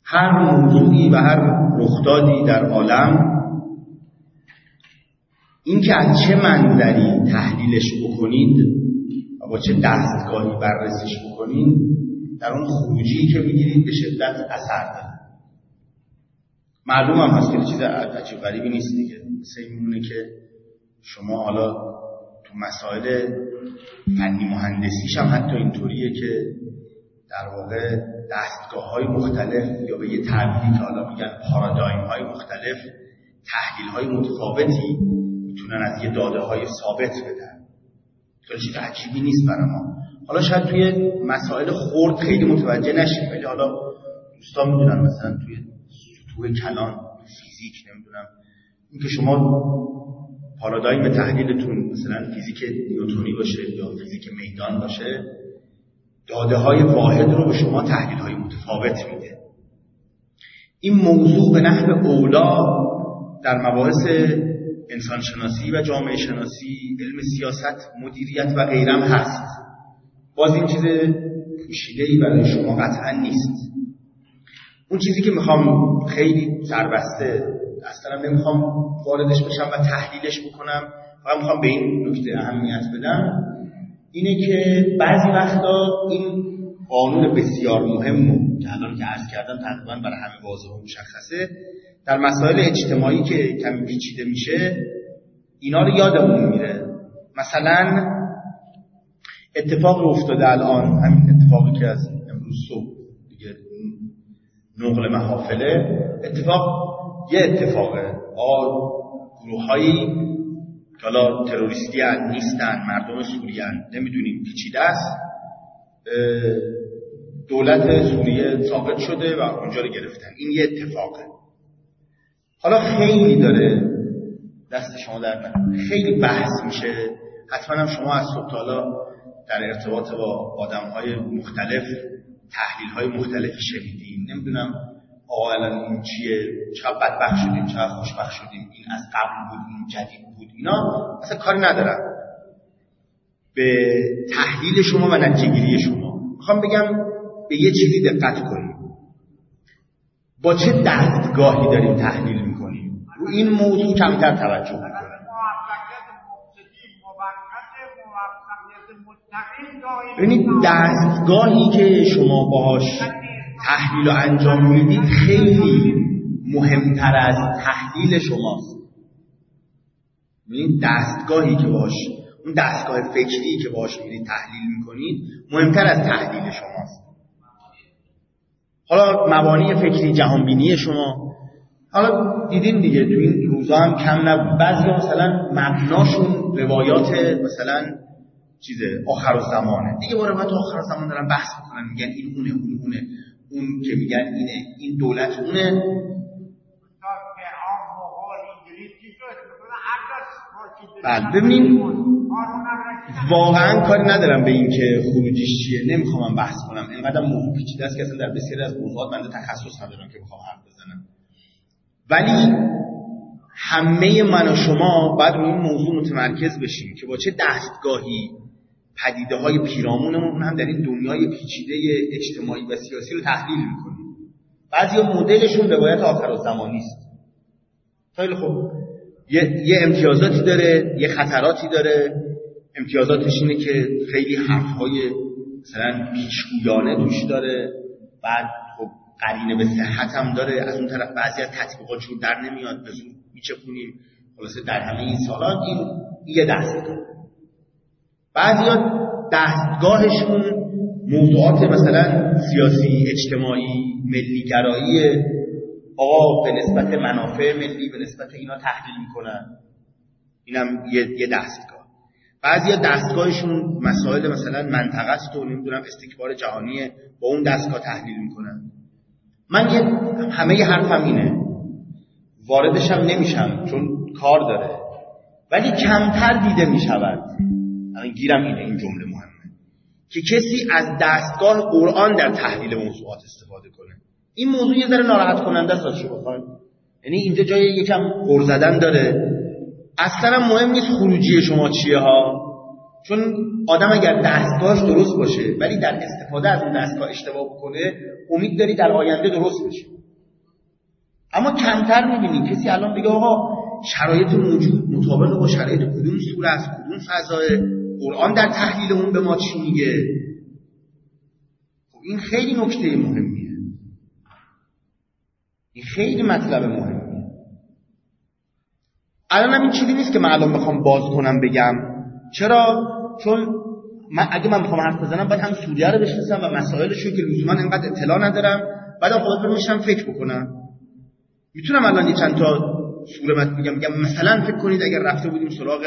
هر موضوعی و هر رخدادی در عالم این که از چه منظری تحلیلش بکنید و با چه دستگاهی بررسیش بکنید در اون خروجی که میگیرید به شدت اثر داره. معلوم هم هست که چیز عجیب غریبی نیست دیگه. مثل این میمونه که شما حالا تو مسائل فنی مهندسیش هم حتی اینطوریه که در واقع دستگاه‌های مختلف یا به یه تعبیری که حالا میگن پارادایم‌های مختلف تحلیل‌های متفاوتی میتونن از یه داده‌های ثابت بدن. خیلی چیز عجیبی نیست برای ما. حالا شاید توی مسائل خرد خیلی متوجه نشیم، ولی حالا دوستان میدونن مثلا توی سطوح کلان، فیزیک، نمیدونم این که شما پارادایم تحلیلتون مثلا فیزیک نیوتنی باشه یا فیزیک میدان باشه، داده‌های واحد رو به شما تحلیل‌های متفاوت میده. این موضوع به نحو اولا در مباحث انسانشناسی و جامعه شناسی، علم سیاست، مدیریت و غیرم هست. باز این چیز پوشیده‌ای برای شما قطعا نیست. اون چیزی که میخوام خیلی سربسته اصلا نمیخوام واردش بشم و تحلیلش بکنم، فقط میخوام به این نکته اهمیت بدم، اینه که بعضی وقتا این قانون بسیار مهم که الان که عرض کردم تقریبا برای همه واضح و مشخصه، در مسائل اجتماعی که کمی پیچیده میشه اینا رو یادمون میره. مثلا اتفاق رو افتاده الان، همین اتفاقی که از امروز صبح دیگه نقل محافله، یه اتفاقه. گروه‌هایی که حالا تروریستی نیستن، مردم سوریه نمیدونیم پیچیده است، دولت سوریه ساقط شده و اونجا رو گرفتن. این یه اتفاقه. حالا خیلی داره دست شما در نکنه، خیلی بحث میشه. حتما هم شما از صبح تا حالا در ارتباط با آدم‌های مختلف تحلیل‌های مختلفی شنیدیم. نمیدونم آقا الان این چیه، چقدر بدبخت شدیم، چقدر خوشبخت شدیم، این از قبل بود، این جدید بود، اینا اصلا کاری ندارم به تحلیل شما و نتیجه‌گیری شما. میخوام بگم به یه چیزی دقت کنیم. با چه دستگاهی داریم تحلیل میکنیم؟ رو این موضوع کمتر توجه میکنیم. ببینید دستگاهی که شما باهاش تحلیل و انجام میدید خیلی مهمتر از تحلیل شماست. ببینید دستگاهی که باهاش، اون دستگاه فکری که باهاش میرید تحلیل میکنید مهمتر از تحلیل شماست. حالا مبانی فکری جهانبینی شما، حالا دیدین دیگه تو این روزا هم کم نبود. بعضیا مثلا مبناشون روایات مثلا آخر الزمانه دیگه، با روایات آخر الزمان دارن بحث میکنن، میگن این اونه، اون که میگن اینه، این دولت اونه. بله ببینید واقعا کاری ندارم به این که خروجیش چیه، نمیخوام بحث کنم، اینقدر موضوع پیچیده است که اصلا در بسیاری از موضوعات بنده تخصص ندارم که بخوام حرف بزنم. ولی همه من و شما باید روی این موضوع متمرکز بشیم که با چه دستگاهی پدیده‌های پیرامونمون هم در این دنیای پیچیده اجتماعی و سیاسی رو تحلیل می‌کنیم. بعضیا مدلشون روایت آخرالزمانی است. خیلی خوب، یه امتیازاتی داره، یه خطراتی داره. امتیازاتش اینه که خیلی حرف‌های مثلا پیشگویانه توش داره، بعد خب قرینه به صحت هم داره. از اون طرف بعضی از تطبیقاتشون در نمیاد، به زور میچپونیم. خلاصه در همه این سالات این یه دستگاه. بعضیا دستگاهشون موضوعات مثلا سیاسی، اجتماعی، ملیگرایی، آقا به نسبت منافع ملی به نسبت اینا تحلیل میکنن. اینم یه دستگاه. بعضیا دستگاهشون مسائل مثلا منطقه است و نمیدونم استکبار جهانیه، با اون دستگاه تحلیل میکنن. من همه حرفم اینه، واردشم نمیشم چون کار داره، ولی کمتر دیده میشود. الان گیرم اینه، این جمله مهمه که کسی از دستگاه قرآن در تحلیل موضوعات استفاده کنه. این موضوع یه ذره ناراحت کننده است شو بخواید. یعنی اینجا جای یکم غر زدن داره. اصلا مهم نیست خروجی شما چیه ها، چون آدم اگر دستگاهش درست باشه ولی در استفاده از اون دستگاه اشتباه بکنه، امید داری در آینده درست بشه. اما کمتر می‌بینیم کسی الان بگه آقا شرایط موجود مطابق با شرایط کدوم سوره است، کدوم فضای قرآن در تحلیل اون به ما چی میگه. خب این خیلی نکته مهمیه، این خیلی مطلب مهمیه. الان هم این چیزی نیست که من الان بخوام باز کنم بگم. چرا؟ چون اگه من بخوام حرف بزنم باید هم سوریه رو بشناسم و مسائلش رو که لزوما اینقدر اطلاع ندارم، بعدم خودم میشم فکر بکنم. میتونم الان یه چند تا سوره میگم مثلا فکر کنید اگر رفته بودیم سراغ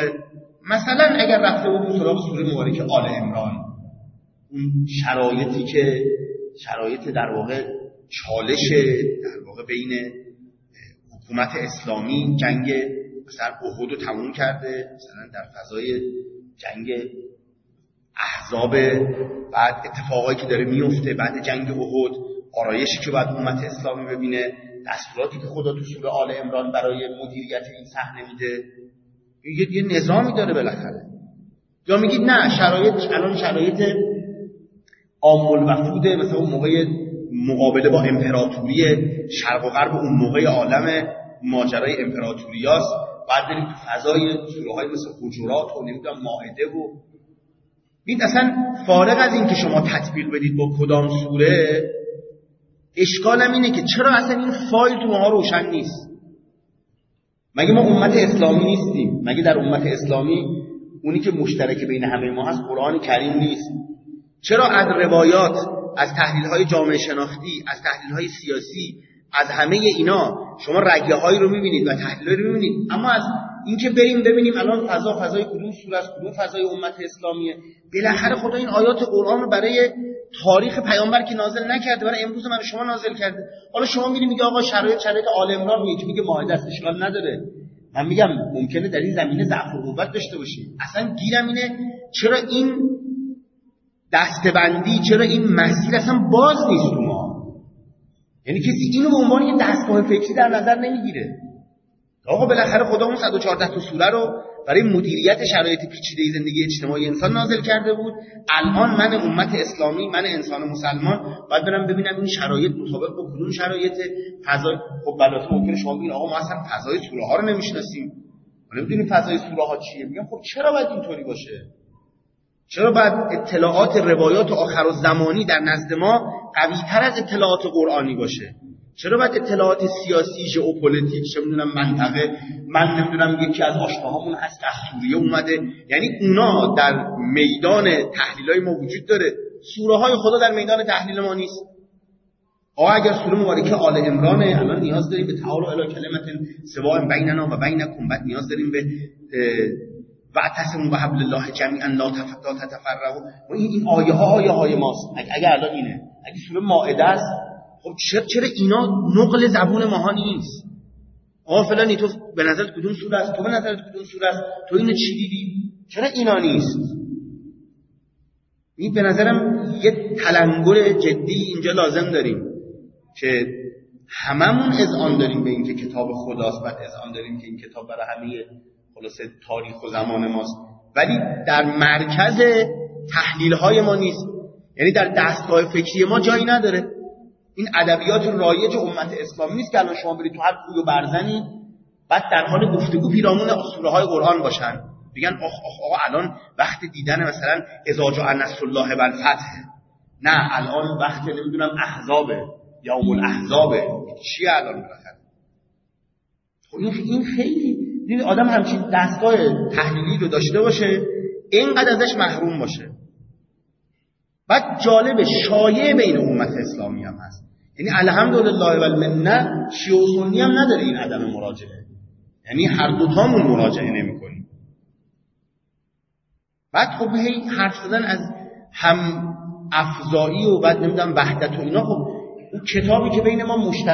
سوره مبارکه آل عمران، اون شرایطی که شرایط در واقع چالش در واقع بین حکومت اسلامی جنگ مثلا احد رو تموم کرده، مثلا در فضای جنگ احزاب، بعد اتفاقایی که داره میفته بعد جنگ احد، آرایشی که بعد امت اسلامی ببینه، دستوراتی که خدا تو سوره آل عمران برای مدیریت این صحنه میده، یه نظامی داره بالاخره. یا میگید نه الان شرایط عام الوفود، مثلا اون موقع مقابله با امپراتوری شرق و غرب اون موقع عالم ماجرای امپراتوریاست، بعد بریم تو فضای سوره های مثل حجرات و نمیدونم مائده و ببین اصلا فارغ از این که شما تطبیق بدید با کدام سوره، اشکالم اینه که چرا اصلا این فایل تو ما روشن نیست. مگه ما امت اسلامی نیستیم؟ مگه در امت اسلامی اونی که مشترک بین همه ما هست قرآن کریم نیست؟ چرا از روایات، از تحلیل‌های جامعه شناختی، از تحلیل‌های سیاسی، از همه اینا شما رگه‌هایی رو می‌بینید و تحلیل‌هایی رو می‌بینید، اما از اینکه بریم ببینیم الان فضای کدوم سوره است، کدوم فضای امت اسلامیه، بالاخره خدا این آیات قرآن رو برای تاریخ پیامبر که نازل نکرده، برای امروز من شما نازل کرده. حالا شما میگید آقا شرایط آل عمران میگه مائده است، اشکال نداره. من میگم ممکنه در این زمینه ضعف و قوت داشته باشیم. اصلا گیرم اینه چرا این دستبندی، چرا این مسیر اصلا باز نیست تو ما؟ یعنی کسی اینو به عنوان یه دستگاه فکری در نظر نمیگیره. آقا بالاخره خدا اون 114 تا سوره رو برای مدیریت شرایط پیچیده زندگی اجتماعی انسان نازل کرده بود. الان من امت اسلامی، من انسان مسلمان باید برم ببینم این شرایط مطابق با کدوم شرایط فضای. خب البته ممکنه شما بگید آقا ما اصلا فضای سوره ها رو نمیشناسیم، ما نمیدونیم فضای سوره ها چیه. میگم خب چرا باید اینطوری باشه؟ چرا باید اطلاعات روایات آخرالزمانی در نزد ما قوی‌تر از اطلاعات قرآنی باشه؟ چرا باید اطلاعات سیاسی، ژئوپلیتیک، چه میدونم منطقه، من نمیدونم یکی از آشناهامون هست از سوریه اومده، یعنی اونا در میدان تحلیلای ما وجود داره، سوره های خدا در میدان تحلیل ما نیست. اگر سوره مبارکه آل عمران الان نیاز داریم به تعالوا الی کلمة سواء بیننا و بینکم، بعد نیاز داریم به واعتصموا بحبل الله جمیعا لا تفرقوا. این آیه های ماست. اگر الان اینه، اگه سوره مائده است، خب چرا اینا نقل زبون ماها نیست؟ فلانی تو به نظرت کدوم سوره است، تو به نظرت کدوم سوره است، تو اینو چی دیدی؟ چرا اینا نیست؟ این به نظرم یه تلنگر جدی اینجا لازم داریم که هممون اذعان داریم به این که کتاب خداست، بعد اذعان داریم که این کتاب برای همه خلاصه تاریخ و زمان ماست، ولی در مرکز تحلیل‌های ما نیست. یعنی در دستگاه فکری ما جایی نداره. این ادبیات رایج امت اسلامی نیست که الان شما برید تو هر کوی و برزنی بعد در حال گفتگو پیرامون سوره های قرآن باشن، بگن آقا الان وقت دیدن مثلا اذا جاء نصر الله و الفتح، نه الان وقت نمیدونم احزابه، یوم الاحزابه، چیه الان بالاخره؟ خب این خیلی دیدی آدم همچین دستگاه تحلیلی رو داشته باشه، اینقدر ازش محروم باشه. بعد جالب شایع بین امت اسلامی هم هست، یعنی الحمدلله و المنه شیعه و سنی هم نداره این عدم مراجعه، یعنی هر دوتامون مراجعه نمی کنیم. بعد خب هی حرف زدن از هم افزایی و بعد نمیدونم وحدت و اینا، خب اون کتابی که بین ما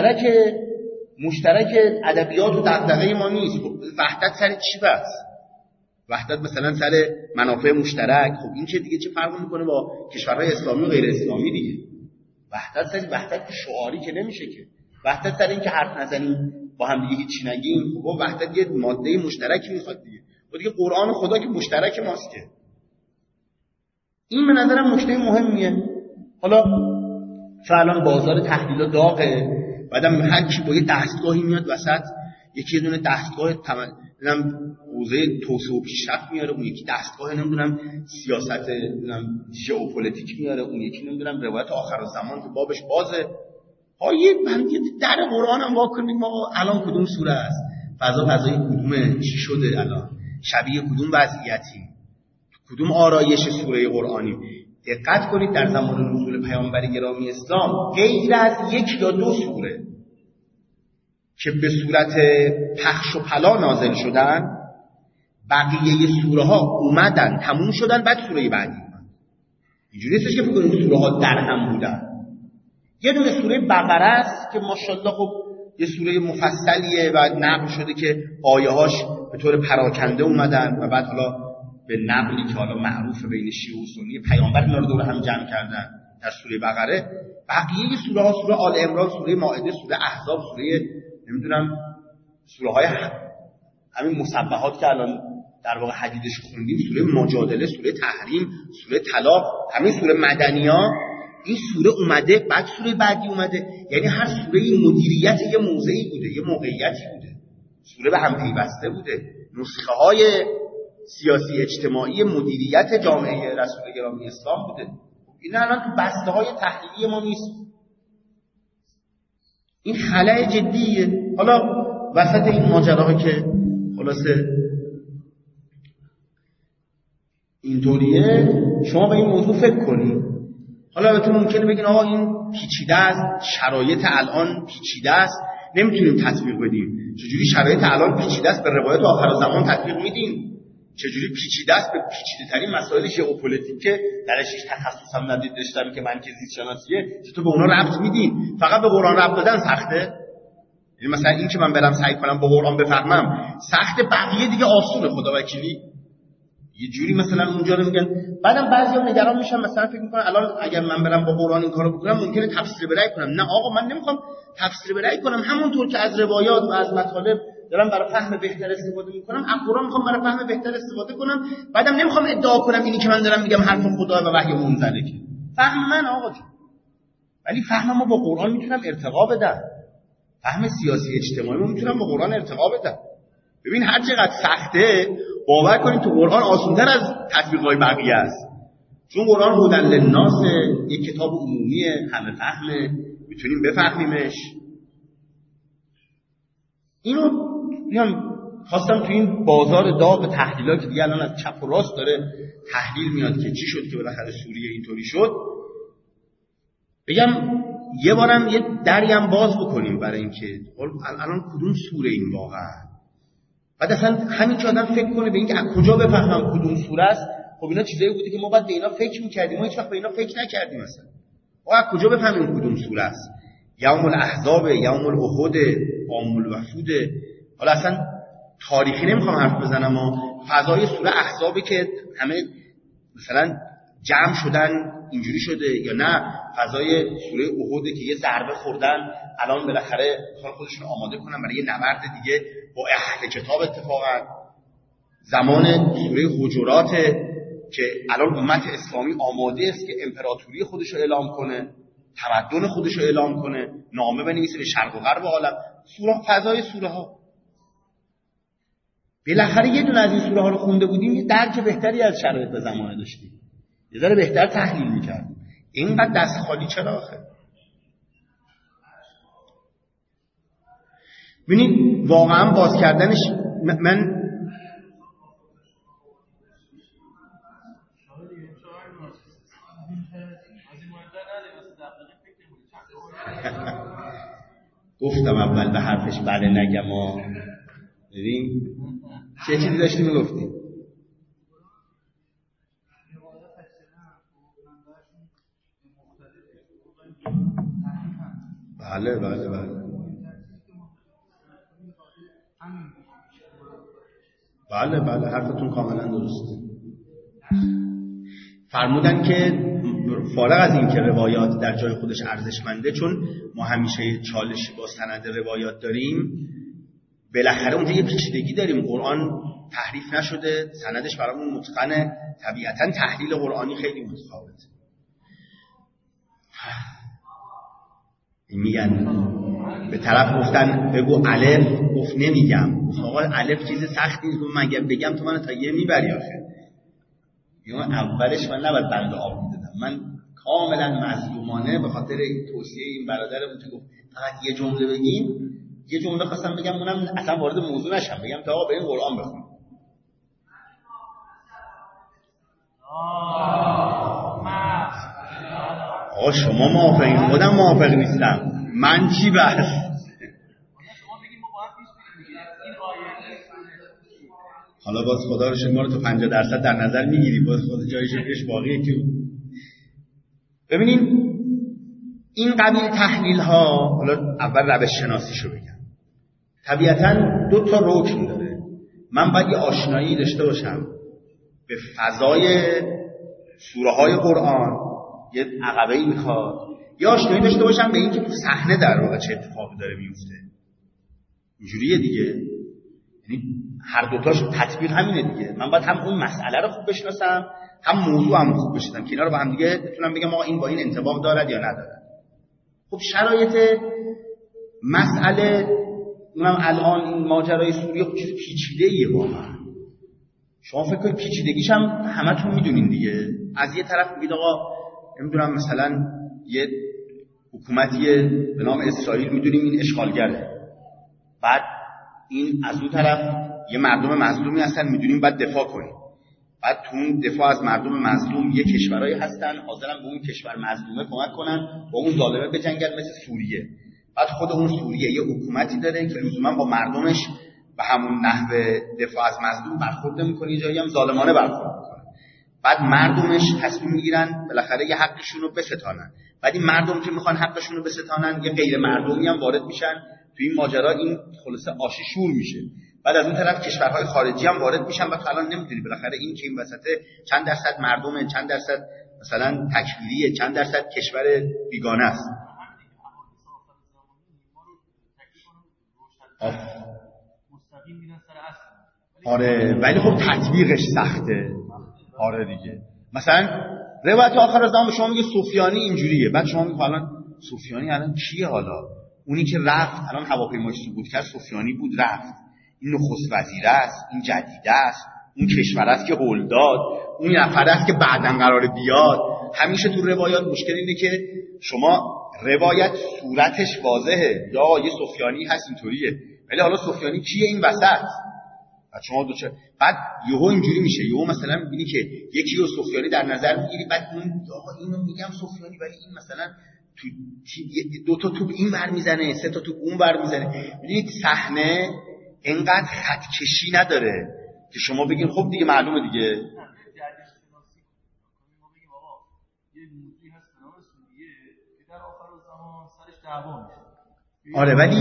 مشترک ادبیات و دغدغه ما نیست. خب وحدت سر چی بس؟ وحدت مثلا سر منافع مشترک. خب این که دیگه چه فرق میکنه با کشورهای اسلامی و غیر اسلامی دیگه؟ وحدت سر وحدت شعاری که نمیشه که. وحدت سر این که حرف نزنیم با هم دیگه هیچی نگیم. خب وحدت یه ماده مشترکی میخواد دیگه. و دیگه قرآن خدا که مشترک ماست که. این به نظرم نکته مهمیه. حالا فعلا بازار تحلیل داغه بعدم هر کی با یه دستگاهی میاد وسط، یکی دونه دستگاه نمیدونم حوزه توسعه و پیشرفت میاره، اون یکی دستگاه نمیدونم سیاست نمیدونم ژئوپلیتیک میاره، اون یکی نمیدونم روایت آخرالزمان که بابش بازه. یه در قرآن هم وا کنیم ما الان کدوم سوره است، فضای کدومه، چی شده الان، شبیه کدوم وضعیتی، کدوم آرایش سوره قرآنی. دقت کنید در زمان نزول پیامبر گرامی اسلام غیر از یک یا دو سوره که به صورت پخش و پلا نازل شدن، بقیه سوره ها اومدن تموم شدن بعد سوره بعدی اومد. اینجوری نیستش که فکر کنید سوره ها در هم بودن. یه دونه سوره بقره است که ماشاءالله خب یه سوره مفصلیه و نقل شده که آیه‌هاش به طور پراکنده اومدن و بعد حالا به نقلی که حالا معروف بین شیعه و سنی پیامبر اینا رو دور هم جمع کردن در سوره بقره. بقیه سوره ها، سوره آل عمران، سوره مائده، سوره احزاب، سوره نمیدونم سوره های همین مسبحات که الان در واقع حدیدش خوندیم، سوره مجادله، سوره تحریم، سوره طلاق، همین سوره مدنی‌ها، این سوره اومده بعد سوره بعدی اومده. یعنی هر سوره مدیریت یه موضعی بوده، یه موقعیتی بوده، سوره به هم پیوسته بوده، نسخه های سیاسی اجتماعی مدیریت جامعه رسول گرامی اسلام بوده. این الان تو بسته های تحلیلی ما نیست. این خلأ جدیه. حالا وسط این ماجراها که خلاصه اینطوریه، شما به این موضوع فکر کنید. حالا البته ممکنه بگین آقا این پیچیده است، شرایط الان پیچیده است، نمیتونیم تطبیق بدیم. چجوری شرایط الان پیچیده است به روایت آخرالزمان تطبیق میدیم؟ چجوری پیچیده است به پیچیده ترین مسائل ژئوپلیتیک که درش هیچ تخصصم ندید داشتم که من که زیست شناسیه، چطور به اونا ربط میدین؟ فقط به قرآن ربط دادن سخته؟ یعنی مثلا این که من برم سعی کنم با قرآن بفهمم سخته، بقیه دیگه آسونه خدا وکیلی. یه جوری مثلا اونجا رو میگن. بعدم بعضیا نگران میشن، مثلا فکر میکنن الان اگر من برم با قرآن این کارو بکنم ممکنه تفسیر برای کنم. نه آقا، من نمیخوام تفسیر برای کنم، همونطور که از روایات و از مطالب دارم برای فهم بهتر استفاده میکنم، از قرآن میخوام برای فهم بهتر استفاده کنم. بعدم نمیخوام ادعا کنم اینی که من دارم میگم حرف خدا و وحی منزله که فهم من آقا جون. ولی فهم ما با قرآن میتونم ارتقا بدم، فهم سیاسی اجتماعی ما میتونم با قرآن ارتقا بدم. ببین هر چقدر سخته، باور کنید تو قرآن آسان‌تر از تطبیق‌های بقیه است. چون قرآن هدی للناس، یک کتاب عمومیه، همه فهمه، میتونیم بفهمیمش. اینو میام خواستم تو این بازار داغ تحلیلات که دیگه الان از چپ و راست داره تحلیل میاد که چی شد که بالاخره سوریه اینطوری شد، بگم یه بارم یه دریم باز بکنیم برای اینکه الان کدوم سوره این واقعا. بعد اصلا همین که آدم فکر کنه به اینکه از کجا بفهمم کدوم سوره است. خب اینا چیزایی بوده که ما باید به اینا فکر می‌کردیم، ما هیچ وقت به اینا فکر نکردیم. مثلا ما از کجا بفهمیم کدوم سوره است؟ یوم الاحزاب، یوم الاحد، عام الوفود. حالا اصلا تاریخی نمیخوام حرف بزنم، اما فضای سوره احزابی که همه مثلا جمع شدن اینجوری شده، یا نه فضای سوره احد که یه ضربه خوردن الان بالاخره میخوان خودشون آماده کنن برای یه نبرد دیگه با اهل کتاب. اتفاقا زمان سوره حجرات که الان امت اسلامی آماده است که امپراتوری خودش رو اعلام کنه، تمدن خودش رو اعلام کنه، نامه بنویسه به شرق و غرب عالم. سوره، فضای سوره ها، بالاخره یه دونه از این سوره ها رو خونده بودیم، یه درک بهتری از شرایط زمانه داشتیم، یه ذره بهتر تحلیل می‌کردیم. اینقدر دست خالی چرا آخه؟ ببینید واقعا باز کردنش، من گفتم اول به حرفش بله نگم ها. ببین چه چیزی داشتی میگفتی؟ بله بله بله بله بله حرفتون کاملا درسته. فرمودن که فارغ از این که روایات در جای خودش ارزشمنده، چون ما همیشه چالشی با سند روایات داریم، بالاخره اونجا یه پیچیدگی داریم. قرآن تحریف نشده، سندش برامون متقنه، طبیعتا تحلیل قرآنی خیلی متفاوته. میگن به طرف گفتن بگو الف، گفت نمیگم. آقا الف چیز سختی نیست، من بگم تو منو تا یه میبری آخه. یا اولش من نباید بند آب میدادم، من کاملا مظلومانه به خاطر این توصیه این برادرمون که گفت فقط یه جمله بگیم، یه جمله خواستم بگم، اونم اصلا وارد موضوع نشم، بگم تا آقا بریم قرآن بخون. آقا شما موافقین، خودم موافق نیستم، من چی بس؟ حالا باز خدا رو شکر ما رو تو 50% در نظر میگیری، باز خود جای شکرش باقیه که ببینین این قبیل تحلیل ها. حالا اول روش شناسیشو بگم. طبیعتاً 2 تا رکن داره. من باید یه آشنایی داشته باشم به فضای سوره های قرآن، یه عقبه‌ای میخواد، یا آشنایی داشته باشم به این که تو صحنه در واقع چه اتفاقی داره میفته. اینجوریه دیگه، یعنی هر دوتاش تطبیق همینه دیگه. من باید هم اون مسئله رو خوب بشناسم، هم موضوع هم خوب بشناسم که اینا رو با هم دیگه بتونم بگم آقا این با این انطباق دارد یا ندارد. خب شرایط مسئله اونم الان این ماجرای سوریه خب چیز پیچیده‌ایه واقعا. شما فکر کنید پیچیدگیش هم همتون میدونین دیگه. از یه طرف میگید آقا نمیدونم مثلا یه حکومتی به نام اسرائیل میدونیم این اشغالگره، بعد این از اون طرف یه مردم مظلومی هستن میدونیم باید دفاع کنیم، بعد تو اون دفاع از مردم مظلوم یه کشورایی هستن حاضرن به اون کشور مظلومه کمک کنن با اون ظالمه بجنگن مثل سوریه. بعد خود اون سوریه یه حکومتی داره که لزوما با مردمش به همون نحوه دفاع از مظلوم برخورد نمی‌کنه، یه جایی هم ظالمانه برخورد می‌کنه. بعد مردمش تصمیم میگیرن بالاخره یه حقشون رو بستانن. بعد این مردم که میخوان حقشون رو بستانن یه غیر مردمی هم وارد میشن تو این ماجرا، این خلاصه آش شور میشه. بعد از اون طرف کشورهای خارجی هم وارد میشن و تو الان نمیدونی بالاخره این که این وسط چند درصد مردمه، چند درصد مثلا تکفیریه، چند درصد کشور بیگانه است. آره ولی خب تطبیقش سخته. آره دیگه مثلا روایت آخر زمان شما میگه سفیانی اینجوریه، بعد شما میگه الان سفیانی الان کیه؟ حالا اونی که رفت الان هواپیماش سقوط کرد سفیانی بود رفت، این نخست وزیر است، این جدیده است، اون کشور است که هول داد، اون نفر است که بعداً قراره بیاد. همیشه تو روایات مشکل اینه که شما روایت صورتش واضحه، یا یه سفیانی هست اینطوریه، ولی حالا سفیانی کیه این وسط؟ بعد شما بعد یهو اینجوری میشه، یهو مثلا میبینی که یکی رو سفیانی در نظر میگیری، بعد اون اینو میگم سفیانی ولی این مثلا تو 2 تا توپ این ور میزنه، 3 تا توپ اون ور میزنه. میدونید صحنه اینقدر خط کشی نداره که شما بگین خب دیگه معلومه دیگه. آره ولی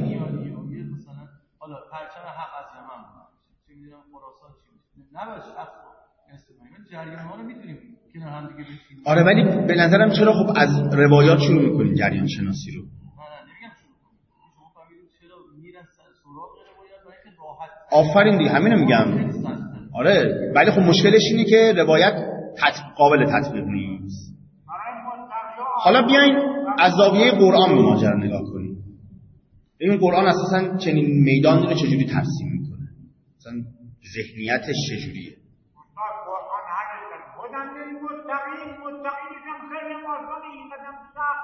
حالا پرچم حق از یمن چه میدونم خراسان چی نباشه من جریان‌ها رو میتونیم کنار هم دیگه بچینیم. آره ولی به نظرم چرا خب از روایات شروع میکنیم جریان شناسی رو؟ نه نمیگم شروع کنیم، شما فهمیدید چرا میرن سراغ روایات برای که راحت. آفرین دیگه همینو میگم. آره ولی خب مشکلش اینه که روایت قابل تطبیق نیست. حالا بیاین از زاویه قرآن به ماجرا نگاه کنیم. این قرآن اساساً چنین میدانی رو چجوری ترسیم میکنه؟ مثلا ذهنیتش چجوریه؟ قرآن حقیقت خودم متقین هم خیلی قرآن این قدم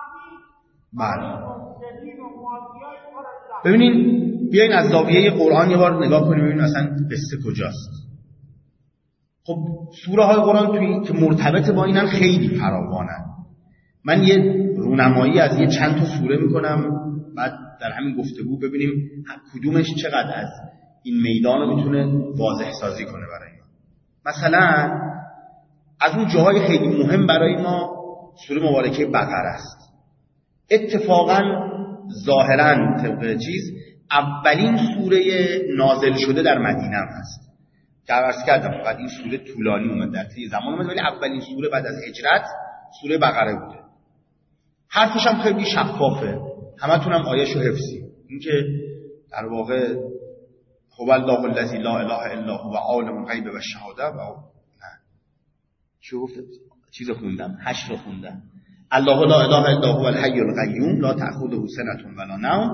سختی. ببینین بیاین از زاویه قرآن یه بار نگاه کنیم ببینیم اصلا قصه کجاست. خب سوره های قرآن توی که مرتبط با اینن خیلی فراوانن. من یه رونمایی از یه چند تا سوره میکنم، بعد در همین گفتگو ببینیم کدومش چقدر از این میدان رو میتونه واضح سازی کنه برای ما. مثلا از اون جاهای خیلی مهم برای ما سوره مبارکه بقره است. اتفاقا ظاهرا طبق چیز اولین سوره نازل شده در مدینه هم هست که عرض کردم فقط این سوره طولانی اومد در طی زمان اومد، ولی اولین سوره بعد از هجرت سوره بقره بوده. حرفش هم خیلی شفافه، همتون هم آیه‌شو حفظی. این که در واقع هو الله الذی لا اله الا هو عالم الغیب و الشهاده و نه چی گفت؟ چیزو خوندم 8 رو خوندم. الله لا اله الا هو الحی القیوم لا تأخذه سنة ولا نوم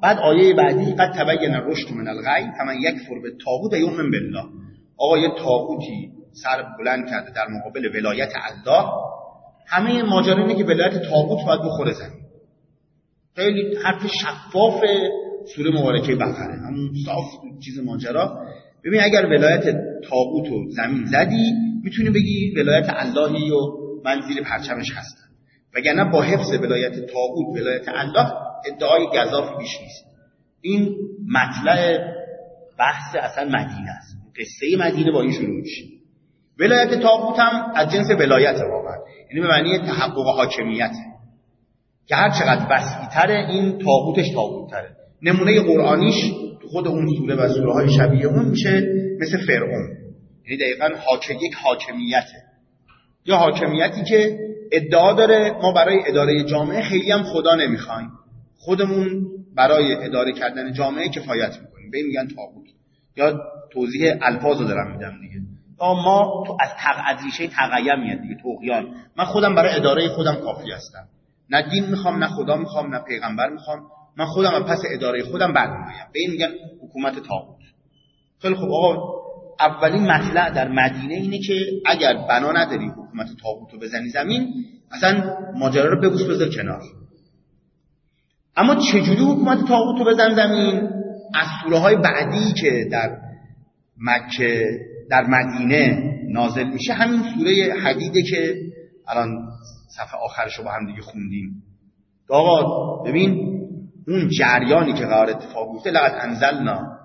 بعد آیه بعدی قد تبین الرشد من الغی فمن یکفر بالطاغوت و یؤمن بالله. آقا یه طاغوتی سر بلند کرده در مقابل ولایت الله، همه ماجرا اینه که ولایت طاغوت باید بخوره زمین. خیلی حرف شفاف سوره مبارکه بقره، همون صاف چیز ماجرا. ببین اگر ولایت طاغوت رو زمین زدی میتونی بگی ولایت اللهی و من زیر پرچمش هستم، وگرنه با حفظ ولایت طاغوت ولایت الله ادعای گزافی بیش نیست. این مطلع بحث اصلا مدینه است. قصه مدینه با این شروع میشه. ولایت طاغوت هم از جنس ولایت واقعا، یعنی به معنی تحقق حاکمیته که هر چقدر وسیع‌تره این طاغوتش طاغوت‌تره. نمونه قرآنیش تو خود اون سوره و سوره‌های شبیه اون میشه مثل فرعون، یعنی دقیقاً یک حاکمیته، یا حاکمیتی که ادعا داره ما برای اداره جامعه خیلی هم خدا نمیخوایم، خودمون برای اداره کردن جامعه کفایت میکنیم، به این میگن طاغوت. یا توضیح الفاظو دارم میدم دیگه. ما تو از ریشه تقیه میاد دیگه، طغیان. من خودم برای اداره خودم کافی هستم، نه دین میخوام، نه خدا میخوام، نه پیغمبر میخوام، من خودم از پس اداره خودم برمیآیم. به این میگن حکومت طاغوت. خیلی خب آقا، اولین مطلع در مدینه اینه که اگر بنا نداری حکومت طاغوت رو بزنی زمین، اصلا ماجرا رو ببوس بذار کنار. اما چجوری حکومت طاغوت رو بزن زمین؟ از سوره‌های بعدی که در مکه در مدینه نازل میشه، همین سوره حدیده که الان صفحه آخرش رو با هم دیگه خوندیم. آقا ببین اون جریانی که قرار اتفاق بیفته، لقد انزلنا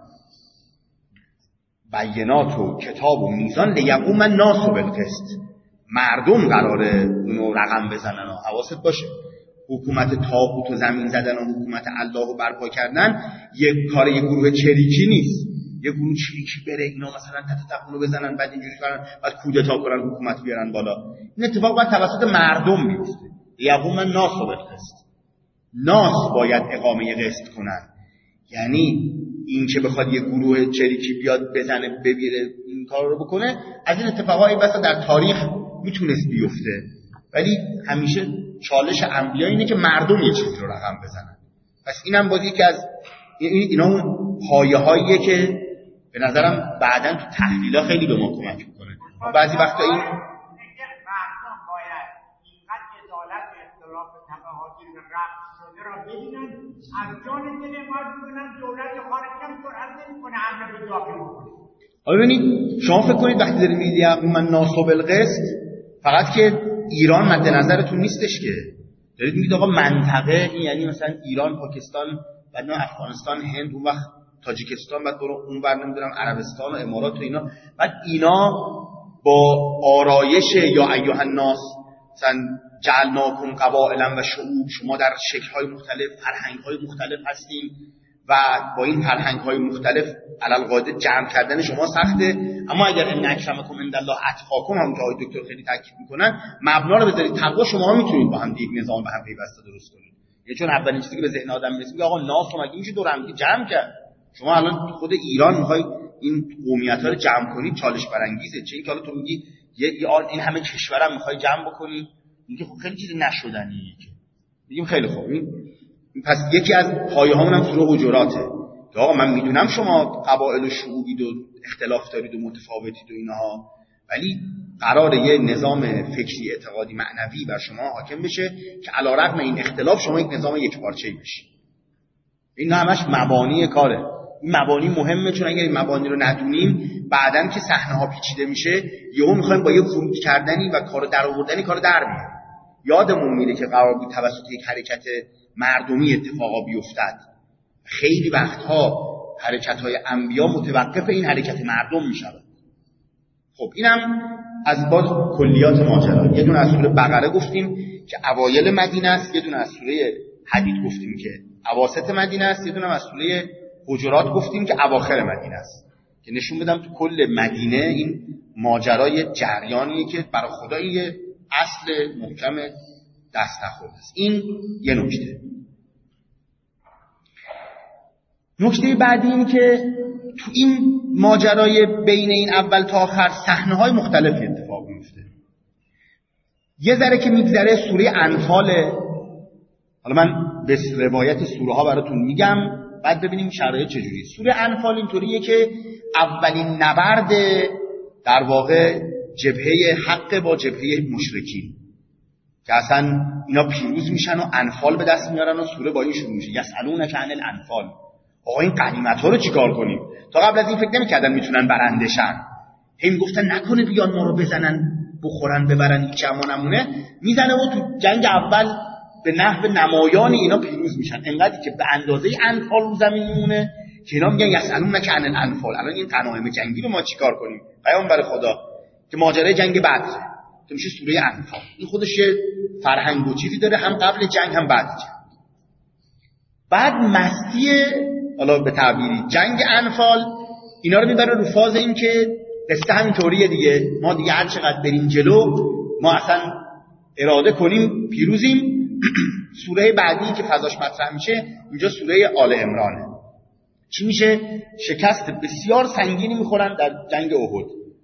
بینات و کتاب و میزان لیقوم الناس بالقسط، مردم قراره اونو رقم بزنن. و حواست باشه حکومت طاغوت و زمین زدن و حکومت الله رو برپا کردن یک کار یک گروه چریکی نیست. یک گروه چریکی بره اینا مثلا تتقونو بزنن، بعد اینجوری کنن، بعد کودتا کنن، حکومت بیارن بالا. این اتفاق باید توسط مردم بیفته. لیقوم الناس بالقسط، ناس باید اقامه قسط کنن. یعنی این که بخواد یک گروه چریکی بیاد بزنه ببیره این کار رو بکنه، از این اتفاقایی بسا در تاریخ میتونست بیفته، ولی همیشه چالش انبیا اینه که مردم یه چیزی رو رقم بزنن. پس اینم بازی که از اینا اون پایه‌هاییه که به نظرم بعداً تو تحلیل‌ها خیلی به ما کمک میکنه. بعضی وقتا این مردم باید اینقدر عدالت و اختلاف طبقاتی رو رفع شده را ببینن، از جان دل ما ببینن دولت خارجی هم جرأت نمی‌کنه امر به داخل بکنه. ببینید شما فکر کنید وقتی دارید میگید من ناصب القسط، فقط که ایران مد نظرتون نیستش که دارید میگید آقا منطقه، این یعنی مثلا ایران، پاکستان، بعد نه افغانستان، هند، اون وقت تاجیکستان، بعد برو اون ور نمیدونم عربستان و امارات و اینا، بعد اینا با آرایش یا ایها الناس مثلا جعلناکم قبائلا و شعوب، شما در شکل‌های مختلف، فرهنگ‌های مختلف هستین و با این فرهنگ‌های مختلف علالقاعده جمع کردن شما سخته، اما اگر ان اکرمکم عند الله اتقاکم، هم که آقای دکتر خیلی تاکید میکنن، مبنا رو بذارید تقوا، شما میتونید با هم یک نظام به هم پیوسته درست کنید. یعنی چون اولین چیزی که به ذهن آدم میرسه آقا ناس مگه میشه دور هم جمع کرد؟ شما الان خود ایران میخوای این قومیت‌ها رو جمع کنید، چالش برانگیزه. چه اینکه حالا تو میگی این همه کشورم میخوای جمع بکنی، میگه خب خیلی چیز نشدنیه که میگیم خیلی خوب. پس یکی از پایه‌هامون هم سوره حجراته که آقا من میدونم شما قبایل و شعوبید و اختلاف دارید و متفاوتید و اینها، ولی قراره یه نظام فکری اعتقادی معنوی بر شما حاکم بشه که علیرغم این اختلاف شما یک نظام یکپارچه‌ای بشید. این همش مبانی کاره. این مبانی مهمه، چون اگر این مبانی رو ندونیم بعدن که صحنه‌ها پیچیده میشه، یهو می‌خوایم با یه ورود کردنی و کارو درآوردنی کارو در بیاریم. یادمون میره که قرار بود توسط یک حرکت مردمی اتفاقا بیفتد. خیلی وقتها حرکت‌های انبیا متوقف این حرکت مردم میشود. خب اینم از باز کلیات ماجرا. یه دونه از سوره بقره گفتیم که اوایل مدینه است، یه دونه از سوره حدید گفتیم که اواسط مدینه است، یه دونه از سوره حجرات گفتیم که اواخر مدینه است، که نشون بدم تو کل مدینه این ماجرای جریانیه که برای خدا یه اصل محکم دست نخورده است. این یه نکته. نکته بعدی این که تو این ماجرای بین این اول تا آخر صحنه‌های مختلفی اتفاق میفته. یه ذره که میگذره سوره انفال، حالا من به روایت سوره ها براتون میگم بعد ببینیم شرایط چجوریه. سوره انفال اینطوریه که اولین نبرد در واقع جبهه حق با جبهه مشرکین که اصلا اینا پیروز میشن و انفال به دست میارن و سوره با این شروع میشه یسالونک عن الانفال. آقا این غنیمت ها رو چیکار کنیم؟ تا قبل از این فکر نمی‌کردن میتونن برنده شن. هی میگفتن نکنه بیان ما رو بزنن بخورن ببرن هیچ امانمونه. میزنه و تو جنگ اول به نحو نمایان اینا پیروز میشن، انقدری که به اندازه انفال رو زمین میمونه که اینا میگن یسالونک عن الانفال. الان این غنایم جنگی رو ما چیکار کنیم؟ پیامبر خدا که ماجرای جنگ بدر که میشه سوره انفال. این خودش یه فرهنگ و چیزی داره، هم قبل جنگ هم بعد جنگ. بعد مستی حالا به تعبیری جنگ انفال اینا رو میبره رو فاز این که قصه همینطوریه دیگه، ما دیگه هر چقدر بریم جلو ما اصلا اراده کنیم پیروزیم. سوره بعدی که فضاش مطرح میشه اینجا سوره آل عمرانه. چی میشه؟ شکست بسیار سنگینی میخورن در جنگ احد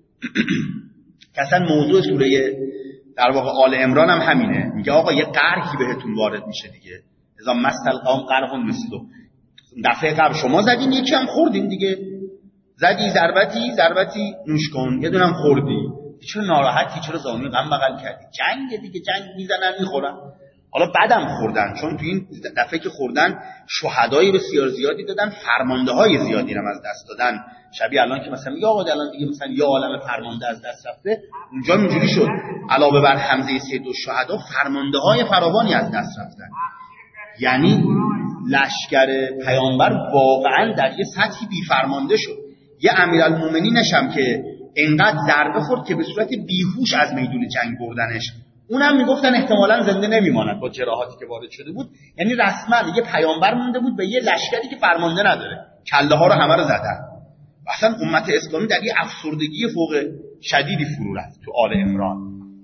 که اصلا موضوع سوره در واقع آل عمران هم همینه. میگه آقا یه قرحی بهتون وارد میشه دیگه، اذا مس القوم قرح مثله. دفعه قبل شما زدین یکی هم خوردین دیگه، زدی ضربتی نوش کن، یه دونم خوردی، چرا ناراحتی؟ چرا زانوی غم بغل کردی؟ جنگ دیگه، جنگ میزنن میخورن. حالا بعدم خوردن، چون تو این دفعه که خوردن شهدای بسیار زیادی دادن، فرمانده های زیادی هم از دست دادن. شبیه الان که مثلا میگه آقا الان دیگه مثلا یا عالم فرمانده از دست رفته، اونجا اینجوری شد علاوه بر حمزه سید الشهدا فرمانده های فراوانی از دست رفتن. یعنی لشکر پیامبر واقعا در یه سطحی بی فرمانده شد. یه امیرالمومنینش هم که انقدر ضربه خورد که به صورت بیهوش از میدون جنگ بردنش، اونم میگفتن احتمالاً زنده نمیماند با جراحاتی که وارد شده بود. یعنی رسما یه پیامبر مونده بود به یه لشکری که فرمانده نداره، کله ها رو همه رو زدن. اصلا امت اسلامی در یه افسردگی فوق شدیدی فرو رفت. تو آل عمران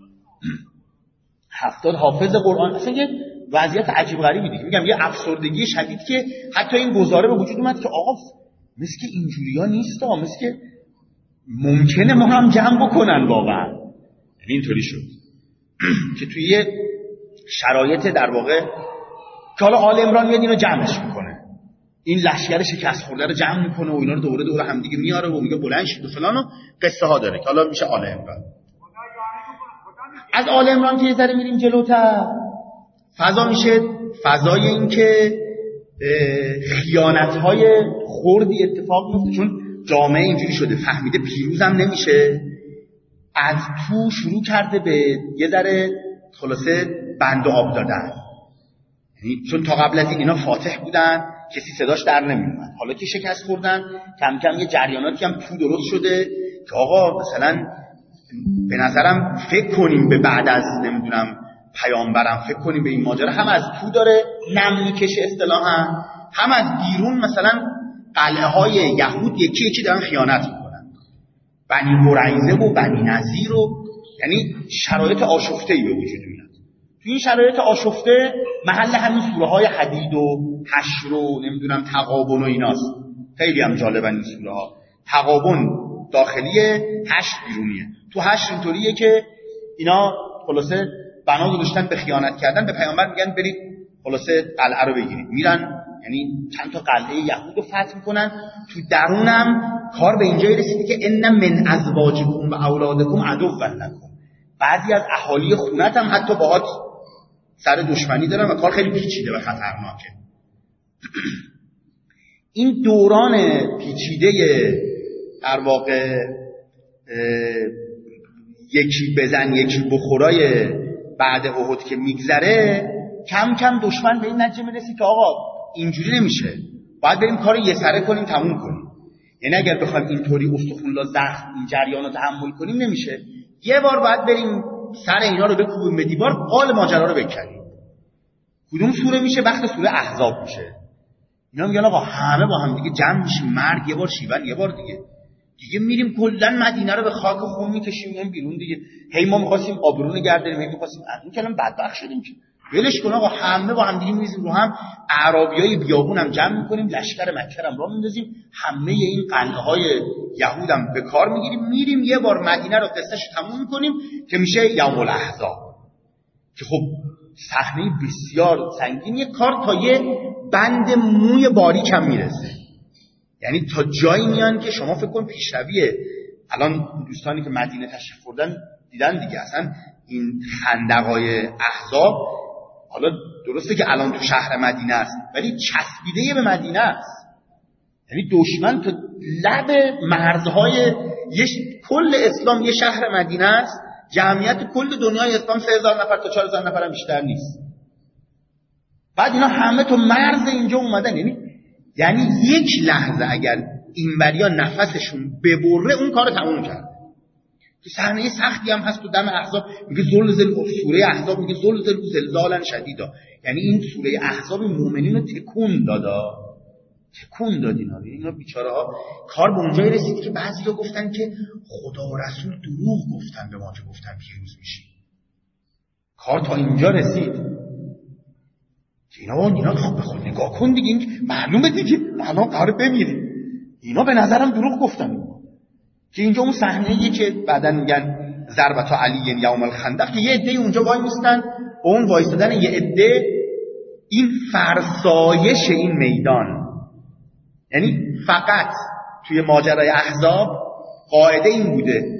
70 حافظ قرآن، اصلا یه وضعیت عجیب غریبی دیگه. میگم یه افسردگی شدید که حتی این گزاره به وجود اومد که آقا مثل که اینجوریا نیست، مثل که ممکنه ما هم جمع بکنن واقعا. یعنی اینطوری شد که توی یه شرایط در واقع که حالا آل عمران میاد اینو جمعش میکنه، این لشکر شکست خورده رو جمع میکنه و اینا رو دوره هم دیگه میاره و میگه بلند شید و فلان و قصه ها داره که حالا میشه آل عمران. از آل عمران که یه ذره میریم جلوتر فضا میشه فضای این که خیانت‌های خردی اتفاق میفته، چون جامعه اینجوری شده فهمیده پیروزم نمیشه، از تو شروع کرده به یه ذره خلاصه بند و آب دادن. یعنی چون تا قبل از اینا فاتح بودن کسی صداش در نمیومد، حالا که شکست خوردن کم کم یه جریاناتی هم تو درست شده که آقا مثلا به نظرم فکر کنیم به بعد از نمیدونم پیامبرم فکر کنیم به این ماجرا، هم از تو داره نم میکشه اصطلاحا، هم از بیرون مثلا قلعه های یهود یکی یکی دارن خیانت میکنن، بنی قریظه و بنی نضیر و یعنی شرایط آشفته‌ای به وجود میاد. تو این شرایط آشفته محل همین سوره های حدید و حشر و نمیدونم تغابن و ایناست. خیلی هم جالبن این سوره ها. تغابن داخلیه، حشر بیرونیه. تو حشر اینطوریه که اینا خلاصه بنا گذاشتن به خیانت کردن، به پیامبر میگن برید خلاصه قلعه رو بگیرید، میرن یعنی چند تا قلعه یهود رو فتح میکنن. تو درونم کار به اینجایی رسیده که ان من ازواجکم و اولادکم عدو لکم، بعضی از اهالی خونت هم حتی باهات سر دشمنی دارن و کار خیلی پیچیده و خطرناکه. این دوران پیچیده در واقع یکی بزن یکی بخورای بعد احد که میگذره، کم کم دشمن به این نتیجه میرسه که آقا اینجوری نمیشه، باید بریم کار یه سره کنیم تموم کنیم. یعنی اگر بخوایم اینطوری استخونلا زخم این جریان رو تحمل کنیم نمیشه، یه بار باید بریم سر اینا رو بکوبیم به دیوار، قال ماجرا رو بکنیم. کدوم سوره میشه؟ وقت سوره احزاب میشه. اینا میگن آقا همه با هم دیگه جمع میشیم، مرگ یه بار، شیون یه بار دیگه میریم کلا مدینه رو به خاک خون میکشیم اون بیرون دیگه. هی ما می‌خواستیم آبرو نگه داریم، هی می‌خواستیم از این کلام بدبخت شدیم که ولش کن آقا، همه با هم دیگه می‌ریزیم رو هم، اعرابیای بیابون هم جمع می‌کنیم، لشکر مکه هم راه میندازیم، همه این قلعه‌های یهودم به کار می‌گیریم، میریم یه بار مدینه رو قصه‌اش تموم می‌کنیم که میشه یوم الاحزاب. که خب صحنه بسیار سنگین، یه کار تا یه بند موی باریک هم میرسه. یعنی تا جایی میان که شما فکر کن پیشرویه. الان دوستانی که مدینه تشریف بردن دیدن دیگه، اصلا این خندقای احزاب حالا درسته که الان تو شهر مدینه است ولی چسبیده به مدینه است. یعنی دشمن تا لب مرزهای کل اسلام یه شهر مدینه است، جمعیت کل دنیای اسلام 3000 نفر تا 4000 نفر هم بیشتر نیست. بعد اینا همه تو مرز اینجا اومدن. یعنی یک لحظه اگر اینوریا نفسشون ببره اون کار تموم کرد. تو صحنه سختی هم هست تو دم احزاب، میگه زلزل، سوره احزاب میگه زلزل زلزالا شدیدا. یعنی این سوره احزاب مومنین رو تکون داد اینا بیچاره ها. کار به اونجایی رسید که بعضیا گفتن که خدا و رسول دروغ گفتن به ما که گفتن پیروز میشیم. کار تا اینجا رسید که اینا خب بخواد نگاه کن دیگه، این معلومه دیگه الان قراره بمیریم. اینا به نظرم دروغ گفتن. که اینجا اون صحنه‌ایه که بعدن میگن ضربت علی یوم الخندق، که یه عده اونجا وای میستن، اون وایستادن یه عده این فرسایش این میدان. یعنی فقط توی ماجرای احزاب قاعده این بوده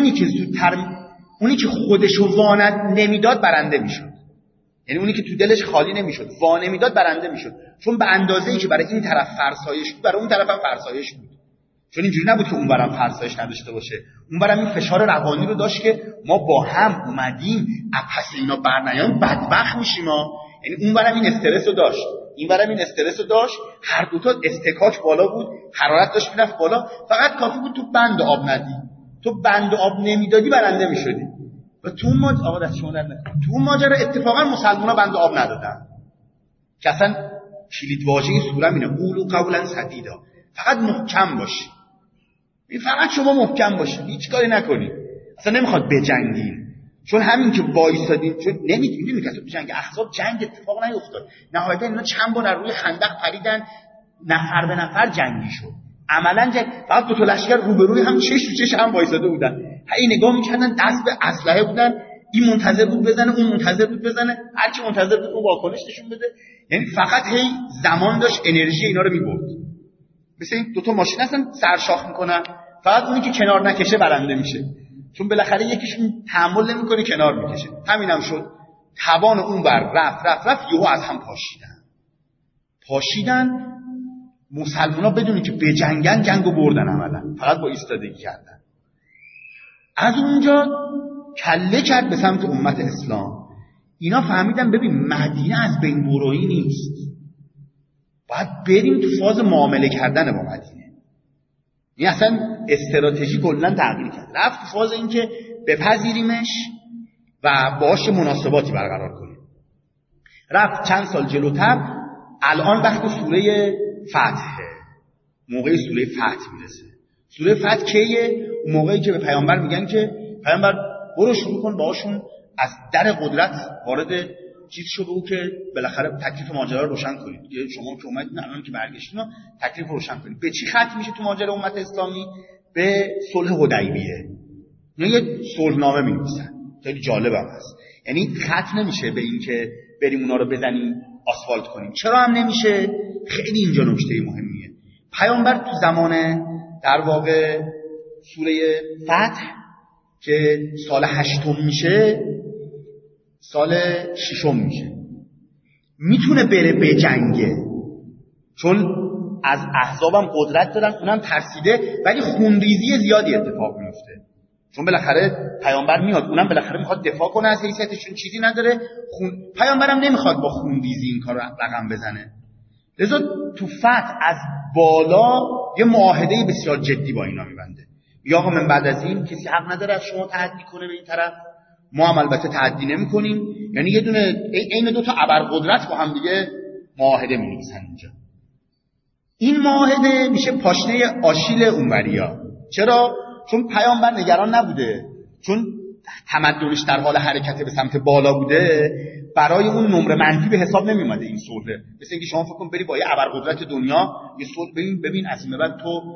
اونی که خودشو وانت نمیداد برنده میشد. یعنی اونی که تو دلش خالی نمیشد وا نمیداد برنده میشد، چون به اندازه‌ای که برای این طرف فرسایش بود برای اون طرف هم فرسایش بود. چون اینجوری نبود که اون برم فرسایش نداشته باشه، اون برم این فشار روانی رو داشت که ما با هم اومدیم پس اینا برنیان بدبخت میشیم یعنی اون برم این استرس رو داشت، این برم این استرس رو داشت، هر دوتا استکاک بالا بود، حرارت داشت میرفت بالا. فقط کافی بود تو بند آب ندی، تو بند آب نمیدادی برنده میشدی. و تو اون ماجرا اتفاقا مسلمان‌ها بند آب ندادن، که اصلا کلید واژه سوره اینه قولوا قولا سدیدا. فقط محکم باشی، فقط شما محکم باشید، هیچ کاری نکنید. اصلا نمیخواد بجنگین، چون همین که وایسادین، چون نمیدونید که تو جنگ احزاب جنگ اتفاق نیفتاد. نهایتا اینا چند بار روی خندق پریدن، نفر به نفر جنگی شد. عملاً فقط دو تا لشکر روبروی هم چش تو چش هم وایساده بودن، هی نگاه میکردن، دست به اسلحه بودن، این منتظر بود بزنه، اون منتظر بود بزنه، هر کی منتظر بود اون واکنش نشون بده. یعنی فقط هی زمان داشت انرژی اینا رو میبرد. مثل این دو تا ماشین هستن سرشاخ میکنن، فقط اونی که کنار نکشه برنده میشه، چون بالاخره یکیشون تحمل نمیکنه کنار میکشه. همینم شد، توان اون بر رفت یهو از هم پاشیدن. مسلمان‌ها بدونی که به جنگو بردن، عملا فقط با ایستادگی کردن. از اونجا کله کرد به سمت امت اسلام. اینا فهمیدن ببین مدینه از بین برویی نیست، باید بریم تو فاز معامله کردن با مدینه. این اصلا استراتژی کلا تغییر کرد، رفت تو فاز این که بپذیریمش و باهاش مناسباتی برقرار کنیم. رفت چند سال جلوتر، الان وقت سوره فتح، موقع سوره فتح میرسه. سوره فتح کیه؟ اون موقعی که به پیامبر میگن که پیامبر برو شروع کن باهاشون از در قدرت وارد چیز شو، بگو که بالاخره تکلیف ماجرا رو روشن کنید. شما که اومدین الان که برگشتین تکلیف رو روشن کنید. به چی ختم میشه تو ماجرا امت اسلامی؟ به صلح حدیبیه. اینا یه صلحنامه می‌نویسن، خیلی جالب هم هست. یعنی ختم نمیشه به این که بریم اونا رو بزنیم آسفالت کنیم. چرا هم نمیشه؟ خیلی اینجا نکته مهمیه. پیامبر تو زمان در واقع سوره فتح که سال 8 میشه، سال 6 میشه، میتونه بره به جنگه، چون از احزابم قدرت دارن، اونم ترسیده، ولی خونریزی زیادی اتفاق میفته، چون بالاخره پیامبر میاد، اونم بالاخره میخواد دفاع کنه از حیثیتشون، چیزی نداره. پیامبرم نمیخواد با خونریزی این کار رو رقم بزنه. لذا تو فتح از بالا یه معاهده بسیار جدی با اینا میبنده. یا آقا من بعد از این کسی حق نداره از شما تعدی کنه به این طرف، ما هم البته تعدی نمی‌کنیم. یعنی یه دونه عین دو تا ابرقدرت با هم دیگه معاهده می‌نویسن اینجا. این معاهده میشه پاشنه آشیل اونوریا. چرا؟ چون پیامبر نگران نبوده، چون تمدنش در حال حرکت به سمت بالا بوده، برای اون نمره منفی به حساب نمی‌اومده این صلح. مثل اینکه شما فکر کن بری با یه ابرقدرت دنیا یه صلح ببین از این بعد تو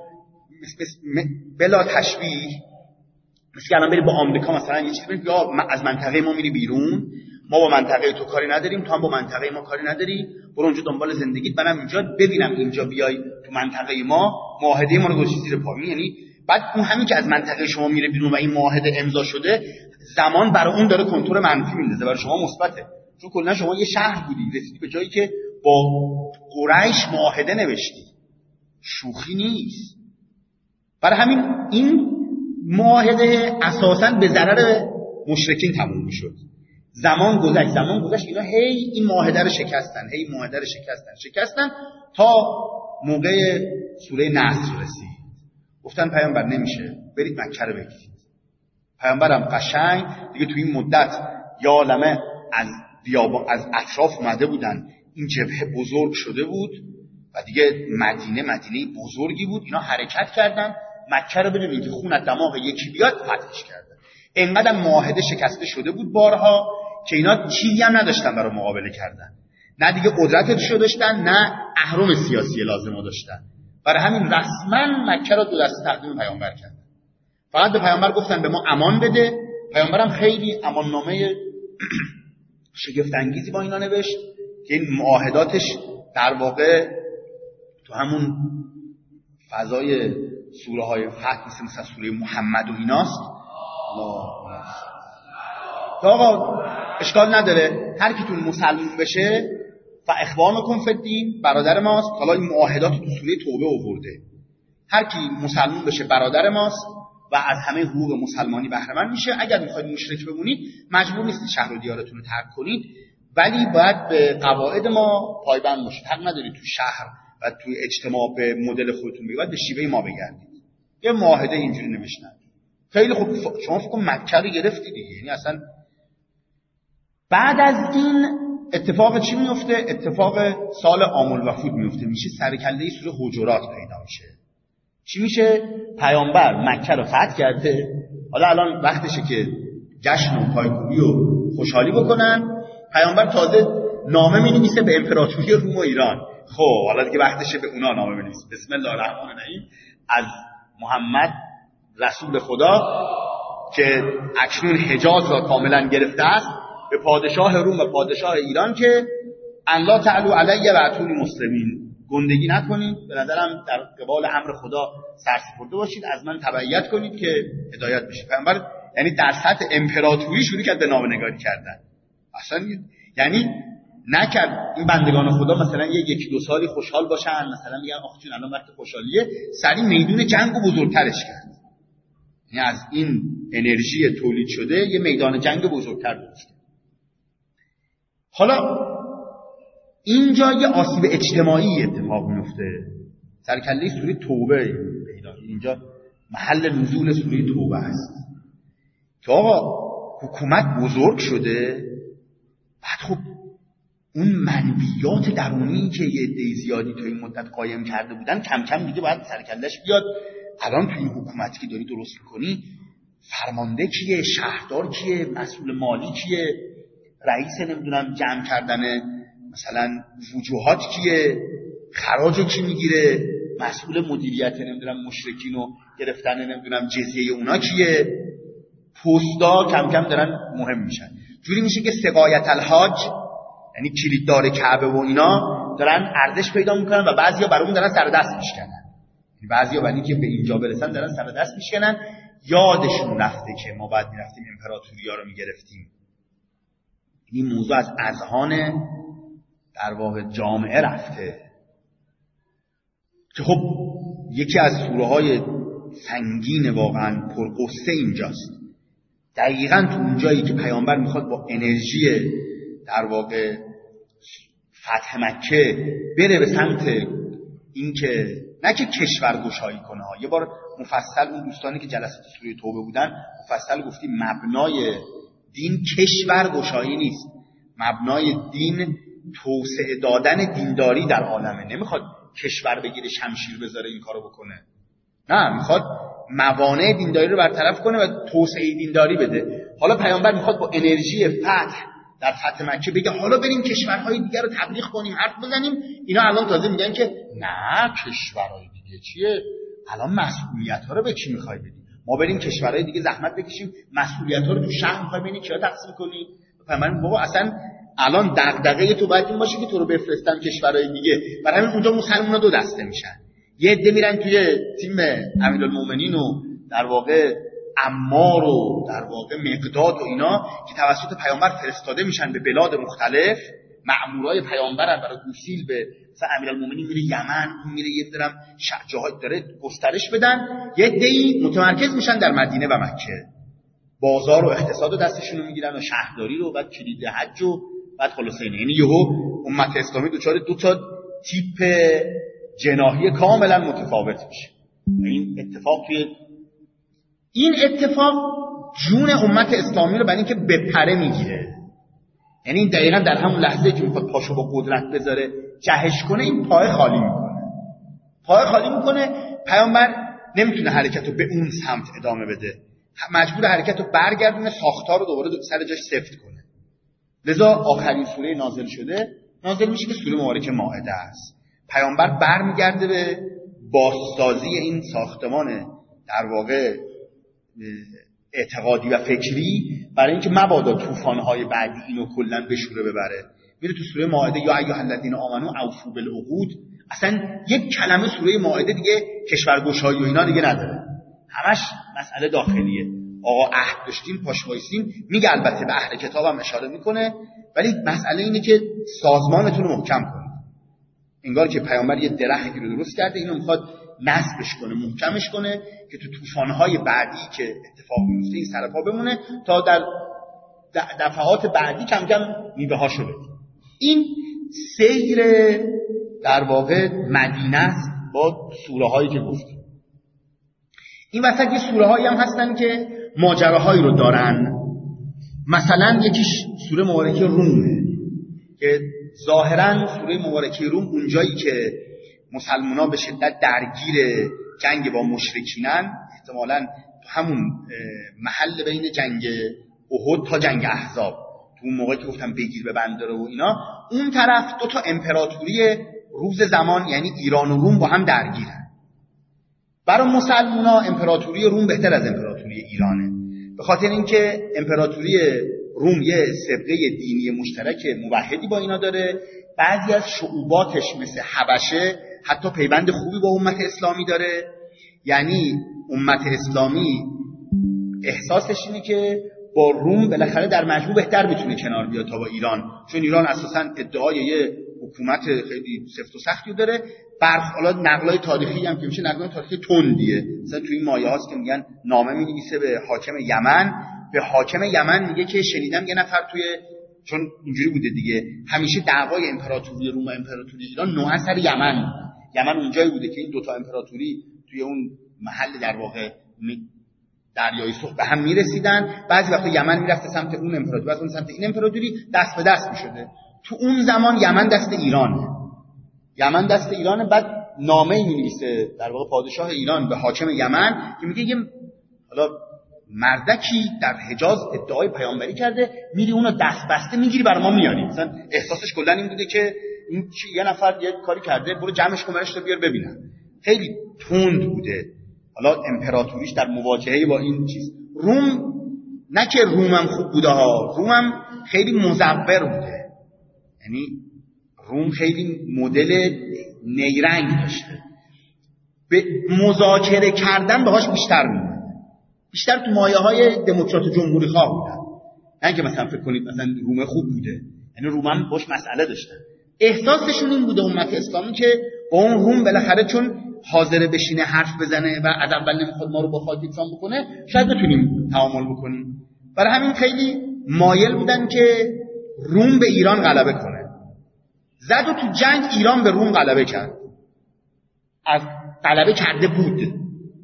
بلا تشبیه مثل الان بری با آمریکا مثلا یه چیزی بگی از منطقه ما میری بیرون، ما با منطقه تو کاری نداریم، تو هم با منطقه ما کاری نداری، برو اونجا دنبال زندگیت، منم اینجا ببینم اینجا بیای تو منطقه ما معاهده ما رو گذاشتی زیر پا. یعنی بعد اون همین که از منطقه شما میره بیرون و این معاهده امضا شده، زمان برای اون داره کنتور منفی میندازه، برای شما مثبته. چون کلا شما یه شهر بودی، رسیدی به جایی که با قریش معاهده نوشتی، شوخی نیست. برای همین این معاهده اساساً به ضرر مشرکین تموم میشد. زمان گذشت اینا هی این معاهده رو شکستن تا موقع سوره نصر رسید. گفتن پیامبر نمیشه، برید مکه رو بگیرید. پیامبرم قشنگ دیگه تو این مدت یا عالمه از اطراف اومده بودن، این جبهه بزرگ شده بود و دیگه مدینه بزرگی بود، اینا حرکت کردن مکه رو بدون که خون از دماغ یکی بیاد فتحش کردن. اینقدر معاهده شکسته شده بود بارها که اینا چیزی هم نداشتن برای مقابله کردن، نه دیگه قدرتشو داشتن نه اهرم سیاسی لازمو داشتن. برای همین رسما مکه رو دو دسته تقدیم پیامبر کردن. فقط به پیامبر گفتن به ما امان بده. پیامبرم خیلی اماننامه شگفت انگیزی با اینا نوشت که این معاهداتش در واقع تو همون فضای سوره های فتح مثل سوره محمد و ایناست. آقا اشکال نداره، هر کی تون مسلمون بشه و اخوانکم فی الدین، برادر ماست. حالا این معاهدات تو سوره توبه آورده، هر کی مسلمون بشه برادر ماست و از همه حقوق مسلمانی بهره مند میشه. اگر میخواید مشرک بمونید مجبور نیستید شهر و دیارتون رو ترک کنید، ولی باید به قواعد ما پایبند باشید. حق ندارید تو شهر و تو اجتماع به مدل خودتون بگید، به شیوه ما بگردید. یه معاهده اینجوری نوشتن. خیلی خوب، شما فکر کن مکه رو گرفتی دیگه. یعنی اصلا بعد از این اتفاق چی میفته؟ اتفاق سال عام الوفود میفته، میشه سرکله سوره حجرات پیدا میشه. چی میشه؟ پیامبر مکه رو فتح کرده، حالا الان وقتشه که جشن و پایکوبی و خوشحالی بکنن. پیامبر تازه نامه می‌نویسه به امپراتوری روم و ایران. خب حالا دیگه وقتشه به اونا نامه بنویسه. بسم الله الرحمن الرحیم، از محمد رسول خدا که اکنون حجاز را کاملا گرفته است، به پادشاه روم و پادشاه ایران که ان لا تعلوا علی و اتونی مسلمین، گندگی نکنید، به نظرم در قبال امر خدا سرسپرده باشید، از من تبعیت کنید که هدایت بشید. پیامبر یعنی در سطح امپراتوری شروع کرد به نامه‌نگاری کردن. اصلا یعنی نکرد این بندگان خدا مثلا یکی دو سالی خوشحال باشن، مثلا میگن آخ جون الان وقت خوشحالیه، سری میدون جنگو بزرگترش کرد. یعنی از این انرژی تولید شده یه میدان جنگ بزرگتر درست کرد. حالا اینجا یه آسیب اجتماعی اتفاق میفته. سرکله سوره توبه پیدا، اینجا محل نزول سوره توبه است که آقا حکومت بزرگ شده، بعد خب اون منویات درونی که یه عده زیادی تو این مدت قایم کرده بودن کم کم دیگه باید سرکلهش بیاد. الان تو این حکومتی که داری درست میکنی، فرمانده کیه؟ شهردار کیه؟ مسئول مالی کیه؟ رئیس نمیدونم جمع کردن مثلا وجوهات کیه؟ خراج کی میگیره؟ مسئول مدیریت نمیدونم مشرکین و گرفتن نمیدونم جزیه اونا کیه؟ پستا کم کم دارن مهم میشن. جوری میشه که سقایت الحاج، یعنی کلیددار کعبه و اینا، دارن ارزش پیدا میکنن و بعضیا برای اون دارن سر دست میشکنن. یعنی بعضیا برای اینکه به اینجا برسن دارن سر دست میشکنن. یادشون رفته که ما بعد میرفتیم امپراتوریا رو میگرفتیم. این موضوع از اذهان در واقع جامعه رفته که خب یکی از سوره های سنگین واقعا پرقصه اینجاست. دقیقاً تو اون جایی که پیامبر میخواد با انرژی در واقع فتح مکه بره به سمت این که نه که کشور گشایی کنه ها. یه بار مفصل اون دوستانی که جلسات سوره توبه بودن مفصل گفتیم مبنای دین کشور گشایی نیست. مبنای دین توسعه دادن دینداری در عالمه. نمیخواد کشور بگیره شمشیر بذاره این کارو بکنه، نه، میخواد موانع دینداری رو برطرف کنه و توسعه دینداری بده. حالا پیامبر میخواد با انرژی فتح در فتح مکه بگه حالا بریم کشورهای دیگر رو تبلیغ کنیم، حرف بزنیم. اینا الان تازه میگن که نه کشورهای دیگه چیه، الان مسئولیت‌ها رو به کی میخوای بدی؟ ما بریم کشورهای دیگه زحمت بکشیم، مسئولیت‌ها رو تو شهر میخوای ببینی کیا تقسیم کنی؟ من بابا اصلا الان دغدغه تو باید این باشه که تو رو بفرستن کشورهای دیگه. برای همین اونجا مسلمان‌ها دو دسته میشن. یه عده میرن توی تیم امیرالمومنین و در واقع عمار و در واقع مقداد و اینا که توسط پیامبر فرستاده میشن به بلاد مختلف، مأمورای پیامبرن برای گوشیل به مثلا امیرالمومنین میره یمن، اون میره یه درم جاهای داره گسترش بدن. یه عده‌ای متمرکز میشن در مدینه و مکه، بازار و اقتصاد رو دستشون میگیرن و شهرداری رو، بعد کلید حج و بعد خلاصه اینه. یعنی یهو امت اسلامی دوچار دو تا تیپ جناحی کاملا متفاوت میشه. این اتفاق جون امت اسلامی رو برای اینکه بپره میگیره. یعنی این دقیقاً در همون لحظه که میخواد پاشو با قدرت بذاره جهش کنه، این پای خالی میکنه. پیامبر نمیتونه حرکت رو به اون سمت ادامه بده، مجبور حرکت رو برگردونه، ساختار رو دوباره سر جاش سفت کنه. لذا آخرین سوره نازل میشه که سوره مبارکه مائده است. پیامبر برمیگرده به بازسازی این ساختمان در واقع اعتقادی و فکری برای اینکه مبادا طوفان‌های بعدی اینو کلاً بشوره ببره. میره تو سوره مائده یا ایها الذین آمنو اوفوا بالعقود. اصلا یک کلمه سوره مائده دیگه کشورگشایی و اینا دیگه نداره، همش مسئله داخلیه. آقا عهد داشتین پاش وایسین، میگه البته به اهل کتابم اشاره میکنه، ولی مسئله اینه که سازمانتون رو محکم کنید. انگار که پیامبر یه درختی رو درست کرده، اینو میخواد نصبش کنه، محکمش کنه که تو طوفان‌های بعدی که اتفاق میفته این سر پا بمونه تا در دفعات بعدی کم کم میوه‌هاشو بده. این سیر در واقع مدینه است با سوره‌هایی که گفتیم. این وسط یه سوره‌هایی هم هستن که ماجراهایی رو دارن. مثلا یکیش سوره مبارکه رومه که ظاهراً سوره مبارکه روم اونجایی که مسلمان‌ها به شدت درگیر جنگ با مشرکینن، احتمالاً تو همون محل بین جنگ احد تا جنگ احزاب، تو اون موقعی که گفتم بگیر به بند داره و اینا، اون طرف دو تا امپراتوری روز زمان یعنی ایران و روم با هم درگیرن. برای مسلمان‌ها امپراتوری روم بهتر از امپراتوری ایرانه، به خاطر اینکه امپراتوری روم یه سابقه دینی مشترک موحدی با اینا داره، بعضی از شعوباتش مثل حبشه حتی پیوند خوبی با امت اسلامی داره. یعنی امت اسلامی احساسش اینه که با روم بالاخره در مجموع بهتر میتونه کنار بیاد تا با ایران، چون ایران اساساً ادعای یه حکومت خیلی سفت و سختی داره. حالا نقلای تاریخی هم که میشه نقلای تاریخی تندیه. مثلا توی این مایه هاست که میگن نامه می‌نویسه به حاکم یمن، به حاکم یمن میگه که شنیدم یه نفر توی، چون اینجوری بوده دیگه، همیشه دعوای امپراتوری روم و امپراتوری ایران نوعا سر یمن اونجایی بوده که این دوتا امپراتوری توی اون محل در واقع دریای سرخ به هم میرسیدن. بعضی وقتا یمن میرفته سمت اون امپراتوری، بعضی اون سمت این امپراتوری، دست به دست میشده. تو اون زمان یمن دست ایرانه. بعد نامه می‌نویسه در واقع پادشاه ایران به حاکم یمن که میگه حالا مردکی در حجاز ادعای پیامبری کرده، میری اونو دست بسته میگیری برای ما میاری. مثلا احساسش کلا این بوده که این یه نفر یه کاری کرده، برو جمعش کن برش بیار ببینم. خیلی تند بوده. حالا امپراتوریش در مواجهه با این چیز. روم نه که رومم خوب بوده ها، رومم خیلی مزور بوده. یعنی روم خیلی مدل نیرنگ داشته، به مذاکره کردن باهاش بیشتر تو مایه‌های دموکرات و جمهوری خواه بودن. نه اینکه مثلا فکر کنید مثلا روم خوب بوده، یعنی روم باش مسئله داشتن. احساسشون این بوده امت اسلامی که با اون روم بالاخره چون حاضر بشینه حرف بزنه و از اول نمیخواد ما رو با خاک یکسان بکنه، شاید بتونیم تعامل بکنیم. برای همین خیلی مایل بودن که روم به ایران غلبه کنه. زد و تو جنگ ایران به روم غلبه کرد، از غلبه کرده بود.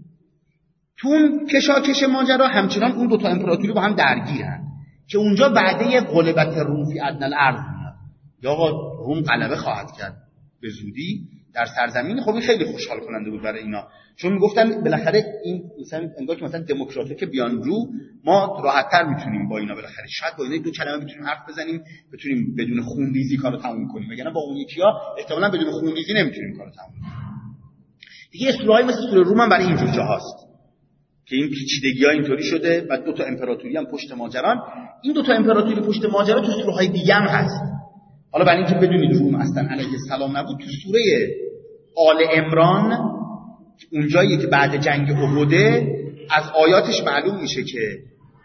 تو اون کشاکش ماجرا همچنان اون دوتا امپراتوری با هم درگیرن که اونجا بعده غلبت روم فی ادنی الارض میاد، یا آقا روم غلبه خواهد کرد به زودی در سرزمین. خب این خیلی خوشحال کننده بود برای اینا، چون میگفتن بالاخره این مثلا انگار که مثلا دموکراته که بیان رو، ما راحت‌تر میتونیم با اینا بالاخره شاید با اینا دو کلمه بتونیم حرف بزنیم، بتونیم بدون خونریزی کارو تموم کنیم، وگرنه با اون یکی‌ها احتمالاً بدون خونریزی نمیتونیم کارو تموم کنیم. دیگه سوره‌های مثل سوره روم هم برای اینجور جاهاست که این پیچیدگی‌ها اینطوری شده و 2 امپراتوری هم پشت ماجران. این 2 امپراتوری پشت ماجرا تو سوره‌های دیگه هم هست. حالا برای اینکه بدونید روم اصلا علیه السلام نبود، تو سوره آل عمران اونجایی که بعد جنگ احد از آیاتش معلوم میشه که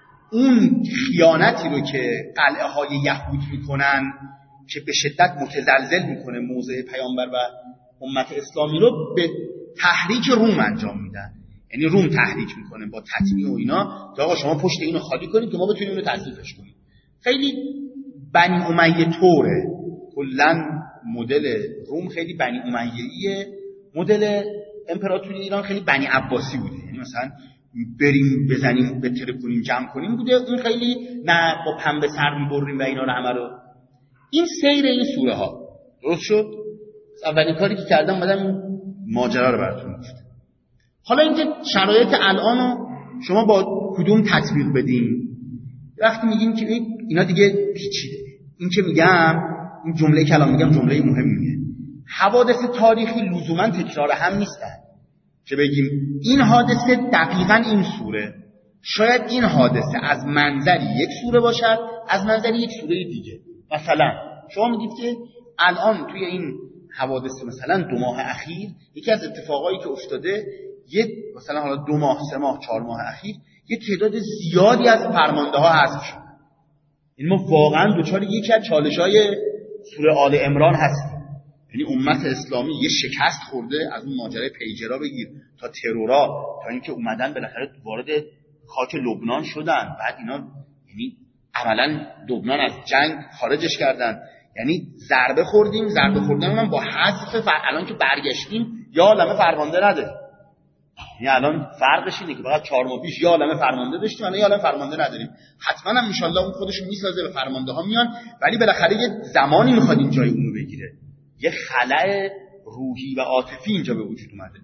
اون خیانتی رو که قلعه‌های یهود میکنن که به شدت متزلزل میکنه موضع پیامبر و امت اسلامی رو، به تحریک روم انجام میدن. یعنی روم تحریک میکنه با تطمیع و اینا که آقا شما پشت اینو خالی کنید که ما بتونیم اینو تضعیفش کنیم. خیلی بنی امیه طوره، کلا مدل روم خیلی بنی امیه‌ایه، مدل امپراتوری ایران خیلی بنی عباسی بوده. یعنی مثلا بریم بزنیم بتره کنیم جمع کنیم بوده، اون خیلی نه با پنبه سر می‌بریم و اینا رو همه رو. این سیر این سوره ها درست شد. اولین کاری که کردم اومدم ماجرا رو براتون گفتم. حالا اینکه شرایط الانو شما با کدوم تطبیق بدین، وقتی میگیم که اینا دیگه پیچیده. این که میگم، این جمله که الان میگم جمله مهمیه. حوادث تاریخی لزوما تکرار هم نیستن که بگیم این حادثه دقیقاً این سوره. شاید این حادثه از منظری یک سوره باشد، از منظری یک سوره دیگه. مثلا شما میگید که الان توی این حوادث مثلا 2 ماه اخیر یکی از اتفاقایی که افتاده، مثلا حالا 2 ماه 3 ماه 4 ماه اخیر یه تعداد زیادی از فرمانده ها حذف شدن. این ما واقعا دوچار یکی از چالش‌های سوره آل عمران هستیم. یعنی امت اسلامی یه شکست خورده، از اون ماجرای پیجرا بگیر تا ترورا، تا اینکه اومدن بالاخره وارد خاک لبنان شدن، بعد اینا یعنی عملاً لبنان از جنگ خارجش کردن. یعنی ضربه خوردیم، ضربه خوردنمون با حذف الان که برگشتیم یا عالمه فرمانده نداریم. یعنی الان فرقش اینه که فقط 4 ماه پیش یا عالمه فرمانده داشتیم، الان یا عالمه فرمانده نداریم. حتما هم ان شاء الله اون خودش میسازه، به فرمانده ها میان، ولی بالاخره یه زمانی میخواد این جای اونو بگیره. یه خلأ روحی و عاطفی اینجا به وجود اومده.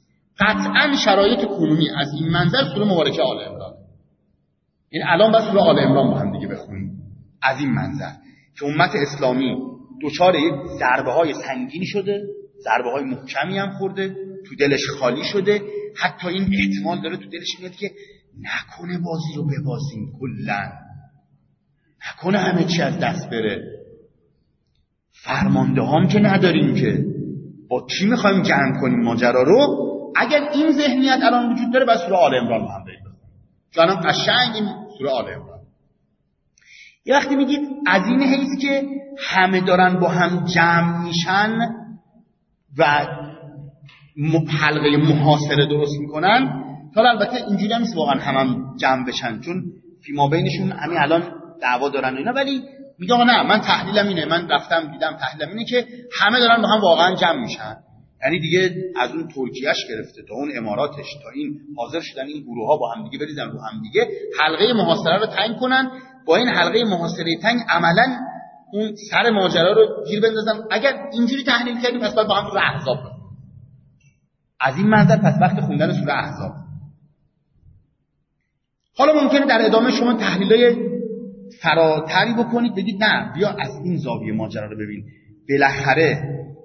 قطعاً شرایط کنونی از این منظر سوره مبارکه آل عمران. این الان بس سوره آل عمران با هم دیگه بخونیم از این منظر که امت اسلامی دوچار یک ضربه‌های سنگینی شده، ضربه‌های محکمی هم خورده، تو دلش خالی شده. حتی این احتمال داره تو دلش میاد که نکنه بازی رو ببازیم کلاً، نکنه همه چی از دست بره، فرمانده هم که نداریم که با کی میخوایم جنگ کنیم ماجرا رو. اگر این ذهنیت الان وجود داره بس سوره آل عمران هم برید بخونید، چون قشنگ این سوره آل عمران. یه وقتی میگید از این حیث که همه دارن با هم جمع میشن و حلقه محاصره درست میکنن، حالا البته اینجوری هم نیست واقعا هم جمع بشن، چون فیما بینشون همین الان دعوا دارن اینا، ولی میگه آقا نه، من تحلیلم اینه، من رفتم دیدم تحلیلم اینه که همه دارن با هم واقعا جمع میشن. یعنی دیگه از اون ترکیهش گرفته تا اون اماراتش تا این حاضر شدن این گروه ها با هم دیگه بریزن رو هم دیگه، حلقه محاصره رو تنگ کنن. با این حلقه محاصره تنگ عملاً اون سر ماجرا رو گیر بندازن. اگر اینجوری تحلیل کردیم پس باید با هم سوره احزاب بخونیم. از این منظر پس وقت خوندن سوره احزاب. حالا ممکنه در ادامه شما تحلیلای فراتری بکنید، بگید نه بیا از این زاویه ماجرا رو ببین. بالاخره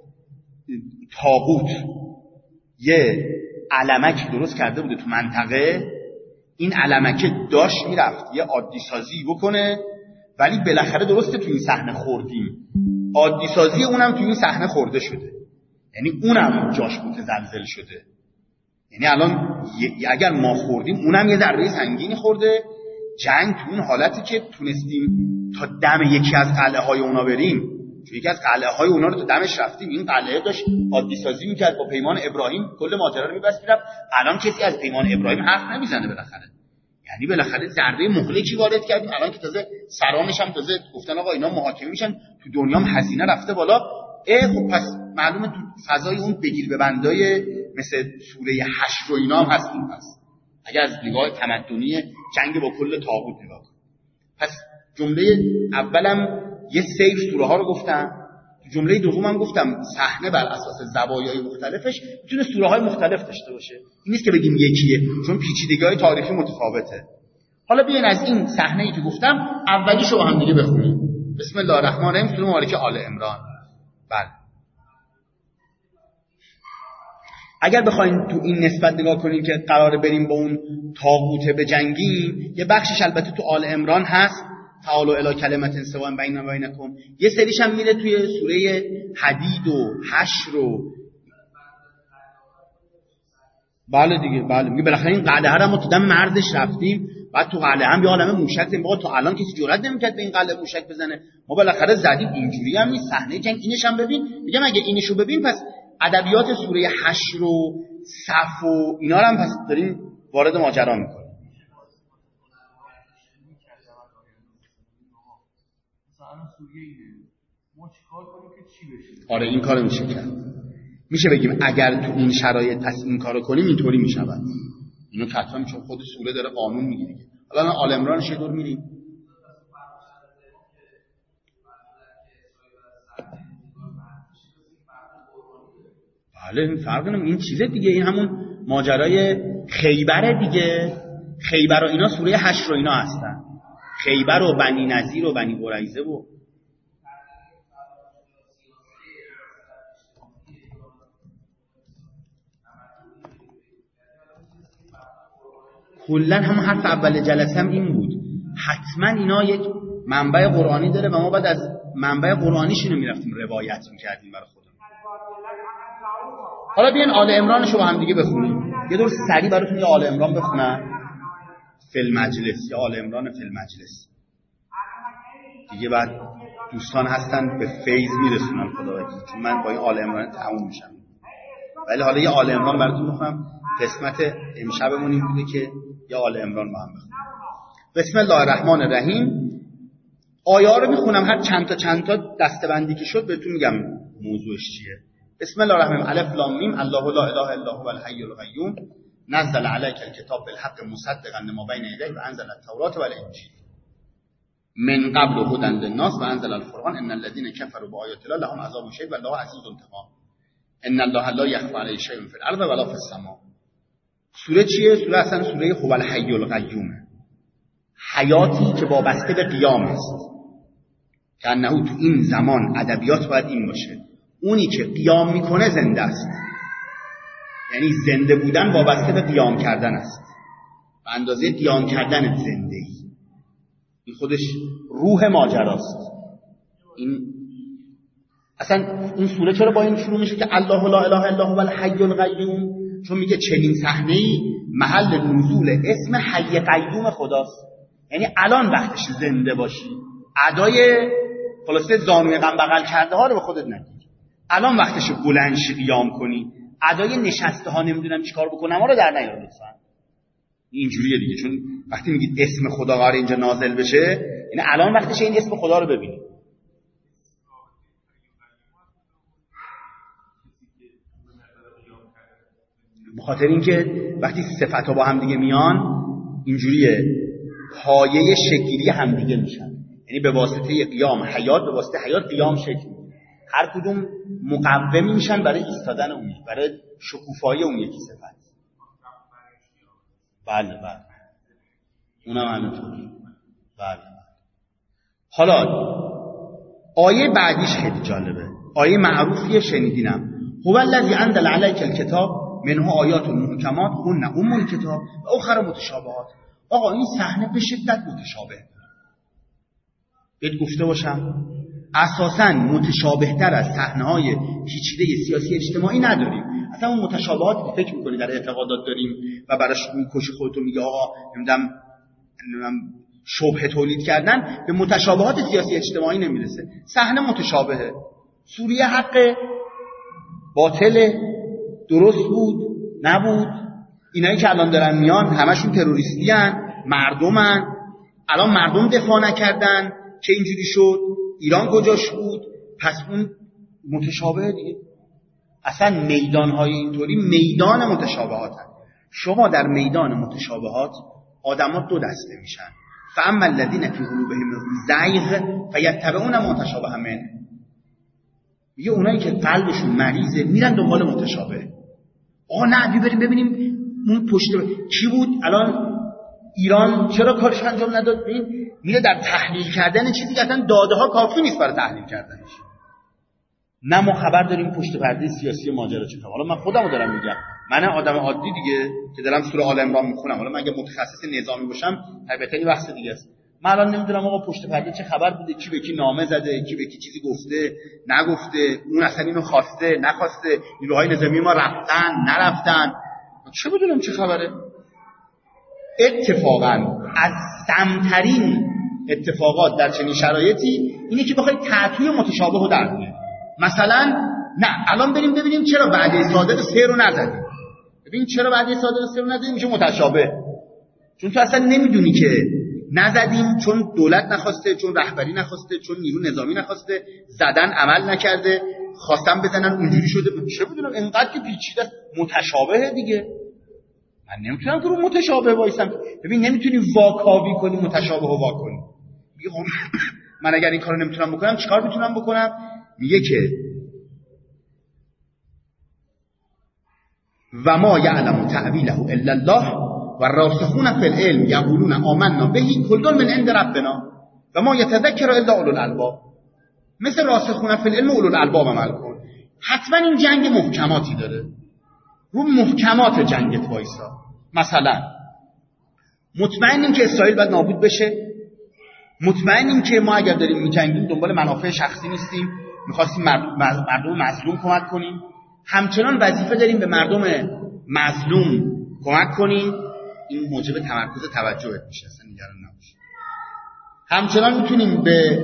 طاغوت یه علمکی درست کرده بوده تو منطقه، این علمکه داشت میرفت یه عادی سازی بکنه، ولی بالاخره درسته تو این صحنه خوردیم، عادی سازی اونم تو این صحنه خورده شده، یعنی اونم جاش متزلزل شده. یعنی الان اگر ما خوردیم اونم یه ضربه سنگینی خورده. جنگ تو اون حالتی که تونستیم تا دم یکی از قلعه های اونا بریم، چون یکی از قلعه های اونا رو تا دمش رفتیم، این قلعه داشت عادی سازی میکرد با پیمان ابراهیم، کل ماجرا رو میبست میرفت. الان کسی از پیمان ابراهیم حرف نمیزنه بالاخره. یعنی بالاخره ضربه مهلکی وارد کردیم. الان که تازه سرانش هم تازه گفتن آقا اینا محاکمه میشن، تو دنیا هم هزینه رفته بالا. خب پس معلومه تو فضای اون بگیر ببندای مثل سوره حشر و اینا هم هستیم. پس اگر از نگاه تمدنی جنگ با کل طاغوت نگاه کنیم، پس جمله اولم یه سیر سوره ها رو گفتم، جمله دومم گفتم صحنه بر اساس زوایای مختلفش میتونه سوره های مختلف داشته باشه. این نیست که بگیم یکیه، چون پیچیدگی‌های تاریخی متفاوته. حالا بیاین از این صحنه‌ای که گفتم اولیشو با هم دیگه بخونیم. بسم الله الرحمن الرحیم، سوره مبارکه آل عمران. بله. اگر بخواین تو این نسبت نگاه کنیم که قراره بریم با اون طاغوت بجنگیم، یه بخشش البته تو آل عمران هست، تعالوا الی کلمة سواء بیننا و بینکم، یه سریش هم میره توی سوره حدید و حشر و بله دیگه، بله میگه بالاخره این قلعه رو ما تو دم مرزش رفتیم، بعد تو قلعه هم یه عالمه موشک زدیم، بابا تا الان کسی جرئت نمی‌کرد به این قلعه موشک بزنه، ما بالاخره زدیم. اینجوری هم نیست، صحنه جنگ اینش هم ببین. میگم اگه اینشو ببین پس ادبیات سوره حشر و صف و اینا رو هم پس داریم وارد ماجرا می‌کنیم. آره این کارو میشه کرد. میشه بگیم اگر تو این شرایط پس این کارو کنیم اینطوری میشود. اینو حتما چون خود سوره داره قانون میگیره. حالا آل عمرانش یه دور میریم. بله این فرق نمیکنه، این چیزه دیگه، این همون ماجرای خیبر دیگه. خیبر و اینا سوره حشر و اینا هستن. خیبر و بنی نذیر و بنی قریظه و کلن همون حرف اول جلسه هم این بود، حتما اینا یک منبع قرآنی داره و ما بعد از منبع قرآنیش اینو میرفتیم روایت میکردیم برای خودمون. حالا بیاین آل عمرانشو با هم دیگه بخونیم، یه دور سریع براتون یه آل عمران بخونم فی المجلس، یا آل عمران فی المجلس دیگه، بعد دوستان هستن به فیض میرسونن خدا وکیل، چون من با این آل عمران تموم میشم. ولی حالا یه آل عمران براتون بخونم، قسمت امشبمون این بوده که یه آل عمران با هم بخونم. بسم الله الرحمن الرحیم. آیه ها رو میخونم، هر چند تا دسته‌بندی که شد بهتون میگم موضوعش چیه. بسم الله الرحمن الرحیم. الف لام میم. الله لا اله الا هو الحی القیوم نزل علیک الکتاب بالحق مصدقا لما بین یدیه و انزل التوراة والانجیل من قبل هدی للناس و انزل الفرقان ان الذين كفروا بآیات الله لهم عذاب شدید والله عزیز انتقام ان الله لا یخفی علیه شیء فی الارض ولا فی السماء. سوره چیه؟ سوره اصلا سوره هو الحی القیومه، حیاتی که وابسته به قیام است. که انه تو این زمان ادبیات باید این باشه، اونی که قیام میکنه زنده است، یعنی زنده بودن وابسته به قیام کردن است، به اندازه قیام کردن زندگی. این خودش روح ماجراست. این اصلا این سوره چرا با این شروع میشه که الله لا اله الا هو الحی القیوم؟ چون میگه چنین صحنه‌ای محل نزول اسم حی قیوم خداست، یعنی الان وقتش زنده باشی، ادای خلاصه زانوی غم بغل کرده ها رو به خودت نگیر، الان وقتش بلند شی قیام کنی، ادای نشسته ها نمیدونم چیکار بکنم ها رو در نیار لطفا. اینجوریه دیگه، چون وقتی میگید اسم خدا قراره اینجا نازل بشه، یعنی الان وقتشه این اسم خدا رو ببینید. بخاطر اینکه وقتی صفات‌ها با هم دیگه میان اینجوریه، پایه شکلی هم دیگه میشن، یعنی به واسطه قیام حیات، به واسطه حیات قیام شکل میگیره، هر کدوم مقومی میشن برای ایستادن اون، برای شکوفایی اون یکی صفت. بله اونم همینطور. بله. حالا آیه بعدیش خیلی جالبه، آیه معروفیه شنیدینم، هو الذی انزل علیک الکتاب منه آیات محکمات هن ام الکتاب و اخر متشابهات. آقا این صحنه به شدت متشابه، بهت گفته باشم اساساً متشابه تر از صحنه‌های پیچیده سیاسی اجتماعی نداریم. اصلا اون متشابهات که فکر می‌کنی در اعتقادات داریم و براش می‌کشی خودتو، میگه آقا نمیدونم شبهه تولید کردن، به متشابهات سیاسی اجتماعی نمیرسه. صحنه متشابهه، سوریه حق باطل، درست بود نبود، اینایی که الان دارن میان همشون تروریستی ان، مردمن، الان مردم دفاع نکردن که اینجوری شد، ایران کجاش بود؟ پس اون متشابه دیگه. اصلا میدانهای اینطوری میدان متشابهات هست. شما در میدان متشابهات آدم‌ها دو دسته میشن، فاما الذین فی قلوبهم زیغ فیتبعون ما تشابه منه. میگه اونایی که قلبشون مریضه میرن دنبال متشابه. آقا نه بریم ببینیم اون پشت کی بود، الان ایران چرا کارش انجام نداد؟ میره در تحلیل کردن چیزی که اصلا داده ها کافی نیست برای تحلیل کردنش. نه ما خبر داریم پشت پرده سیاسی ماجرا چه خبره. حالا من خودمو دارم میگم، من آدم عادی دیگه که دارم سوره آل عمران میخونم، حالا من اگه متخصص نظامی باشم البته این بحث دیگه است. من الان نمیدونم آقا پشت پرده چه خبر بوده، کی به کی نامه زده، کی به کی چیزی گفته نگفته، اون اصلا اینو خواسته نخواسته، نیروهای نظامی ما رفتن نرفتن، چه بدونم چه خبره. اتفاقا از سمترین اتفاقات در چنین شرایطی اینه که بخوای تعطیل متشابه رو در بیاری. مثلا نه الان بریم ببینیم چرا وعده صادق 3 رو نزدیم. ببین چرا وعده صادق 3 رو نزدیم میشه متشابه، چون تو اصلا نمیدونی که نزدیم، چون دولت نخواسته، چون رهبری نخواسته، چون نیرو نظامی نخواسته، زدن عمل نکرده، خواستم بزنن اونجوری شده. چه بدونم انقدر که پیچیده است، متشابهه دیگه. من نمیتونم که رو متشابه وایسم. ببین نمیتونی واکاوی کنی متشابه رو واکنی. میگه من اگر این کارو نمیتونم بکنم چیکار میتونم بکنم؟ میگه که و ما یعلم تعویله الا الله و راسخون فی العلم یقولون آمنا به کل من عند ربنا و ما یتذکر الا اولو الالباب. مثل راسخون فی العلم اولو الالباب عمل کن. حتما این جنگ محکماتی داره، رو محکمات جنگت وایسا. مثلا مطمئنیم که اسرائیل باید نابود بشه، مطمئنیم که ما اگر داریم می‌جنگیم دنبال منافع شخصی نیستیم، می‌خواستیم مردم مظلوم کمک کنیم، همچنان وظیفه داریم به مردم مظلوم کمک کنیم. این موجب تمرکز توجهت میشه، اصلا نگران نباش. همچنان میتونیم به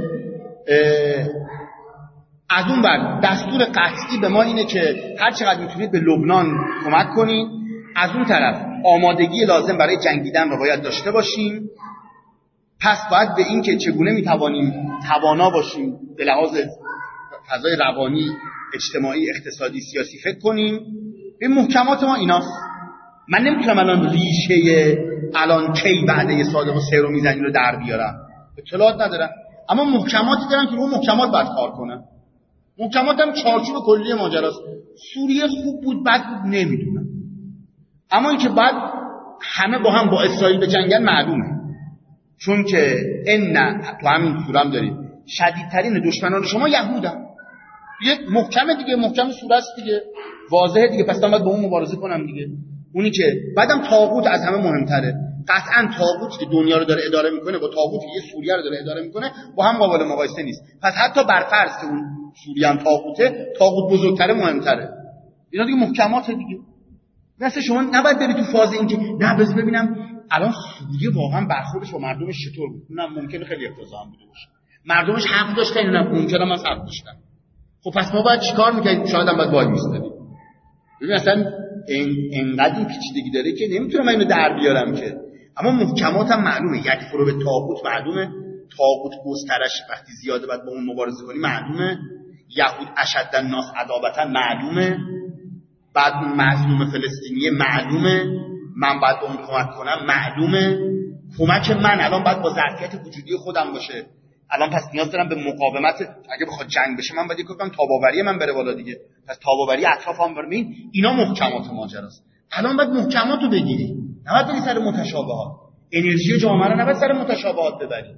از اون بر دستور قطعی به ما اینه که هر چقدر میتونید به لبنان کمک کنید. از اون طرف آمادگی لازم برای جنگیدن رو باید داشته باشیم. پس باید به این که چگونه میتوانیم توانا باشیم به لحاظ فضای روانی، اجتماعی، اقتصادی، سیاسی فکر کنیم. این محکمات ما ایناست. من نمیتونم الان ریشه الان کی وعده صادق و 3 رو میزنیم رو در بیارم، اطلاعات ندارم، اما محکماتی دارم که رو محکمات باید کار کنم. محکمات هم چارچوب کلی ماجراست. سوریه خوب بود بد بود نمیدونم، اما این که بعد همه با هم با اسرائیل به جنگن معلومه، چون که تو همین سوره هم داریم شدیدترین دشمنان شما یهودن. یه محکمه دیگه، محکم سوره است دیگه، واضحه دیگه. پس من باید با اون مبارزه کنم دیگه. اونی که بعدم طاغوت از همه مهمتره. قطعاً طاغوتی که دنیا رو داره اداره میکنه با طاغوتی که سوریه رو داره اداره میکنه با هم قابل مقایسه نیست. پس حتی برفرض که اون سوریه هم طاغوته، طاغوت بزرگتره مهمتره. اینا دیگه محکمات دیگه. مثلا شما نباید بری تو فاز این که نه بس ببینم الان سوریه واقعا برخوردش با مردمش چطور بود. اونم ممکنه خیلی افتضاح بوده باشه. مردمش حق داشتن، اینا ممکنه هم حق داشتن. خب پس ما باید چیکار می‌کردیم؟ شاید هم باید وای می‌ایستادیم. ببین اصلا اینقدر پیچیدگی داره که نمیتونم اینو در بیارم که. اما محکمات هم معلومه. یکفر به طاغوت معلومه، طاغوت گسترش وقتی زیاده بعد با اون مبارزه کنی معلومه، یهود اشد الناس عداوتا معلومه، بعد مظلوم فلسطینی معلومه، من باید به اون کمک کنم معلومه، کمک من الان باید با ظرفیت وجودی خودم باشه. الان پس نیاز دارم به مقاومت. اگه بخواد جنگ بشه من باید یک کنم تاباوری من بره بالا دیگه. پس تاباوری اطرافم بریم. اینا محکمات ماجراست. الان باید محکمات رو بگیری، نباید بری سر متشابهات. انرژی جامعه رو نباید سر متشابهات ببری.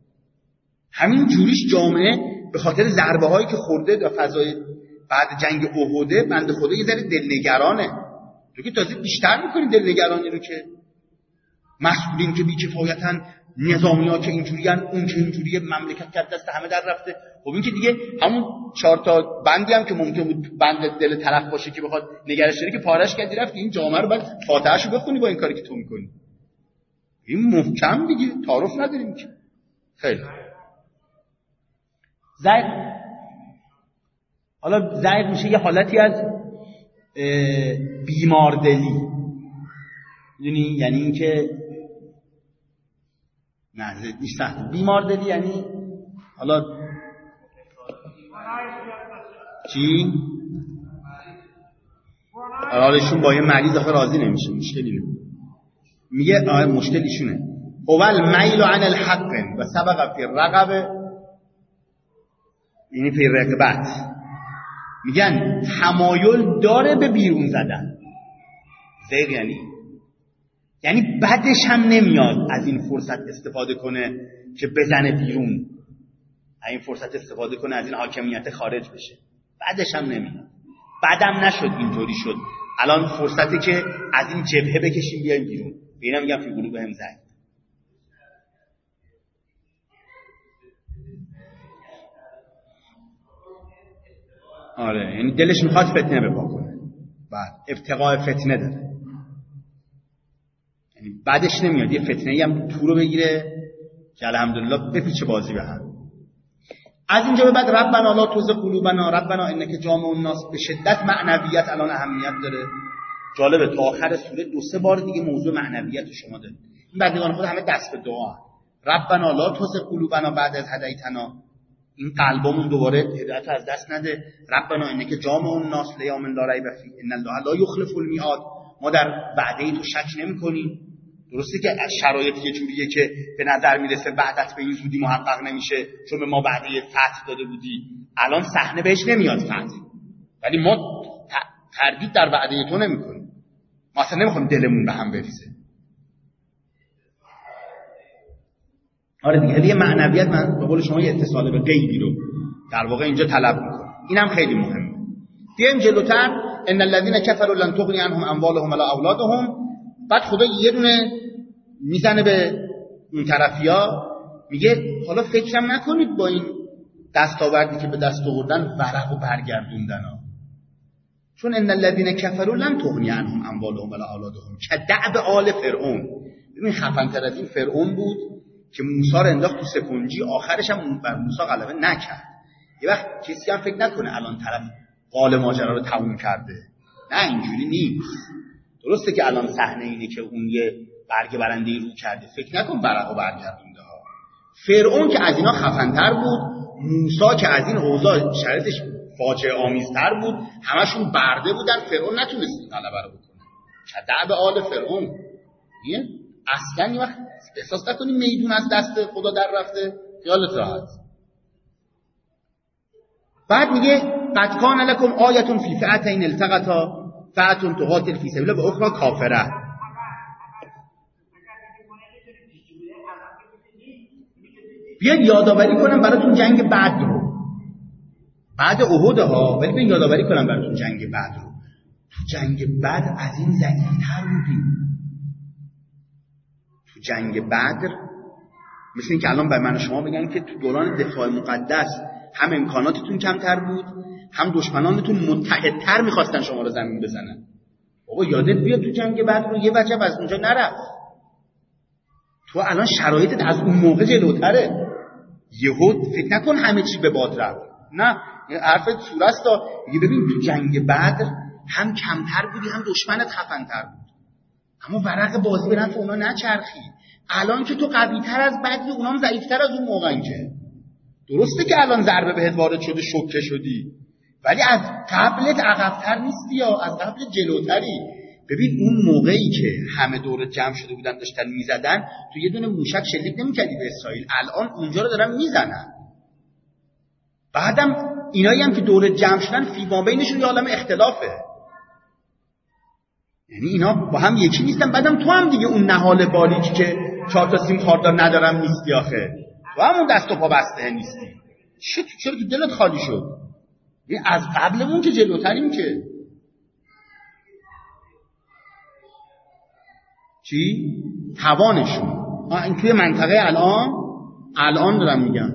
همین جوریش جامعه به خاطر ضربه هایی که خورده در فضای بعد جنگ احد بنده خدا یه ذره دلنگرانه. تو که تازه بیشتر می‌کنی دلنگرانی رو که مسئولین که بی‌کفایتن، نظامی‌ها که اینجوریان، اون که اینجوریه، مملکت کرد دست همه در رفته. خب این که دیگه همون 4 تا بندی هم که ممکن بود بند دل طرف باشه که بخواد نگرش داره که پارش کردی رفت. این جامعه رو بعد فاتحه‌شو بخونی با این کاری که تو می‌کنی. این محکم دیگه، تعارف نداریم که. خیلی زید حالا زید میشه یه حالتی از بیماردلی. میدونی یعنی این که نه زید نیست. بیماردلی یعنی حالا چی؟ حالشون با یه مریض آخه راضی نمیشه، مشکلی نه. میگه مشکلیشونه اول میل عن الحق و سبق فی الرقبه، یعنی فی رقبت. میگن تمایل داره به بیرون زدن. زیغ یعنی بعدش هم نمیاد از این فرصت استفاده کنه که بزنه بیرون، از این فرصت استفاده کنه از این حاکمیت خارج بشه. بعدش هم نمیاد. بعدم نشد اینطوری شد. الان فرصتی که از این جبهه بکشیم بیایم بیرون. به اینا میگم فی قلوبهم زیغ. آره، یعنی دلش میخواد فتنه بپا کنه. بعد ابتغاء فتنه داره. یعنی بعدش نمیاد یه فتنه‌ای هم تو رو بگیره که الحمدلله بپیچه بازی به هم. از اینجا به بعد ربنا لا تزغ قلوبنا ربنا انک جامع الناس به شدت معنویت الان اهمیت داره. جالبه تا آخر سوره 2-3 بار دیگه موضوع معنویت شما داره. این بندگان خود همه دست به دعا. ربنا لا تزغ قلوبنا بعد از هدیتنا، این قلبمون دوباره هدایت از دست نده. ربنا انک جامع الناس لیوم لا ریب فیه ان الله لا یخلف الميعاد، ما در وعده تو شک نمی‌کنیم. درسته که شرایط یه جوریه که به نظر میرسه وعدت به این زودی محقق نمیشه چون به ما وعده فتح داده بودی، الان صحنه بهش نمیاد فتح، ولی ما تردید در وعده تو نمی‌کنیم. ما اصلا نمی‌خوایم دلمون به هم بریزه. آره دیگه، یه معنویت من به قول شما یه اتصال به غیبی رو در واقع اینجا طلب می‌کنه. اینم خیلی مهمه. بیایم جلوتر. ان الذين كفروا لن تغني عنهم اموالهم ولا اولادهم. بعد خدا یه دونه میزنه به اون طرفیا، میگه حالا فکرم نکنید با این دستاوردی که به دست آوردن ورق و برگردوندن ها. چون ان الذين كفروا لن تغني عنهم اموالهم ولا اولادهم كدأب آل فرعون. ببین خفن‌تر از این فرعون بود که موسی رو انداخت تو سفنجی، آخرش هم بر موسی غلبه نکرد. یه وقت کسی هم فکر نکنه الان طرف قال ماجرا رو تموم کرده. نه، اینجوری نیست. درسته که الان صحنه اینه که اون یه برگ برنده رو کرده، فکر نکن ورقو برگردونده ها. فرعون که از اینا خفن‌تر بود، موسی که از این اوضاع شرایطش فاجعه آمیزتر بود، همشون برده بودن، فرعون نتونست غلبه رو بکنه. کدأب آل فرعون. میگه اصلا یه وقت احساس نکنی میدون از دست خدا در رفته، خیالت راحت. بعد میگه قد کان لکم آیه فی فئتین التقطا فئة تقاتل فی سبیل الله و اخرى کافره. بیا یادآوری کنم براتون جنگ بدر رو، بعد احد ها، ولی بیا یادآوری کنم براتون جنگ بدر رو. تو جنگ بدر از این ضعیف‌تر بودیم. تو جنگ بدر مثل این که الان به من و شما بگن که تو دوران دفاع مقدس هم امکاناتتون کمتر بود، هم دشمنانتون متحدتر میخواستن شما رو زمین بزنن. بابا یادت بیاد تو جنگ بدر رو یه وجب از اونجا نرفت. تو الان شرایطت از اون موقع جلوتره. یهود فکر نکن همه چی به باد رفت. نه، حرفت سوره است. میگه ببین تو جنگ بدر هم کمتر بودی، هم دشمنت خفن‌تر بود، اما ورق بازی به نفع اونا نچرخی. الان که تو قوی‌تر از بدر، اونام ضعیف‌تر از اون موقعن. که درسته که الان ضربه بهت وارد شده، شوکه شدی، ولی از قبلت عقب‌تر نیستی یا از قبل جلوتری. ببین اون موقعی که همه دور جمع شده بودن داشتن میزدن، تو یه دونه موشک شلیک نمی‌کردی به اسرائیل، الان اونجا رو دارن میزنن. بعدم اینایی هم که دور جمع شدن فی ما بینشون یه عالم اختلافه، یعنی اینا با هم یکی نیستن. بعدم تو هم دیگه اون نهال باریکی که 4 تا سیم خاردار ندارم نیستی، آخه تو هم اون دست و پا بسته نیستی. چرا که دلت خالی شد؟ این از قبلمون که جلوتریم. که چی؟ توانشون این توی منطقه الان دارم میگم،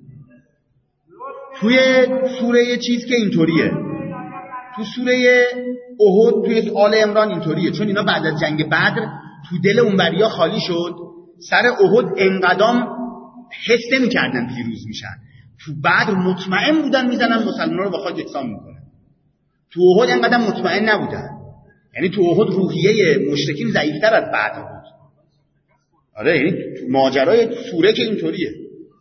توی سوره چیز که اینطوریه، تو سوره احد، توی آل عمران اینطوریه. چون اینا بعد از جنگ بدر تو دل اونوریا خالی شد، سر احد انقدام حس نمی‌کردن پیروز میشن. تو بدر مطمئن بودن میزنن مسلمان‌ها رو با خاک یکسان میکنن. تو احد انقدر مطمئن نبودن. یعنی تو احد روحیه مشرکین ضعیف‌تر از بدر بود. آره، یعنی ماجرای سوره که اینطوریه.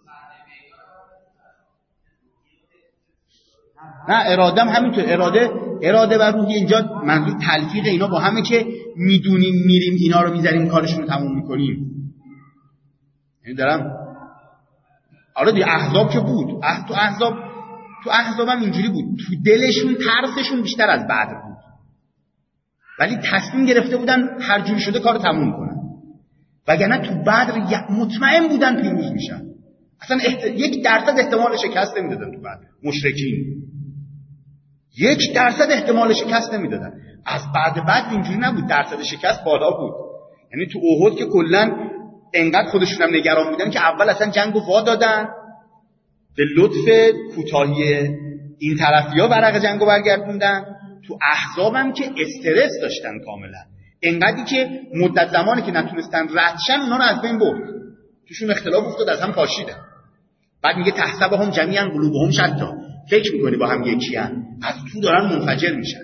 نه، اراده هم همینطور. اراده و روحیه اینجا منظور تلفیق اینا با همه که میدونیم میریم اینا رو میذاریم کارشون رو تموم میکنیم. یعنی دارم آره دیگه، احزاب که بود، تو احزاب هم اینجوری بود، تو دلشون ترسشون بیشتر از بدر بود، ولی تصمیم گرفته بودن هر جوری شده کارو تموم کنن، وگرنه تو بدر مطمئن بودن پیروز میشن. اصلا 1% احتمال شکست نمیدادن تو بدر مشرکین. 1% احتمال شکست نمیدادن. از بعد اینجوری نبود، درصد شکست بالا بود. یعنی تو احد که کلا انقدر خودشون هم نگران بودن که اول اصلا جنگو وا دادن، به لطف کوتاهی این طرفی‌ها ورق جنگو برگردوندن. تو احزاب هم که استرس داشتن کاملا، انقدری که مدت زمانی که نتونستن ردشن اونا رو از بین برد، توشون اختلاف افتاد، از هم پاشیدن. بعد میگه تحسبهم جمیعا قلوبهم شتی، فکر میکنی با هم یکی ان، از تو دارن منفجر میشن.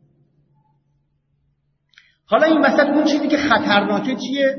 حالا این وسط اون چیزی که خطرناکه چیه؟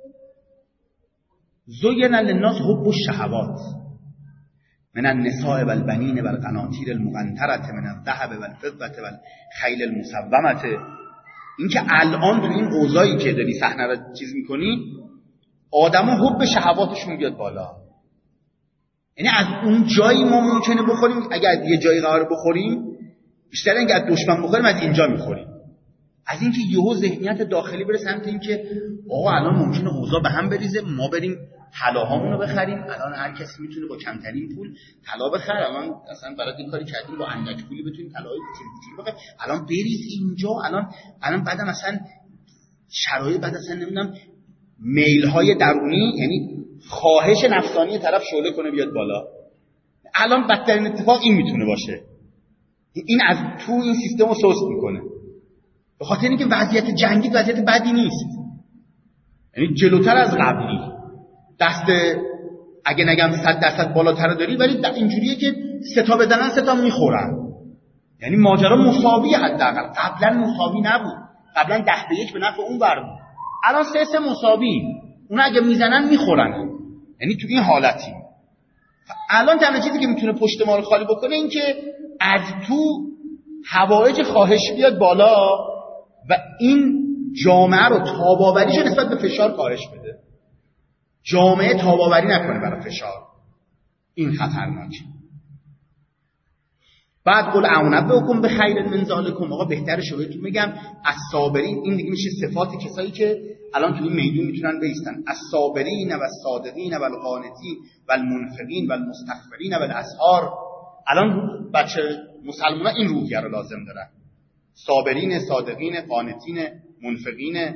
زین للناس حب الشهوات من النساء والبنین والقناطیر المقنطرة من الذهب والفضة والخیل المسومة. این که الان تو این اوضاعی که داری صحنه رو چیز میکنی، آدما حب شهواتشون بیاد بالا. یعنی از اون جایی ما ممکنه بخوریم، اگر یه جایی قرار بخوریم بیشتر اینکه از دشمن بخوریم، از اینجا میخوریم. از اینکه یهو ذهنیت داخلی بره سمت اینکه آقا الان ممکنه اوضاع به هم بریزه، ما بریم طلاهامون رو بخریم. الان هر کسی میتونه با کمترین پول طلا بخره. الان اصلا برای این کاری کردیم با اندک پولی بتونیم طلای کوچولو بخریم. الان بریز اینجا، الان بعدم اصلا شرایط، بعد اصلا نمیدونم میل‌های درونی، یعنی خواهش نفسانی طرف شعله کنه بیاد بالا. الان بدترین اتفاق این میتونه باشه. این از تو این سیستم رو سست میکنه، به خاطر اینکه وضعیت جنگی وضعیت بدی نیست. یعنی جلوتر از قبلی، دست اگه نگم 100% بالاتر داری، ولی اینجوریه که سه تا بزنن سه تا میخورن. یعنی ماجرا مساویه، حداقل قبلا مساوی نبود. قبلا 10-1 به نفع اون ور بود، الان 3-3 مساوی. اونا اگه میزنن میخورن. یعنی تو این حالتی الان تنها چیزی که میتونه پشت ما رو خالی بکنه این که از تو حوائج خواهش بیاد بالا و این جامعه رو تاباوریش نسبت به فشار کاهش بده. جامعه تاباوری نکنه برای فشار، این خطرناکه. بعد قل اعنبئکم بخیر من ذالکم، آقا بهترش رو بهتون میگم، الصابرین. این دیگه میشه صفات کسایی که الان تو این میدون میتونن بایستن. الصابرین و الصادقین و القانتین و المنفقین و المستغفرین و الاسحار. الان بچه مسلمان‌ها این روحیه رو لازم دارن: صابرین، صادقین، قانتین، منفقین.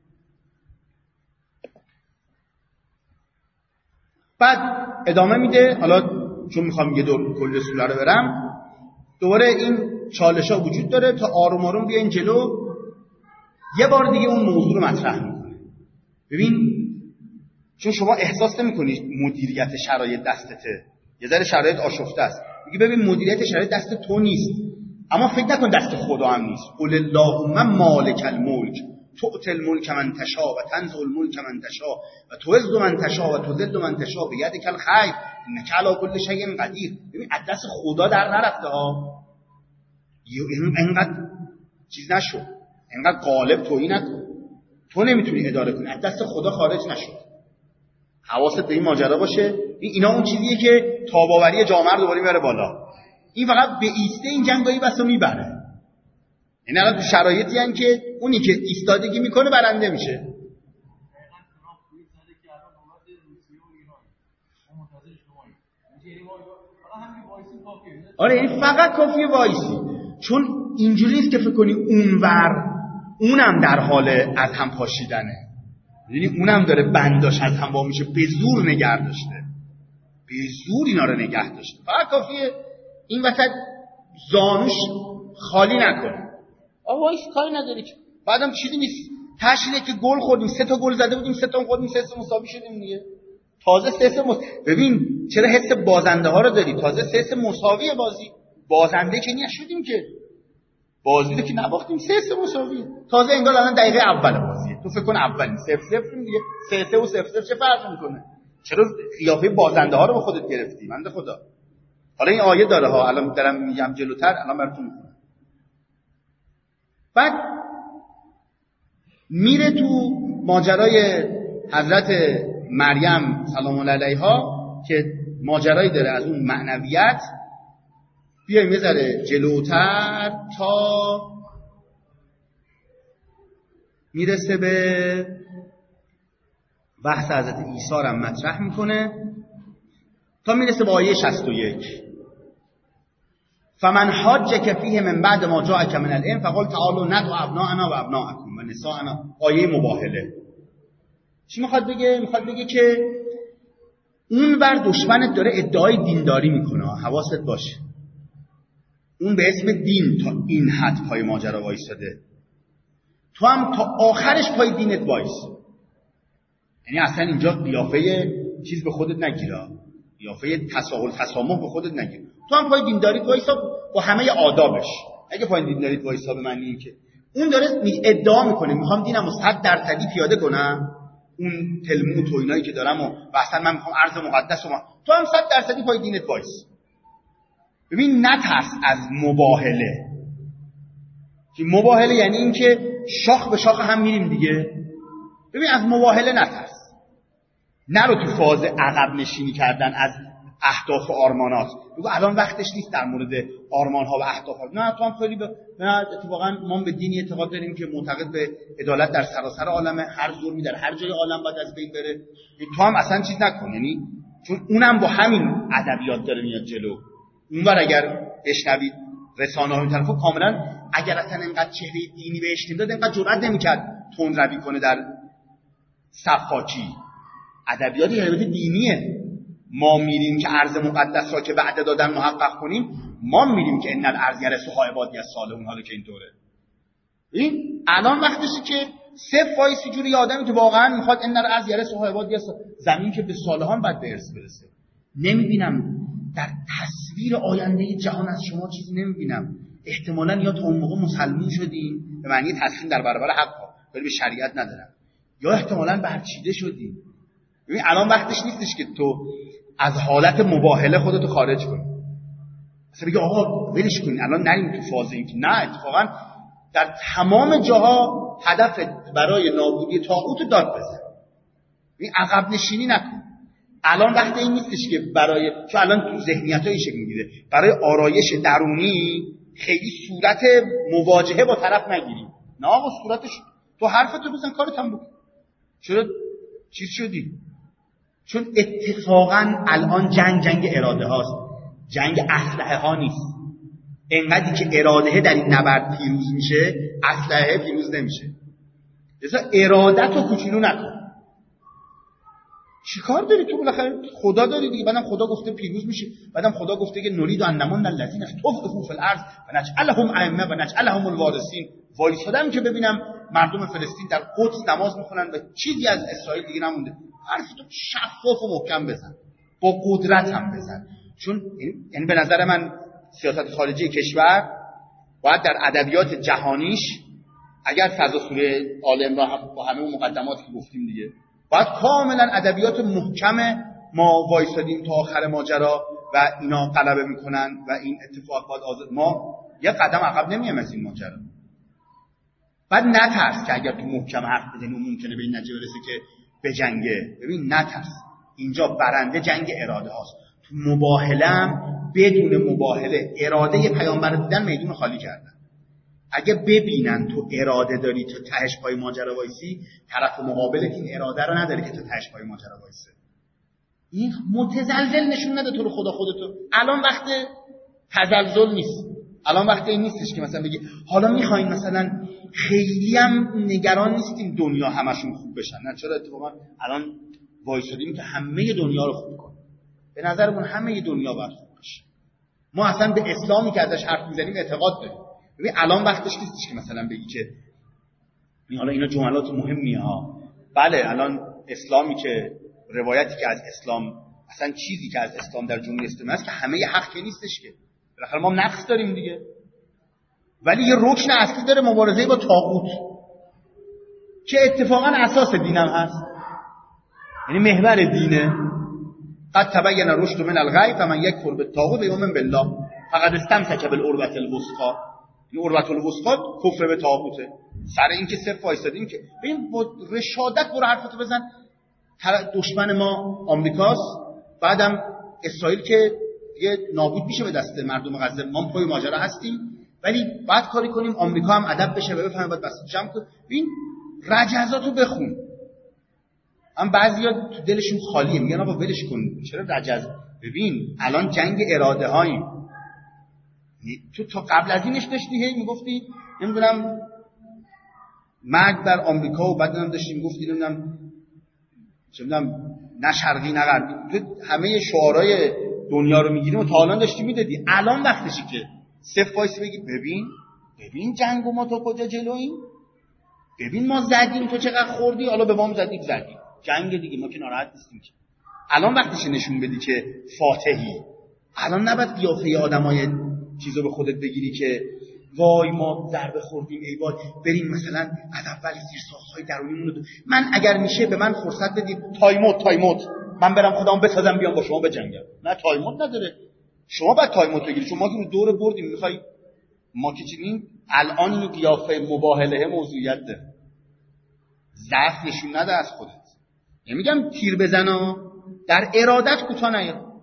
بعد ادامه میده. حالا چون میخوام یه دور کل سوره رو برم، دوباره این چالش ها وجود داره تا آروم آروم بیاین جلو. یه بار دیگه اون موضوع رو مطرح میکنه. ببین، چون شما احساس نمیکنید مدیریت شرایط دستته، یه ذره شرایط آشفته است، میگه ببین مدیریت شرایط دست تو نیست، اما فکر نکن دست خدا هم نیست. قل اللهم مالک الملک تؤتی الملک من تشاء و تنزع الملک من تشاء و تعز من تشاء و تذل من تشاء بیدک الخیر انک علی کل شیء قدیر. ببین از دست خدا در نرفته ها. اینقدر چیز نشو، اینقدر غالب تویی نکن. تو نمیتونی اداره کنی، از دست خدا خارج نشو. حواست به این ماجرا باشه. اینا اون چیزیه که تاباوری جامعه رو دوباره میبره بالا. این فقط به ایسته این جنگایی بسو میبره. این الان تو شرایطی هستن که اونی که ایستادگی میکنه برنده میشه. آره این فقط کافیه وایسی، چون اینجوری نیست که فکر کنی اونور اونم در حال از هم پاشیدنه. یعنی اونم داره بنداش از هم وا میشه، به زور نگه داشته، به زور اینا رو نگه داشته. فقط کافیه این وسط زانوش خالی نکنه. وایس کاری نداری که بعدم چیزی نیست. تشینه که گل خوردیم، 3 تا گل زده بودیم، 3 تا خوردیم، 3-3 مساوی شدیم دیگه. تازه 3-3 ببین چرا حس بازنده ها رو داری. تازه 3-3 مساوی بازی، بازنده که نشدیم که، بازی رو که نباختیم، 3-3 مساوی. تازه انگار الان دقیقه اول بازیه. تو فکر کن اولین 0-0 دیگه، 3-3 و 0-0 چه فرقی میکنه؟ چرا قیافه بازنده ها رو به خودت گرفتی؟ بنده خدا. حالا این آیه داره ها، الان دارم میگم جلوتر، الان براتون میگم. بعد میره تو ماجرای حضرت مریم سلام الله علیها که ماجرایی داره از اون معنویت. بیایم یه ذره جلوتر تا میرسه به بحث حضرت عیسی رو مطرح میکنه تا میرسه به آیه 61. فمن حاجک فیه من بعد ما جاءک من العلم فقل تعالوا ندعو ابناءنا و ابناءکم و نساءنا. آیه مباهله چی میخواد بگه؟ میخواد بگه که اون بر دشمنت داره ادعای دینداری میکنه، حواست باشه. اون به اسم دین تا این حد پای ماجرا وایساده، تو هم تا آخرش پای دینت وایس. یعنی اصلا اینجا قیافه چیز به خودت نگیره، قیافه تساهل تسامح به خودت نگیر. تو هم پای دینداریت وایسا با همه آدابش. اگه پای دینداریت وایسا به معنی این که اون داره ادعا میکنه میخوام دینمو 100% پیاده کنم، اون تلمود و اینایی که دارم و اصلا من میخوام ارض مقدس رو تو هم 100% پای دینت وایس. ببین نترس از مباهله، که مباهله یعنی این که شاخ به شاخ هم میریم دیگه. ببین از مباهله نترس، نرو تو فاز عقب نشینی کردن از اهداف و آرمانات. بگو الان وقتش نیست در مورد آرمان ها و اهداف ها. نه تو هم خیلی نه اتفاقا ما به دینی اعتقاد داریم که معتقد به عدالت در سراسر عالمه، هر ظلمی در هر جای عالم باید از بین بره. تو هم اصلا چیز نکن، یعنی چون اونم با همین ادبیات داره میاد جلو. اونور اگر بشنوید رسانه های طرفو کاملا اگر اصلا انقدر چهره دینی بهش نمیداد انقدر جرئت نمیکرد تون روی کنه در صفاکی. ادبیات البته دینیه. ما میریم که ارض مقدس را که وعده دادن محقق کنیم، ما میریم که ان الارض یرثها عبادی الصالحون. حالا که اینطوره، این الان وقتشه که صف وایسی جوری آدمی که واقعا میخواد ان الارض یرثها عبادی الصالحون، زمین که به صالحان باید به ارث برسه. نمیبینم در تصویر آینده جهان از شما چیزی نمیبینم. احتمالاً یا تو اون موقع مسلمون شدین به معنی تسلیم در برابر حق ولی به شریعت ندارن، یا احتمالاً برچیده شدین. ببین الان وقتش نیستش که تو از حالت مباهله خودتو خارج کنی، مثلا بگی آقا ولش کن الان نریم تو فاز این که نه. اتفاقا در تمام جاها هدف برای نابودی طاغوت داد بزن. این عقب نشینی نکن. الان وقت این نیستش که برای چون الان تو ذهنیت‌های شکل میگیره برای آرایش درونی خیلی صورت مواجهه با طرف نگیری. نه آقا صورتش تو حرفتو بزن کارت هم بکن. چرا چیز شدی؟ چون اتفاقا الان جنگ اراده هاست، جنگ اسلحه ها نیست. انقدری که اراده در این نبرد پیروز میشه اسلحه پیروز نمیشه. لذا ارادت رو کوچولو نکن. چیکار داری تو؟ بالاخره خدا داری دیگه. بعدم خدا گفته پیروز میشه، بعدم خدا گفته که نرید ان نمن الذین استضعفوا فی الارض و نجعلهم ائمه و نجعلهم الوارثین. وایسادم که ببینم مردم فلسطین در قدس نماز میخونن و چیزی از اسرائیل دیگه نمونده. حرفتو شفاف و محکم بزن، با قدرت هم بزن. چون یعنی به نظر من سیاست خارجی کشور باید در ادبیات جهانیش، اگر فضا سوره آل عمران با همه مقدماتی که گفتیم دیگه، باید کاملا ادبیات محکم ما وایسادیم تا آخر ماجرا و اینا غلبه میکنن و این اتفاق باید ما یه قدم عقب نمیایم از این ماجرا. بعد نترس که اگر تو محکم حرف بزنی ممکنه به این نتیجه برسه که به جنگه. ببین نترس، اینجا برنده جنگ اراده هاست. تو مباهله بدون مباهله اراده پیامبر دیدن میدون خالی کردن. اگه ببینن تو اراده داری تو تهش پای ماجرا وایسی، طرف مقابلت این اراده رو نداره که تو تهش پای ماجرا وایسه. این متزلزل نشون نده تو رو خدا خودتو. الان وقت تزلزل نیست. الان وقت این نیستش که مثلا بگی حالا میخواین مثلا خیلی هم نگران نیستیم دنیا همشون خوب بشن. نه چرا؟ اتفاقا الان وایسادیم که همه دنیا رو خوب کنیم. به نظرمون همه دنیا باید خوب بشه. ما اصلا به اسلامی که ازش حرف میزنیم اعتقاد داریم. ببین الان وقتش نیستش که مثلا بگی که حالا اینا جملات مهمیه ها. بله الان اسلامی که روایتی که از اسلام اصلا چیزی که از اسلام در جمهوری اسلامی هست که همه حق که نیستش که. بالاخره ما نقص داریم دیگه. ولی یه رکن اصلی داره مبارزه با طاغوت که اتفاقا اساس دینم هست. یعنی محور دینه. قد تبین الرشد من الغی فمن یکفر بالطاغوت و یؤمن بالله فقد استمسک بالعروة الوثقی. این عروة الوثقی کفر به طاغوته. سر این که صرف وایسادیم که ببین با رشادت برو حرفتو بزن. دشمن ما آمریکاست، بعدم اسرائیل که یه نابود میشه به دست مردم غزه. ما پای ماجرا هستیم ولی بعد کاری کنیم آمریکا هم ادب بشه و بفهمه باید بس جمع کنه. ببین رجزاتو بخون. هم بعضیا تو دلشون خالیه میگن آقا ولش کن چرا رجز. ببین الان جنگ اراده هاییم. تو تا قبل از اینش داشتی هی میگفتی نمیدونم مرگ در آمریکا و بعد داشتی میگفتی نمیدونم چه میدونم نه شرقی نه غربی، تو همه شعارهای دنیا رو میگیریم و تا الان داشتی میدادی. الان وقتشه که صف وایسی بگی ببین جنگو ما تو کجا جلوییم، ببین ما زدیم تو چقدر خوردی، حالا به وام زدیم جنگ دیگه، ما که ناراحت نیستیم که. الان وقتشه نشون بدی که فاتحی. الان نباید قیافه آدمای چیزو به خودت بگیری که وای ما ضربه خوردیم ای وای، بریم مثلا از اول زیرساخت‌های درونیمون رو من اگر میشه به من فرصت بدید تایموت من برم خودم بسازم بیام با شما بجنگم. نه تایموت نداره، شما باید تایموت بگیری، چون ما که رو دور بردیم میخوای ما که چنین الان اینو قیافه مباهله موضوعیت ده ضعف نشون نده از خودت. نمیگم تیر بزنا، در ارادت کوتاه نیا.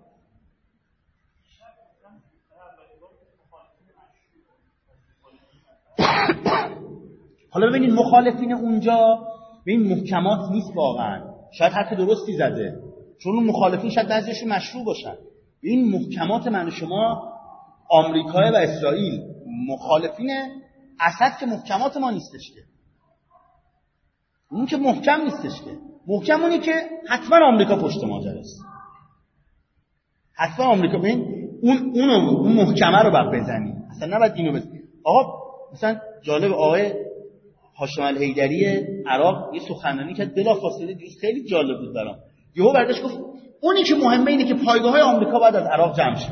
حالا ببینید مخالفین اونجا به این محکمات نیست واقعا، شاید حرف درستی زده، چون اون مخالفین شاید بعضیشون مشروع باشن. به این محکمات من و شما آمریکا و اسرائیل مخالفین اسد که محکمات ما نیستش که، اون که محکم نیستش که، محکم اونی که حتما آمریکا پشت ماجراست، حتما آمریکا. ببین اون محکمه رو باید بزنی، اصلا نباید اینو بزنی. آقا مثلا جالب آقای هاشم الحیدری عراق یه سخنرانی کرد بلافاصله دیروز، خیلی جالب بود برام. یهو برداشت گفت اونی که مهمه اینه که پایگاه‌های آمریکا باید از عراق جمع شه.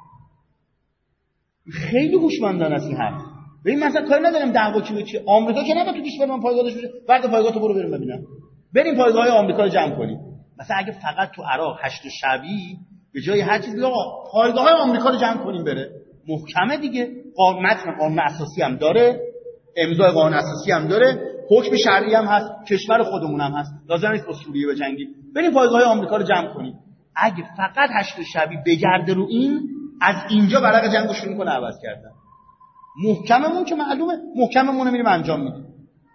خیلی هوشمندانه است این حرف. ببین مثلا کاری ندارم دعوا کی به چی، آمریکا که نباید تو کشور من پایگاه داشته باشه، فرد پایگاه تو برو بریم ببینم، بریم پایگاه‌های آمریکا رو جمع کنیم. مثلا اگه فقط تو عراق 8 شبی به جای هر چیز بگو آقا پایگاه‌های آمریکا رو جمع کنیم بره، محکمه دیگه، قانون اساسی هم داره، امضای قانون اساسی هم داره، حکم شرعی هم هست، کشور خودمون هم هست، لازم نیست با سوریه بجنگیم، بریم پایگاه‌های آمریکا رو جمع کنیم. اگه فقط 8 شبی بگرده رو این، از اینجا برق جنگو شروع کنه عوض کردن. محکممون که معلومه، محکممون رو میریم انجام میدیم.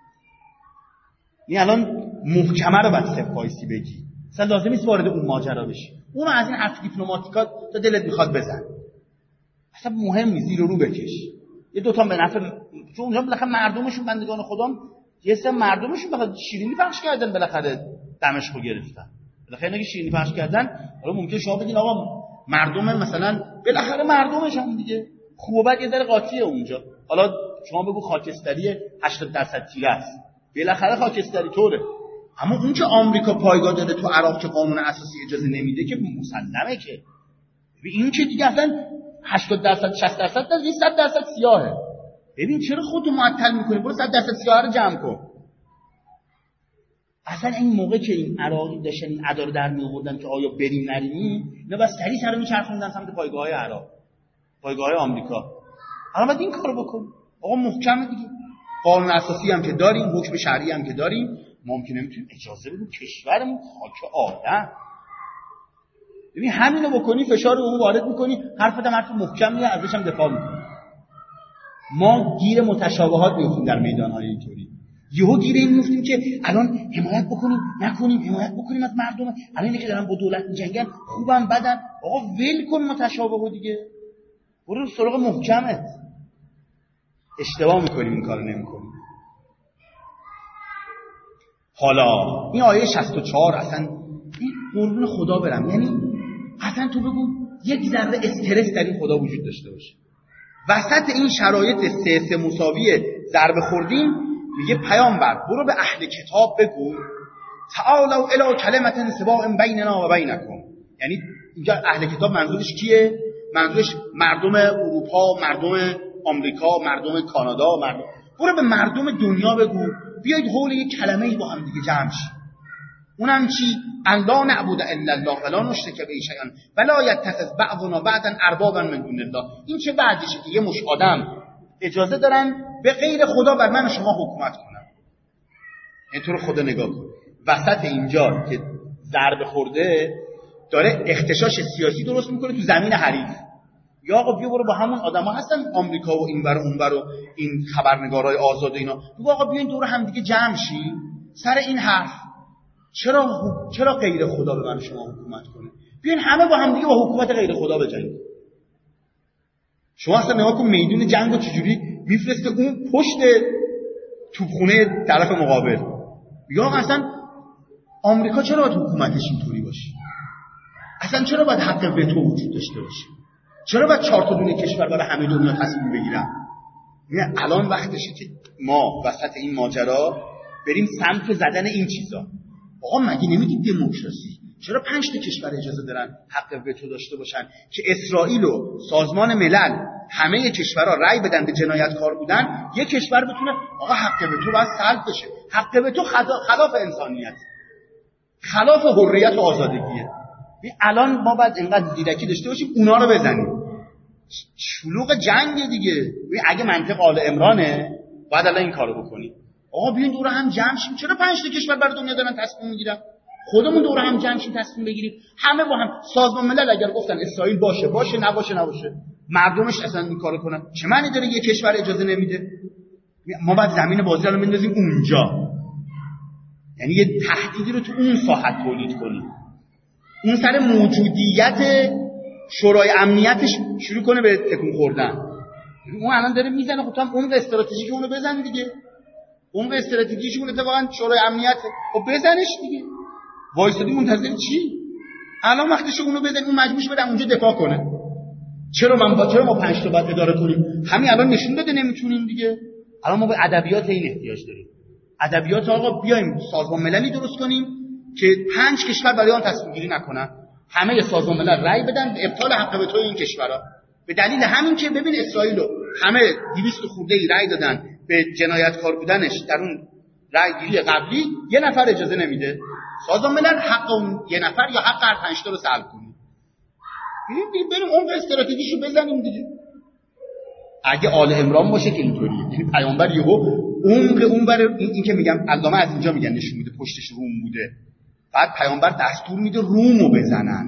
این الان محکمه رو بعد سفایسی بگی، اصلا لازم نیست وارد اون ماجرا بشی، اون از این حرف دیپلماتیکات تا دلت میخواد بزن، اصلا مهم نیست، زیر و رو بکش. یه دوتا به نفع، چون اونجا بالاخره مردمشون بندگان خدام، یه سه مردمشون بخاطر شیرینی پخش کردن، بالاخره دمشقو گرفتن، بالاخره اینا که شیرینی پخش کردن، حالا ممکن شما بگین آقا مردم مثلا بالاخره مردمش هم دیگه خوب و بد یه ذره قاطیه اونجا، حالا شما بگو خاکستری 80% تیره است، بالاخره خاکستری طوره. اما اون که آمریکا پایگاه داره تو عراق که قانون اساسی اجازه نمیده که مسلمه که، این که دیگه اصلا 80% 60% نه 100% سیاهه. ببین چرا خودتو معطل میکنی، برو 100% سیاه رو جمع کن. اصلا این موقع که این عراقی داشتن این ادا رو در میآوردن که آیا بریم نریم، اینا بس سری سر میچرخوندن سمت پایگاه‌های عراق، پایگاه‌های آمریکا. الان باید این کارو بکن. آقا محکمه دیگه، قانون اساسی هم که داریم، حکم شرعی هم که داریم، ممکنه نمیتونیم اجازه بدیم کشورمون خاک آدم. ببین همینو بکنی فشار رو اون وارد میکنی، حرفت هم حرف محکمیه، ازش هم دفاع میکنی. ما گیر متشابهات میفتیم در میدانهای اینطوری، یهو گیر این میفتیم که الان حمایت بکنیم نکنیم، حمایت بکنیم از مردم، الان اینه که دارن با دولت میجنگن خوبن بدن، آقا ول کن متشابهو دیگه، برو سراغ محکمت. اشتباه میکنیم این کارو نمیکنیم. حالا این آیه 64 اصلا این قربون خدا برم، یعنی اصلا تو بگو یک ذره استرس در این خدا وجود داشته باشه. وسط این شرایط سه مساوی ضربه خوردیم، میگه پیامبر برو به اهل کتاب بگو تعالوا الی کلمة سواء بیننا و بینکم. یعنی اینجا اهل کتاب منظورش کیه؟ منظورش مردم اروپا، مردم آمریکا، مردم کانادا، برو به مردم دنیا بگو بیایید حول یک کلمه‌ای با هم دیگه جمع شیم. اونم چی؟ ان لا نعبد الا الله ولا نشرک به شیئا ولا یتخذ بعضنا بعضا اربابا من دون الله. این چه بعدشه که یه مش آدم اجازه دارن به غیر خدا بر من و شما حکومت کنن. اینطور خدا نگاه کن، وسط اینجا که ضربه خورده داره اختشاش سیاسی درست میکنه تو زمین حریف. یا آقا بیا برو با همون آدما هستن آمریکا و این ور و اون ور و این خبرنگارای آزاد اینا، بگو آقا بیاین دور هم دیگه جمع شیم سر این حرف. چرا غیر خدا به من شما حکومت کنه؟ بیاین همه با هم دیگه با حکومت غیر خدا بجنگیم. شما اصلا نگاه کن میدون جنگو چجوری میفرسته اون پشت توپخونه طرف مقابل. یا اصلا آمریکا چرا باید حکومتش اینطوری باشه؟ اصلا چرا باید حق وتو وجود داشته باشه؟ چرا باید 4 تا دونه کشور برای همه دنیا تصمیم بگیرن؟ یعنی الان وقتشه که ما وسط این ماجرا بریم سمت زدن این چیزا. آقا مگه نمیگید دموکراسی؟ چرا 5 تا کشور اجازه دارن حق وتو داشته باشن که اسرائیل و سازمان ملل همه کشورها رأی بدن به جنایتکار بودن، یک کشور بتونه آقا حق وتو باید سلب بشه؟ حق وتو خلاف انسانیت، خلاف حریت و آزادگیه. الان ما باید اینقدر دیدکی داشته باشیم اونا رو بزنیم. شلوغ جنگ دیگه. اگه منطق آل عمرانه باید الان این کارو بکنیم. آقا بیاین دور هم جمع شیم. چرا 5 تا کشور برای دنیا دارن تصمیم میگیرن؟ خودمون دور هم جمع شیم تصمیم بگیریم. همه با هم. سازمان ملل اگر گفتن اسرائیل باشه نباشه مردمش اصلا این کارو کنن، چه معنی داره یک کشور اجازه نمیده؟ ما باید زمین بازی رو بندازیم اونجا. یعنی یه تهدیدی رو تو اون ساحت تولید کنیم. اون سر موجودیت شورای امنیتش شروع کنه به تکون خوردن. اون الان داره میزنه. خب تو هم عمق استراتژیک اونو بزن دیگه. عمق استراتژیکش اون اتفاقا شورای امنیت. خب بزنش دیگه. وایسادی منتظر چی؟ الان وقتش اونو بزن، اون مجبورش بده اونجا دفاع کنه. چرا ما 5 تا بعد اداره کنیم؟ همین الان نشون داده نمیتونیم دیگه. الان ما به ادبیات این احتیاج داریم. ادبیات آقا بیایم سازمان مللی درست کنیم که 5 کشور برای آن تصمیم گیری نکنن. همه سازمان ملل رأی بدن به ابطال حق وتو این کشورها. به دلیل همین که ببین اسرائیل همه 200 خورده ای رأی دادن به جنایتکار بودنش در اون رأی گیری قبلی، یه نفر اجازه نمیده. سازمان ملل حق اون یه نفر یا حق هر 5 تا رو سلب کنه. بریم اون استراتژیشو بزنیم دیگه. اگه آل عمران باشه که اینطوریه. یعنی پیامبر یهو اون برای این که میگم علامه از اینجا میگن نشون میده پشتش روم بوده. بعد پیامبر دستور میده رومو بزنن.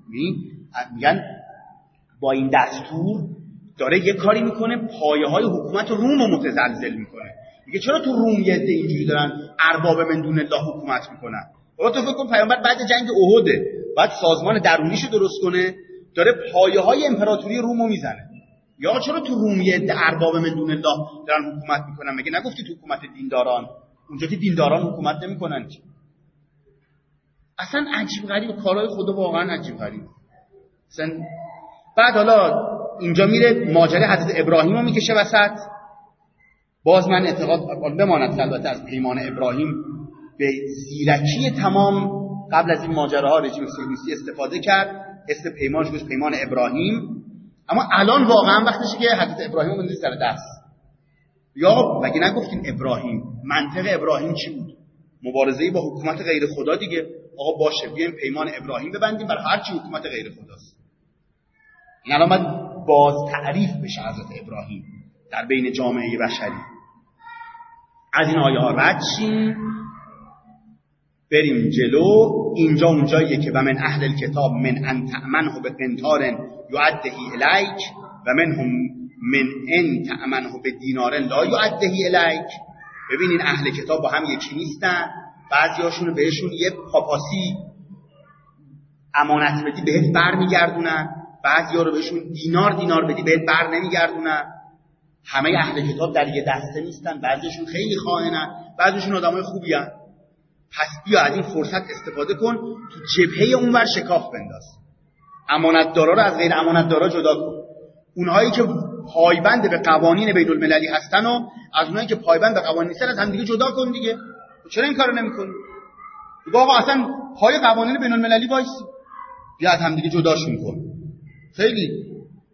میگن با این دستور داره یه کاری میکنه پایه‌های حکومت رومو متزلزل میکنه. میگه چرا تو روم یه عده اینجوری دارن ارباب من دون الله حکومت میکنن؟ تو فکر کن پیامبر بعد جنگ احد بعد سازمان درونیشو درست کنه، داره پایه‌های امپراتوری رومو میزنه. یا چرا تو روم یه عده ارباب من دون الله دارن حکومت میکنن؟ مگه نگفتی تو حکومت دینداران؟ اونجا که دینداران حکومت نمیکنن که. اصلا عجیب غریب کارهای خدا، واقعا عجیب غریب. اصلا بعد حالا اینجا میره ماجرای حضرت ابراهیم رو میکشه وسط. باز من اعتقاد بماند البته از پیمان ابراهیم به زیرکی تمام قبل از این ماجراها رژیم صهیونیستی استفاده کرد. اسم پیمانش گوش پیمان ابراهیم. اما الان واقعا وقتشه که حضرت ابراهیم رو بندازی سر دست. یا مگه نگفتین ابراهیم منطق ابراهیم چی بود؟ مبارزه‌ای با حکومت غیر خدا دیگه. آقا باشه بیایم پیمان ابراهیم ببندیم برای هر چی حکومت غیر خداست. این الان باید باز تعریف بشه حضرت ابراهیم در بین جامعه بشری. از این آیه ها رد شیم بریم جلو. اینجا اونجاییه که و من اهل الکتاب من ان تأمنه بقنطار یعده الیک و منهم من ان تأمنه بدینار لا یعده الیک. ببینین اهل کتاب با هم یکی نیستن. بعضیاشون بهشون یه پاپاسی امانت بدی بهت بر میگردونن، بعضیا رو بهشون دینار بدی بهت بر نمیگردونن. همه اهل کتاب در یه دسته نیستن. بعضیشون خیلی خائنن، بعضیشون آدمای خوبی هستن. پس بیا از این فرصت استفاده کن، تو جبهه اونور شکاف بنداز. امانتدارا رو از غیر امانتدارا جدا کن. اونهایی که پایبند به قوانین بین المللی هستن و از اونایی که پایبند به قوانین نیستن از هم دیگه جدا کن دیگه. چرا این کارو نمی‌کنی؟ بگو آقا اصلا پای قوانین بین المللی وایسی، بیا از هم دیگه جداشون کن. خیلی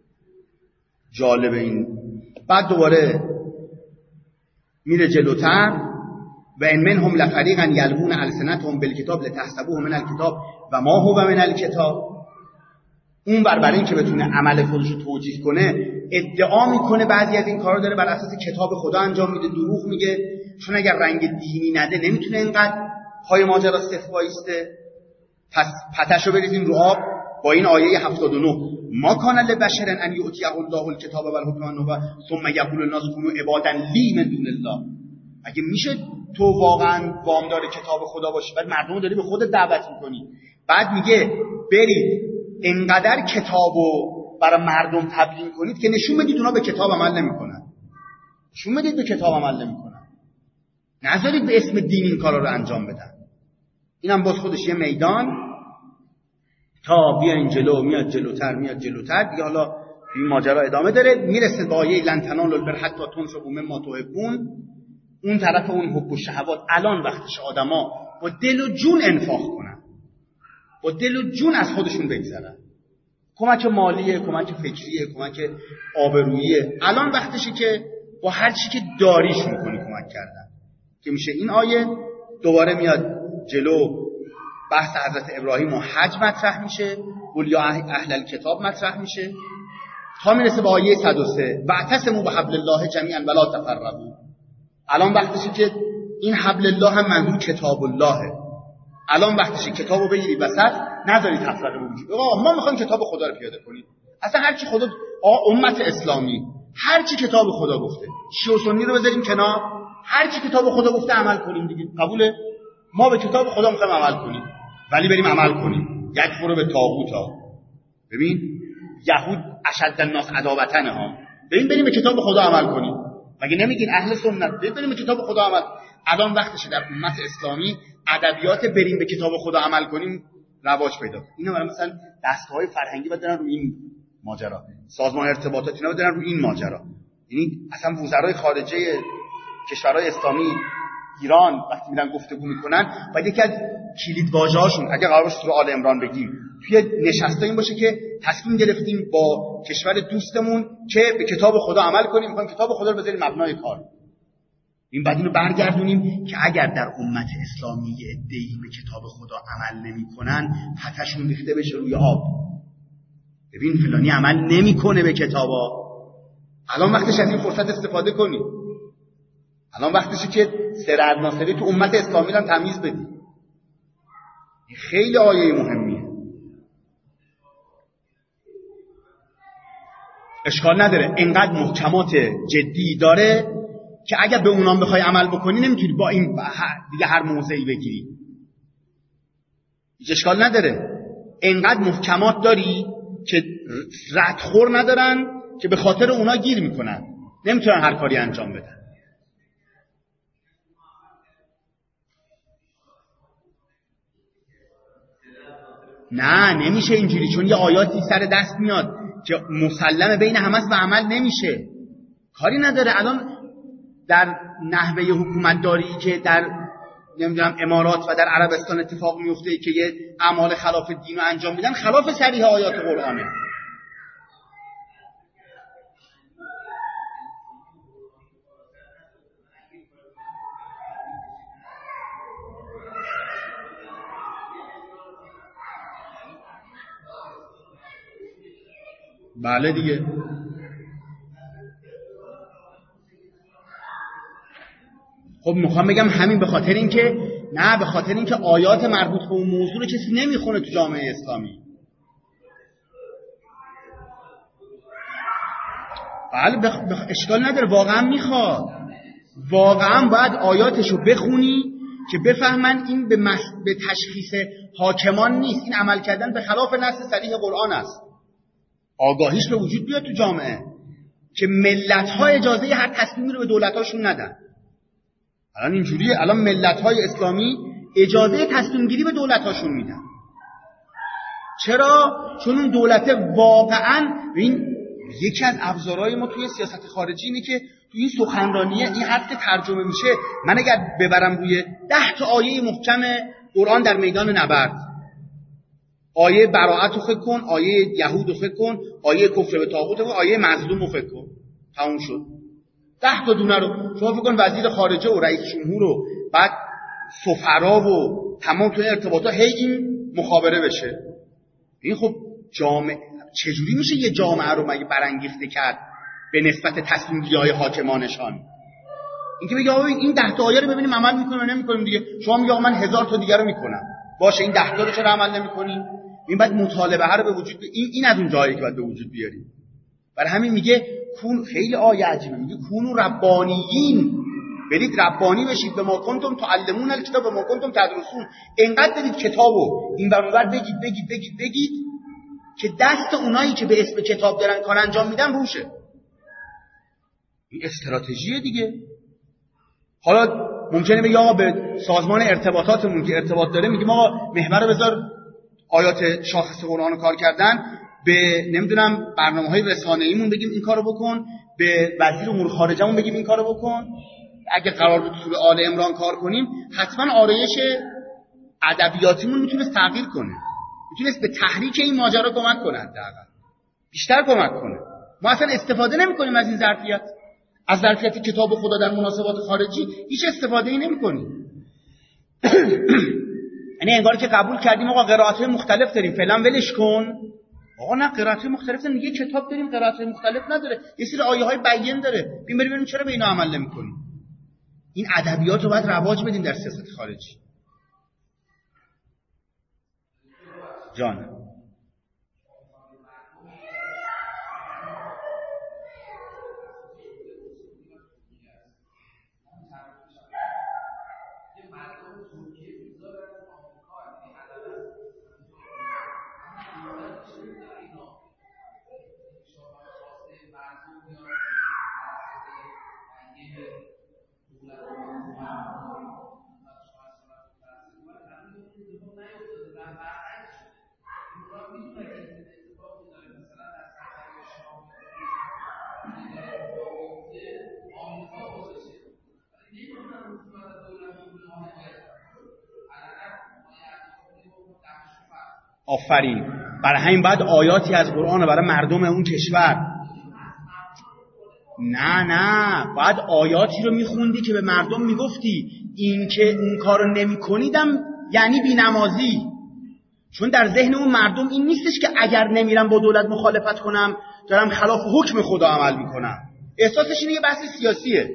جالبه این. بعد دوباره میره جلوتر و ان منهم لفریقا یلوون السنتهم بالکتاب لتحسبوه من الکتاب و ما هو من الکتاب. اون برای این که بتونه عمل خودش رو توجیه کنه ادعا میکنه بعضی از این کارا داره بر اساس کتاب خدا انجام میده، دروغ میگه، چون اگر رنگ دینی نده نمیتونه اینقدر پای ماجرا صفر وایسته. پس پتشو بریزیم رو آب با این آیه 79 ما کان لبشر ان یؤتیه الله الکتاب والحکم والنبوة ثم یقول الناس كونوا عبادا لی من دون الله. اگه میشه تو واقعا وامدار کتاب خدا باشی بعد مردم داری به خودت دعوت میکنی، بعد میگه برید انقدر کتاب و برای مردم تبیین کنید که نشون بدید اونا به کتاب عمل نمیکنن. نشون بدید به کتاب عمل نمیکنن. نذارید به اسم دین این کارا رو انجام بدن. اینم باز خودش یه میدان تا بیاین جلو، میاد جلوتر دیگه. حالا این ماجرا ادامه داره، میرسه به آیه لن تنالوا البر حتی تنفقوا مما تحبون. اون طرف اون حب و شهوات الان وقتش آدما با دل و جون انفاق کنن، با دل و جون از خودشون بگذرن. کمک مالیه، کمک فکریه، کمک آبروییه. الان وقتشه که با هر چی که داریشون کنی کمک کردن. که میشه این آیه دوباره میاد جلو، بحث حضرت ابراهیم و حج مطرح میشه، قل یا اهل الکتاب مطرح میشه، تا میرسه به آیه 103 واعتصموا بحبل الله جمیعا ولا تفرقوا. الان وقتشه که این حبل الله هم منظور کتاب اللهه. الان وقتشه کتابو بگیرید وسط، نذارید تفرقه وجود. ما میخوایم کتاب خدا رو پیاده کنیم. اصلا هر چی خدا امت اسلامی هر چی کتاب خدا گفته، شیعه و سنی رو بذاریم کنار، هر چی کتاب خدا گفته عمل کنیم دیگه. قبوله؟ ما به کتاب خدا میخوایم عمل کنیم، ولی بریم عمل کنیم. یکفر به طاغوت. ببین یهود اشد الناس عداوتن ها. بریم به کتاب خدا عمل کنیم. مگه نمیگین اهل سنت بریم به کتاب خدا عمل؟ الان وقتشه در امت اسلامی ادبیات بریم به کتاب خدا عمل کنیم رواج پیدا کنه. اینا مثلا دستگاه‌های فرهنگی بدن رو این ماجرا، سازمان ارتباطات اینا بدن رو این ماجرا. یعنی اصلا وزرای خارجه کشورهای اسلامی ایران وقتی میرن گفتگو میکنن باید یکی از کلیدواژه‌هاشون، اگه قرار باشه تو آل عمران بگیم، توی نشسته این باشه که تصمیم گرفتیم با کشور دوستمون که به کتاب خدا عمل کنیم، میخوایم کتاب خدا رو بذاریم مبنای کار. این بعد اینو برگردونیم که اگر در امت اسلامی عده‌ای به کتاب خدا عمل نمی‌کنن، پتشون ریخته بشه روی آب. ببین فلانی عمل نمی‌کنه به کتابا. الان وقتش از این فرصت استفاده کنی. الان وقتشه که سرعت ناصری تو امت اسلامی رو تمیز بدی. این خیلی آیه مهمیه. اشکال نداره، اینقدر محکمات جدی داره که اگر به اونام بخوای عمل بکنی نمیتونی با این دیگه هر موضعی بگیری. هیچ اشکال نداره. اینقدر محکمات داری که ردخور ندارن که به خاطر اونا گیر میکنن، نمیتونن هر کاری انجام بدن. نه نمیشه اینجوری، چون یه آیاتی سر دست میاد که مسلمه بین همه و عمل نمیشه. کاری نداره. الان در نحوه حکومتداری که در نمیدونم امارات و در عربستان اتفاق میفته که یه اعمال خلاف دین رو انجام میدن، خلاف صریح آیات قرآنه. بله دیگه. خب میخوام بگم همین، به خاطر اینکه آیات مربوط به اون موضوع رو کسی نمیخونه تو جامعه اسلامی. بله اشکال نداره، واقعا میخواد. واقعا باید آیاتشو بخونی که بفهمن این به تشخیص حاکمان نیست، این عمل کردن به خلاف نص صریح قرآن است. آگاهیش به وجود بیاد تو جامعه که ملت‌ها اجازه هر تصمیمی رو به دولت‌هاشون ندن. الان اینجوریه، الان ملت‌های اسلامی اجازه تصمیم گیری به دولت‌هاشون میدن. چرا؟ چون اون دولت واقعاً، این یکی از ابزارهای ما توی سیاست خارجی اینه که توی این سخنرانیه این حرف که ترجمه میشه، من اگر ببرم روی 10 تا آیه محکم قرآن در میدان نبرد، آیه براءت رو فکر کن، آیه یهود رو فکر کن، آیه کفر به طاغوت رو، آیه مظلوم رو فکر کن، تموم شد. 10 تا دونه رو شما فکر کن وزیر خارجه و رئیس جمهور و بعد سفرا و تمام تو ارتباطات هی این مخابره بشه. این خب جامعه چجوری میشه یه جامعه رو مگه برانگیخته کرد به نسبت تصمیم گیری‌های حاکمانشان؟ اینکه بگه آقا این 10 تا آیه رو ببینیم عمل میکنیم یا نمیکنیم دیگه. شما میگه آقا من 1000 تا دیگه رو میکنم، باشه این 10 تا رو چرا عمل نمیکنی؟ این بعد مطالبه رو به وجود این از اون جایی که باید به وجود بیاریم. برای همین میگه کون، خیلی آیه عجیبه، میگه کونوا ربانیین، برید ربانی بشید، به ما کنتم تعلمون الکتاب و ما کنتم تدرسون. اینقدر برید کتابو این برابر بگید که دست اونایی که به اسم کتاب دارن کار انجام میدن روشه. این استراتژیه دیگه. حالا ممکنه بگی آقا به سازمان ارتباطاتمون که ارتباط داره میگیم آقا محور رو بذار آیات شاخص قرآن رو کار کردن، به نمیدونم برنامه‌های رسانه‌ایمون بگیم این کارو بکن، به وزیر امور خارجه‌مون بگیم این کارو بکن. اگه قرار بود تو آل عمران کار کنیم حتما آرایش ادبیاتیمون میتونست تغییر کنه، میتونست به تحریک این ماجرا کمک کنه، حداقل بیشتر کمک کنه. ما اصلا استفاده نمی‌کنیم از این ظرفیت، از ظرفیت کتاب خدا در مناسبات خارجی هیچ استفاده‌ای نمی‌کنیم. یعنی انگار که قبول کردیم آقا قرائت‌های مختلف داریم فعلا ولش کن. آقا نه، قرائت‌های مختلف داریم، یه کتاب داریم قرائت‌های مختلف نداره، یه سری آیه‌های بیان داره، ببینیم چرا به اینا عمل نمی‌کنیم. این ادبیات رو باید رواج بدیم در سیاست خارجی. جان آفرین. برای همین بعد آیاتی از قرآن برای مردم اون کشور. نه باید آیاتی رو میخوندی که به مردم میگفتی این که اون کارو نمی‌کنیدم یعنی بی‌نمازی. چون در ذهن اون مردم این نیستش که اگر نمیرم با دولت مخالفت کنم دارم خلاف حکم خدا عمل میکنم. احساسش اینه یه بحث سیاسیه.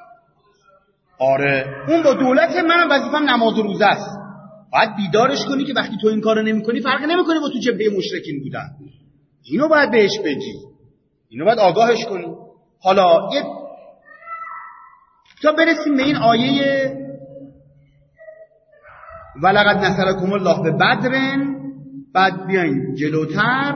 آره اون با دولت، منم وظیفم نماز و روزه است. باید بیدارش کنی که وقتی تو این کارو نمی‌کنی فرق نمی‌کنه با تو جبهه مشرکین بودن. اینو باید بهش بگی، اینو باید آگاهش کنی. حالا تا برسیم به این آیه ولقد نصرکم الله به بدر، بعد بیاین جلوتر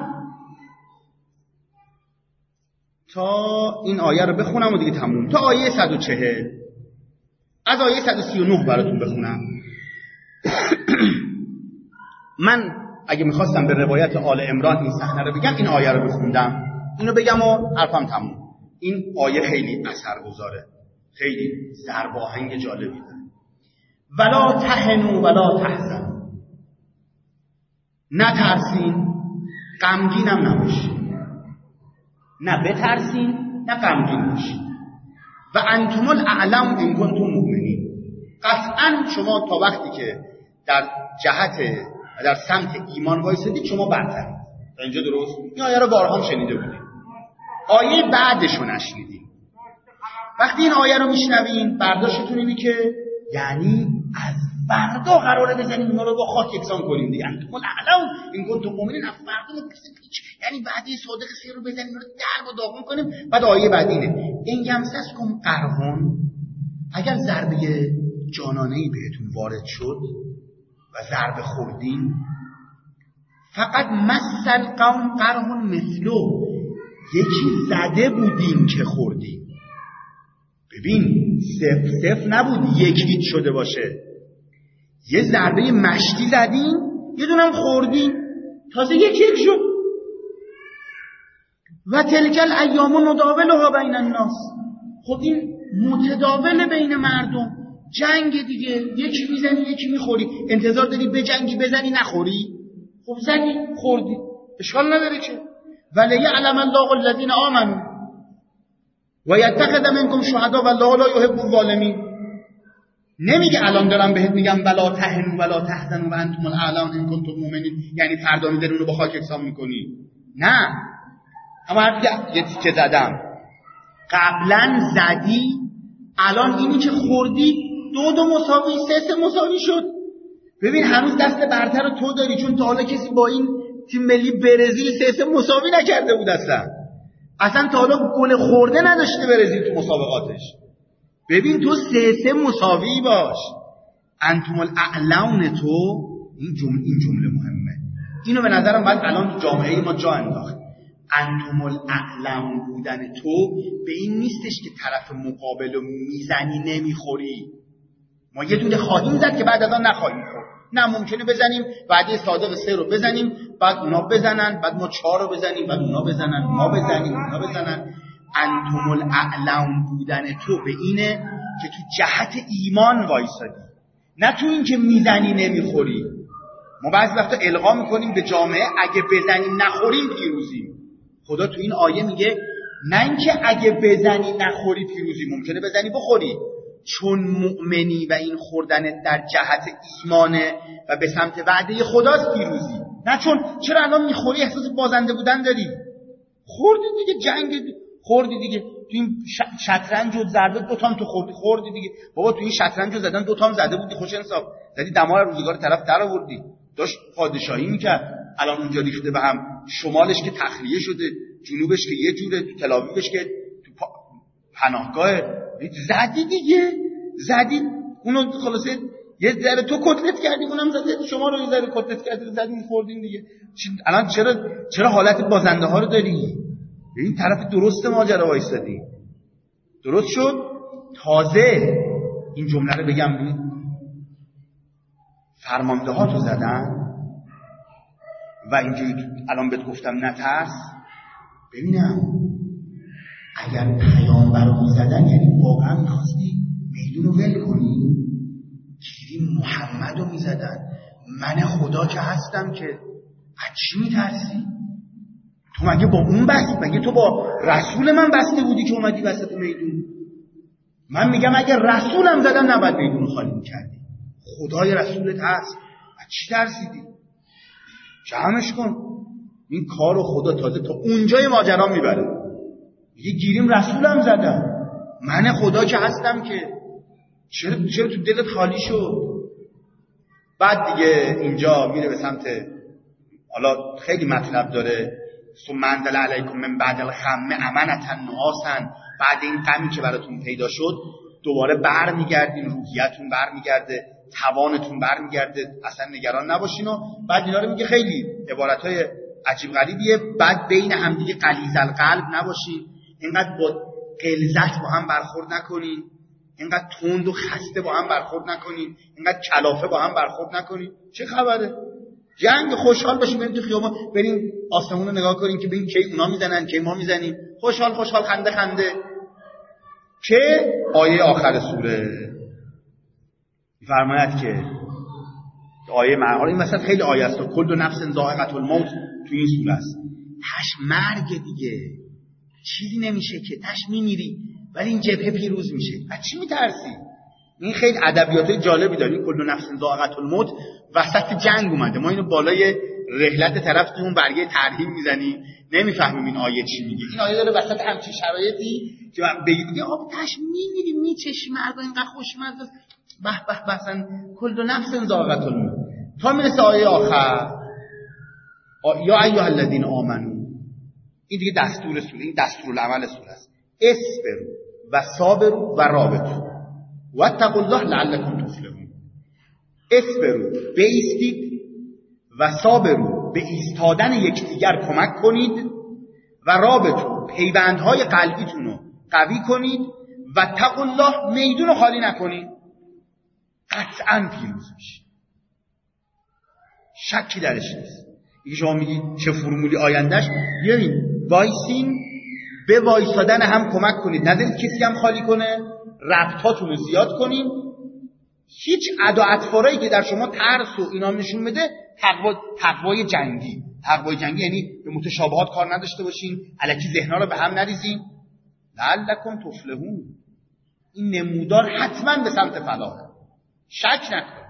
تا این آیه رو بخونم و دیگه تموم. تا آیه 140. از آیه 139 براتون بخونم. من اگه میخواستم به روایت آل عمران این صحنه رو بگم این آیه رو بخوندم، اینو بگم و حرفم تموم. این آیه خیلی اثرگذاره، خیلی ضرب آهنگ جالبی داره. ولا تهنوا ولا تحزنوا، نترسین غمگینم نباشین، نه بترسین نه غمگین باشین. و انتم الاعلم ان کنتم مؤمنین، قطعا شما تا وقتی که در جهت در سمت ایمان وایسادید شما برترید. تا اینجا درست؟ این آیه رو بارها هم شنیده بودیم. آیه بعدش رو نشنیدیم. وقتی این آیه رو میشنوین برداشتتون اینه که یعنی از فردا قراره بزنیم اینا رو با خاک یکسان کنیم دیگه. انتم الاعلم ان کنتم مؤمنین، از فردا یعنی وعده صادق سیر رو بزنیم اینا رو درب و داغون کنیم. بعد آیه بعد اینه این یمسسکم قرحون، اگر ضربه جانانه‌ای بهتون وارد شد و ضربه خوردین، فقط مثل قوم قرحون مثلو، یکی زده بودین که خوردین. ببین صفر نبود یک شده باشه، یه ضربه مشتی زدین یه دونم خوردین تازه یک شد. و تلکل ایام نداولها بین الناس، خب این متداول بین مردم، جنگ دیگه، یکی میزنی یکی میخوری، انتظار داری به جنگی بزنی نخوری؟ خب زنی خوردی اشکال نداره که. ولی یعلم الله الذین آمنوا و یتخذ منکم شهدا والله لا یحب الظالمین. نمیگه الان دارم بهت میگم ولا تهنوا ولا تحزنوا و انتم الاعلون ان کنتم مؤمنین، یعنی فردا میذاری اونو با خاک یکسان میکنی. نه، اما حرفی یه تیکه زدم، قبلا زدی، الان اینی که خوردی دو مساوی، سه مساوی شد. ببین هنوز دست برتر رو تو داری، چون تا حالا کسی با این تیم ملی برزیل سه مساوی نکرده بود. اصلا تا حالا گل خورده نداشته برزیل تو مسابقاتش. ببین تو سه مساوی باش. انتم الاعلون، تو این جمله مهمه، اینو به نظرم باید الان تو جامعه ما جا انداخت. انتم الاعلم بودن تو به این نیستش که طرف مقابل رو میزنی نمیخوری. ما یه دونه خواهیم زد که بعد از آن نخواهیم خورد. نه ممکنه بزنیم وعده صادق 3 رو بزنیم بعد اونا بزنن، بعد ما 4 رو بزنیم بعد اونا بزنن، ما بزنیم اونا بزنن. انتم الاعلم بودن تو به اینه که تو جهت ایمان وایسادی، نه تو این که میزنی نمیخوری. ما بعضی وقتا القا میکنیم به جامعه اگه بزنیم نخوریم پیروزیم. خدا تو این آیه میگه نه اینکه اگه بزنی نخوری پیروزی، ممکنه بزنی بخوری، چون مؤمنی و این خوردن در جهت ایمانه و به سمت وعده خداست پیروزی. نه چون چرا الان میخوری احساس بازنده بودن داری؟ خوردی دیگه، جنگ خوردی دیگه، تو این شطرنج و ضربه 2 تام تو خوردی دیگه. بابا تو این شطرنج رو زدن 2 تام زده بودی، خوش انصاف زدی، دمار روزگار طرف در آوردی، داشت پادشاهی میکرد. الان اونجا ریخته به هم، شمالش که تخلیه شده، جنوبش که یه جوره، تو تل آویوش که تو پناهگاه، زدی دیگه، زدی اونو خلاصه یه ذره تو کتلت کردی، اونم زده شما رو یه ذره کتلت کردی، زدین خوردین دیگه. الان چرا حالت بازنده ها رو داری؟ به این طرف درست ماجرا وایسادی. درست شد. تازه این جمله رو بگم، فرمانده ها تو زدن و اینجوری الان بهت گفتم نترس. ببینم اگر پیامبر رو میزدن یعنی واقعا میخواستی میدون رو ول کنی. گیری محمد رو میزدن، من خدا که هستم، که از چی میترسی؟ تو مگه با اون بستی؟ مگه تو با رسول من بسته بودی که اومدی وسط میدون؟ من میگم اگر رسولم زدم نباید میدون خالی میکردی. خدای رسولت هست، از چی ترسیدی؟ جمعش کن. این کار رو خدا تازه تا اونجای ماجرا میبره، میگه گیریم رسولم زدم، من خدا که هستم، که چرا تو دلت خالی شد؟ بعد دیگه اینجا میره به سمت، حالا خیلی مطلب داره، ثم انزل علیکم من بعد الغم امنة نعاسا. بعد این غمی که براتون پیدا شد دوباره برمیگردین، روحیتون برمیگرده، توانتون برمیگرده، اصلا نگران نباشین. و بعد اینا رو میگه، خیلی عبارتهای عجیب غریبیه. بعد بین هم دیگه غلیظ القلب نباشین، اینقدر با غلظت با هم برخورد نکنین، اینقدر تند و خسته با هم برخورد نکنین، اینقدر کلافه با هم برخورد نکنین. چه خبره؟ جنگ خوشحال باشیم، بریم تو خیابان، بریم آسمون رو نگاه کنیم که ببین کی اونا میزنن کی ما میزنیم، خوشحال خوشحال خنده خنده. که آیه آخر سوره فرماید که آیه حالا این مثلا خیلی آیه است، کل نفس ذائقة الموت تو این سوره است. تاش مرگ دیگه، چیزی نمیشه که تاش میمیری، ولی این جبهه پیروز میشه. از چی میترسی؟ این خیلی ادبیاتای جالبی داریم. کل نفس ذائقة الموت وسط جنگ اومده، ما اینو بالای رحلت طرف تو اون برگه ترحیم میزنیم، نمیفهمیم این آیه چی میگه. این آیه داره وسط همچین شرایطی که من بگید آب تاش میمیری، میچشی، مرگ اینقدر خوشمزه، به به مثلا کل نفس ذائقة الموت، تا میرسه آیه آخر یا ایها الذین آمنو. این دیگه دستور سوره، این دستورالعمل سوره است. اصبروا و صابروا و رابطوا واتقوا الله لعلکم تفلحون. اصبروا، بایستید، و صابروا، به ایستادن یکدیگر کمک کنید، و رابطوا، پیوندهای قلبیتون رو قوی کنید، و اتقوا الله، میدون رو خالی نکنید، قطعاً پیروز میشید. شکی درش نیست. این شما میگید چه فرمولی آیندهش، بیاین وایسین، به وایسادن هم کمک کنید، نذارید کسی هم خالی کنه، ربطاتون رو زیاد کنین. هیچ ادا اطفارایی که در شما ترس و اینا نشون بده، تقوای جنگی. تقوای جنگی یعنی به متشابهات کار نداشته باشین، الکی ذهن‌ها رو به هم نریزین. لعلکم تفلحون. این نمودار حتما به سمت فلاح، شک نکن.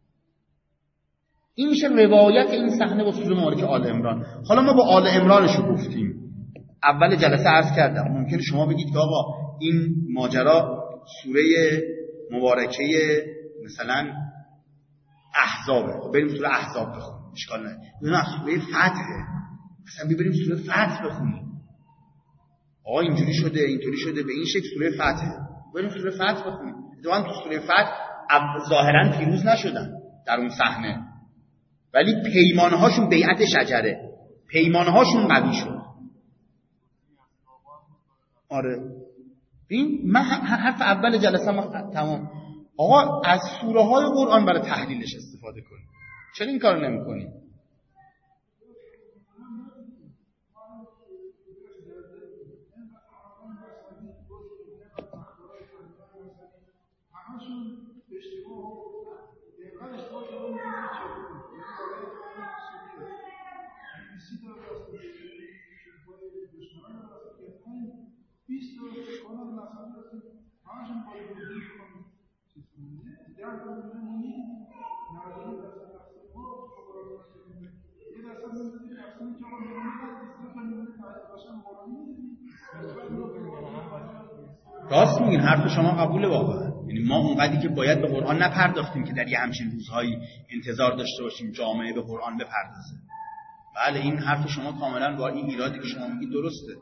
این میشه روایت این صحنه با سوره مبارکه آل عمران. حالا ما با آل عمرانش رو گفتیم، اول جلسه عرض کردم. ممکنه شما بگید که آقا این ماجرا سوره مبارکه مثلا احزابه، بریم سوره احزاب بخونیم، اشکال نداره. نه، سوره فتحه، مثلا بریم سوره فتح بخونیم. آقا اینجوری شده اینطوری شده، به این شکل سوره فتحه، بریم سوره فتح بخونیم. اتفاقا تو سوره فتح ظاهرا پیروز نشدن در اون صحنه، ولی پیمانهاشون بیعت شجره، پیمانهاشون قوی شد. آره این من حرف اول جلسه ما تمام. آقا از سوره های قرآن برای تحلیلش استفاده کنیم. چرا این کارو نمی‌کنیم؟ راست میگین، حرف شما قبوله واقعا. یعنی ما اونقدری که باید به قرآن نپرداختیم که در یه همچین روزهایی انتظار داشته باشیم جامعه به قرآن بپردازه. بله این حرف شما کاملا با این ایرادی که شما میگید درسته.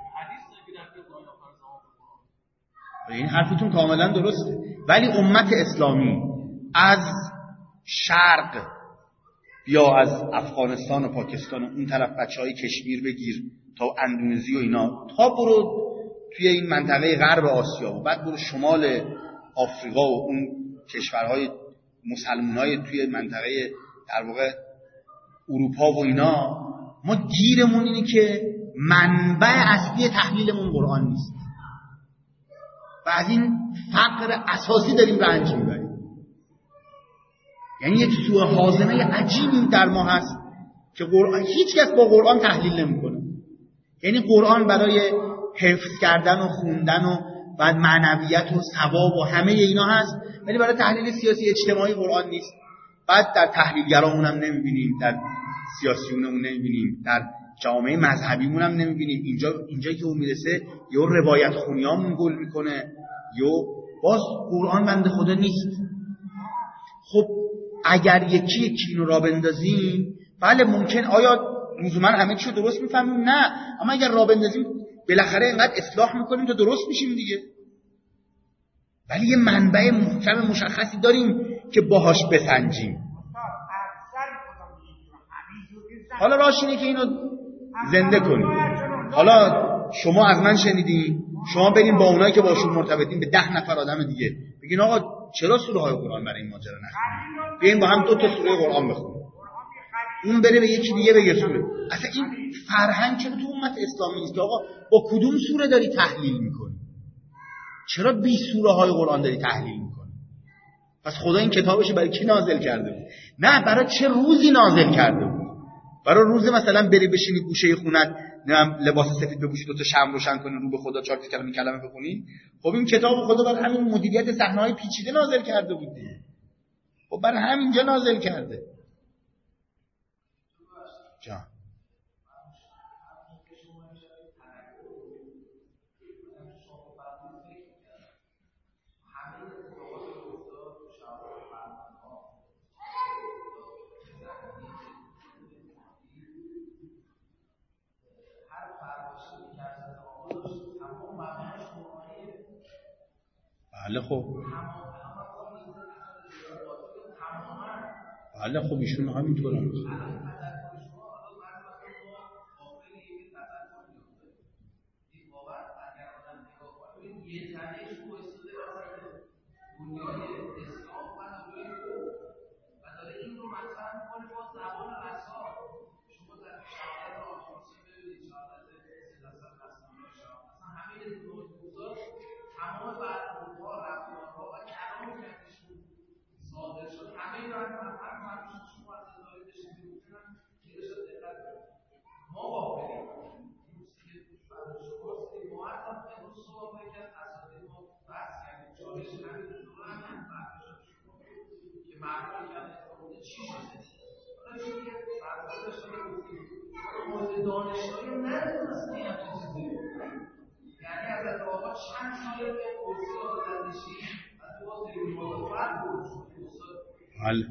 این حرفتون کاملا درسته. ولی امت اسلامی از شرق یا از افغانستان و پاکستان و اون طرف بچهای کشمیر بگیر تا اندونزی و اینا، تا برو توی این منطقه غرب آسیا و بعد برو شمال آفریقا و اون کشورهای مسلمانای توی منطقه در واقع اروپا و اینا، ما گیرمون اینه که منبع اصلی تحلیلمون قرآن نیست و از این فقر اساسی داریم رنج میبریم. یعنی یک سوء هاضمه عجیبی در ما هست که قرآن هیچ کس با قرآن تحلیل نمیکنه. یعنی قرآن برای حفظ کردن و خوندن و بعد معنویت و ثواب و همه اینا هست، ولی برای تحلیل سیاسی اجتماعی قرآن نیست. بعد در تحلیلگرامون هم نمیبینیم، در سیاسیونمون نمیبینیم، در جامعه مذهبیمون هم نمیبینیم. اینجا که اون میرسه یا روایت خونیامون گل میکنه یا باز قرآن بنده خدا نیست. خب اگر یکی اینو را بندازیم، بله ممکن آیا لزوما همه چیو درست میفهمیم؟ نه، اما اگر را بندازیم بالاخره اینقدر اصلاح میکنیم تا درست میشیم دیگه. ولی یه منبع محکم مشخصی داریم که باهاش بسنجیم. حالا راهش اینه که اینو زنده کنیم. حالا شما از من شنیدین، شما بریم با اونایی که باشون مرتبطین به 10 نفر آدم دیگه بگین آقا چرا سوره های قرآن برای این ماجرا نخونیم؟ بیایم با هم 2 تا سوره قرآن بخونیم. اون بره به یکی دیگه بگه سوره. اصلا این فرهنگ چرا تو امت اسلامی نیست که آقا با کدوم سوره داری تحلیل میکنی؟ چرا 20 سوره های قرآن داری تحلیل میکنی؟ پس خدا این کتابش برای کی نازل کرده بود؟ نه برای چه روزی نازل کرده بود؟ برای روز مثلا بری بشینی گوشه خونت، لباس سفید بپوشی، 2 تا شمع روشن کنی، رو به خدا 4 کلمه بخونی؟ خب این کتاب خدا برای همین مدیریت صحنه‌های پیچیده نازل کرده بود دیگه. خب برای همینجا نازل کرده. جان بله خب بله خب ایشون همینطورن. بله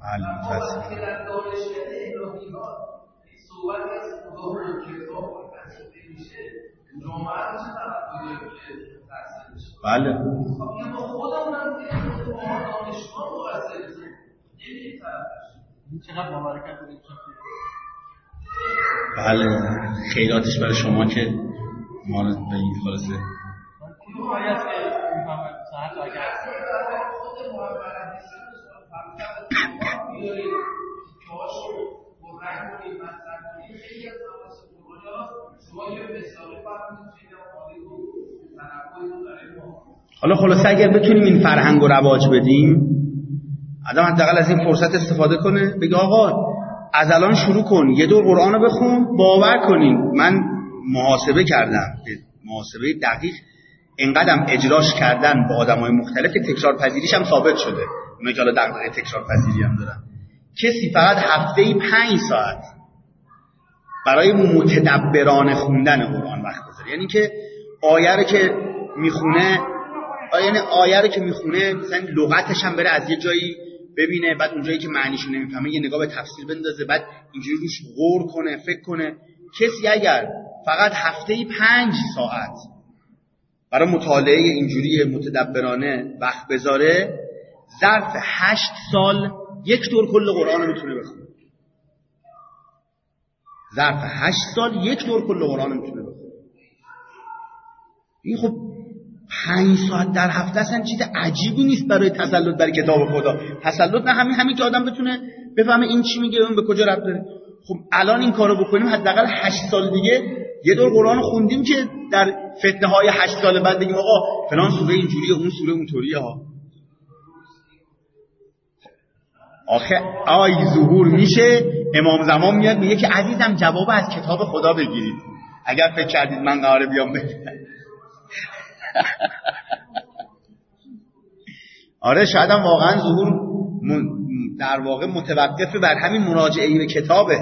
بله بله خیراتش برای شما که ما رو به این خلاصه حالا خلاصه اگر بتونیم این فرهنگ رو رواج بدیم، آدم حداقل از این فرصت استفاده کنه، بگه آقا از الان شروع کن یه دور قرآن رو بخون. باور کنین من محاسبه کردم، محاسبه دقیق، اینقدرم اجراش کردن با آدمای مختلف که تکرار پذیریش هم ثابت شده. اونایی که حالا دغدغه تکرار پذیری هم دارن، کسی فقط هفته‌ای 5 ساعت برای متدبرانه خوندن قرآن وقت بذاره. یعنی که آیه رو که میخونه، یعنی آیه رو که میخونه مثلا لغتش هم بره از یه جایی ببینه، بعد اون جایی که معنیشو نمیفهمه یه نگاه به تفسیر بندازه، بعد اینجوری روش غور کنه، فکر کنه. کسی اگر فقط هفته‌ای 5 ساعت برای مطالعه اینجوری متدبرانه وقت بذاره، ظرف 8 سال یک دور کل قرآن رو میتونه بخونه. ظرف 8 سال یک دور کل قرآن رو میتونه بخونه. این خب 5 ساعت در هفته اصلا چیز عجیبی نیست برای تسلط بر کتاب خدا. تسلط نه همین که آدم بتونه بفهمه این چی میگه، اون به کجا ربط داره. خب الان این کارو بکنیم، حداقل 8 سال دیگه یه دور قرآن خوندیم که در فتنه های 8 سال بعد بگیم آقا فلان سوره اینجوریه، اون سوره اونطوریه ها. آخه ظهور میشه، امام زمان میاد میگه که عزیزم جواب از کتاب خدا بگیرید، اگر فکر کردید من قراره بیام بگم. آره شاید هم واقعا ظهور در واقع متوقف بر همین مراجعه به کتابه.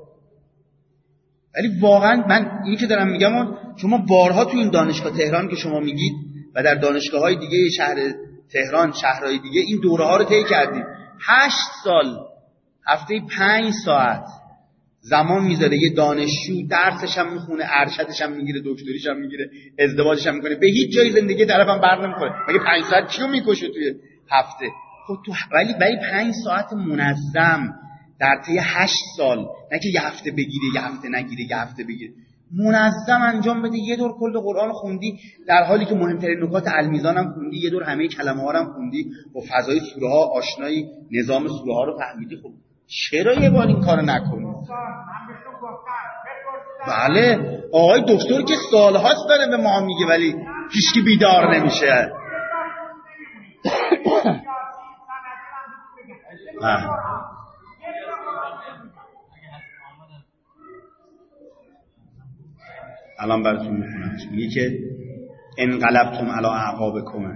ولی واقعا من اینی که دارم میگم، شما بارها تو این دانشگاه تهران که شما میگید و در دانشگاه‌های دیگه شهر تهران، شهرهای دیگه، این دوره‌ها رو طی کردید. 8 سال هفته‌ای 5 ساعت زمان میذاره یه دانشجو، درسش هم میخونه، ارشدش هم میگیره، دکتریش هم میگیره، ازدواجش هم میکنه، به هیچ جای زندگی طرفم بر نمیخوره. مگه 5 ساعت کیو میکشه توی هفته؟ خب تو ولی 5 ساعت منظم در طی 8 سال، نه که یه هفته بگیره یه هفته نگیره یه هفته بگیره، منظم انجام بده. یه دور کل قرآن خوندی، در حالی که مهمترین نکات المیزان هم خوندی، یه دور همه کلمه ها رو هم خوندی، با فضای سوره ها آشنایی، نظام سوره ها رو فهمیدی. خب چرا یه بار این کارو نکنی؟ بله آقای دکتر که سال‌هاست داره به ما میگه ولی هیچکی بیدار نمیشه. الان براتون میخونم. میگه که انقلبتم علی اعقابکم.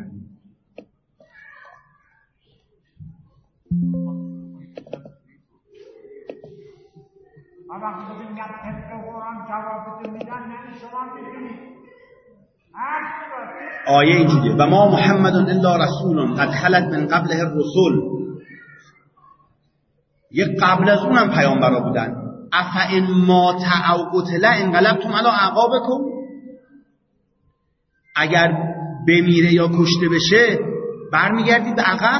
آیه اینجوریه و ما محمد الا رسول قد خلت من قبله الرسل. یه قبل از اونم پیامبرا بودن. افئن مات او قتل انقلبتم علی اعقابکم. اگر بمیره یا کشته بشه برمیگردید به عقب.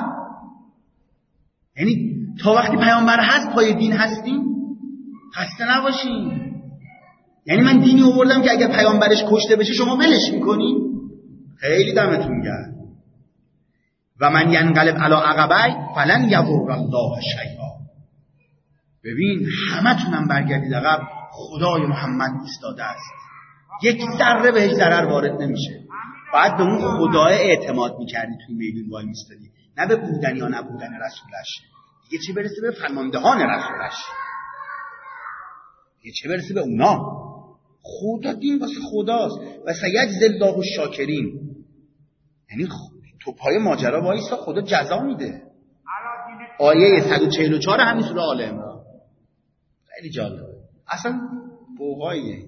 یعنی تا وقتی پیامبر هست پای دین هستیم، خسته نباشین. یعنی من دینی آوردم که اگر پیامبرش کشته بشه شما ولش میکنین؟ خیلی دمتون گرم. و من ینقلب علی عقبی فلن یضر الله شیئا. ببین همتونم برگردید عقب، خدای محمد ایستاده است، یک ذره بهش ضرر وارد نمیشه. باید به اون خدای اعتماد میکردی توی میدون وای میستادی، نه به بودن یا نبودن رسولش. دیگه چه برسه به فرماندهان رسولش، دیگه چه برسه به اونا. خدا دین واسه خداست و سیجزی الله الشاکرین. یعنی تو پای ماجرا وایسا، خدا جزا میده. آیه 144 همین سوره آل عمران. خیلی جالبه اصلا بوهاییه.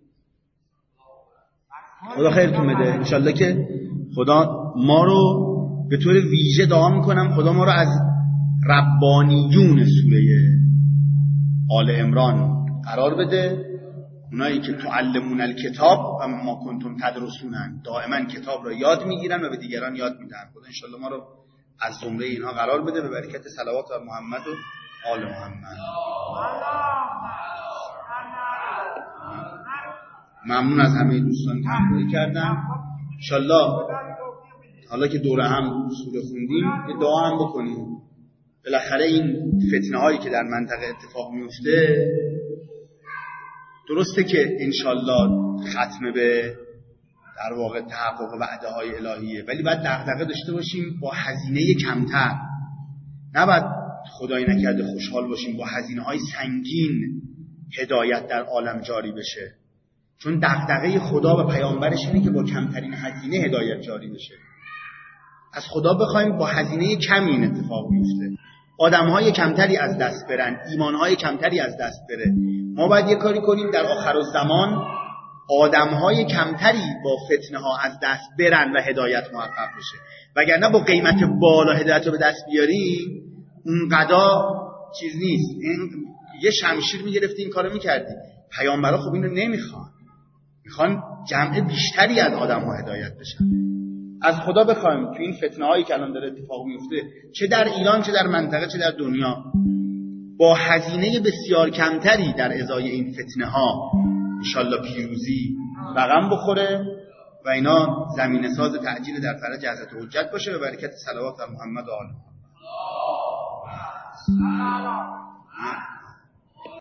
خدا خیرتون بده انشالله که خدا ما رو به طور ویژه دعا میکنم، خدا ما رو از ربانیون سوره آل عمران قرار بده، اونایی که تعلمون الکتاب و ما کنتم تدرسونن، دائما کتاب را یاد میگیرن و به دیگران یاد میدن. خدا انشالله ما رو از زمره اینها قرار بده به برکت صلوات بر محمد و آل محمد. ممنون از همه دوستان که همراهی کردن. انشالله حالا که دوره هم سوره خوندیم یه دعا هم بکنیم. بالاخره این فتنه هایی که در منطقه اتفاق میفته درسته که انشالله ختم به در واقع تحقق وعده های الهیه، ولی باید دغدغه داشته باشیم با هزینه کمتر. نباید خدای نکرده خوشحال باشیم با هزینه های سنگین هدایت در عالم جاری بشه، چون دغدغه خدا و پیامبرش اینه که با کمترین هزینه هدایت جاری بشه. از خدا بخوایم با هزینه کمی این اتفاق بیفته، آدم‌های کمتری از دست برن، ایمان‌های کمتری از دست بره. ما باید یه کاری کنیم در آخرالزمان آدم‌های کمتری با فتنه‌ها از دست برن و هدایت محقق بشه، وگرنه با قیمت بالا هدایت رو به دست بیاریم اونقدر چیز نیست. این یه شمشیر می‌گرفتی این کارو می‌کردی. پیامبرا خب اینو نمیخوان، میخوان جمع بیشتری از آدم‌ها هدایت بشن. از خدا بخوایم تو این فتنه‌هایی که الان داره اتفاق میفته، چه در ایران چه در منطقه چه در دنیا، با هزینه بسیار کمتری در ازای این فتنه‌ها انشالله پیروزی رقم بخوره و اینا زمینه ساز تعجیل در فرج حضرت حجت باشه به برکت صلوات بر محمد و آل محمد.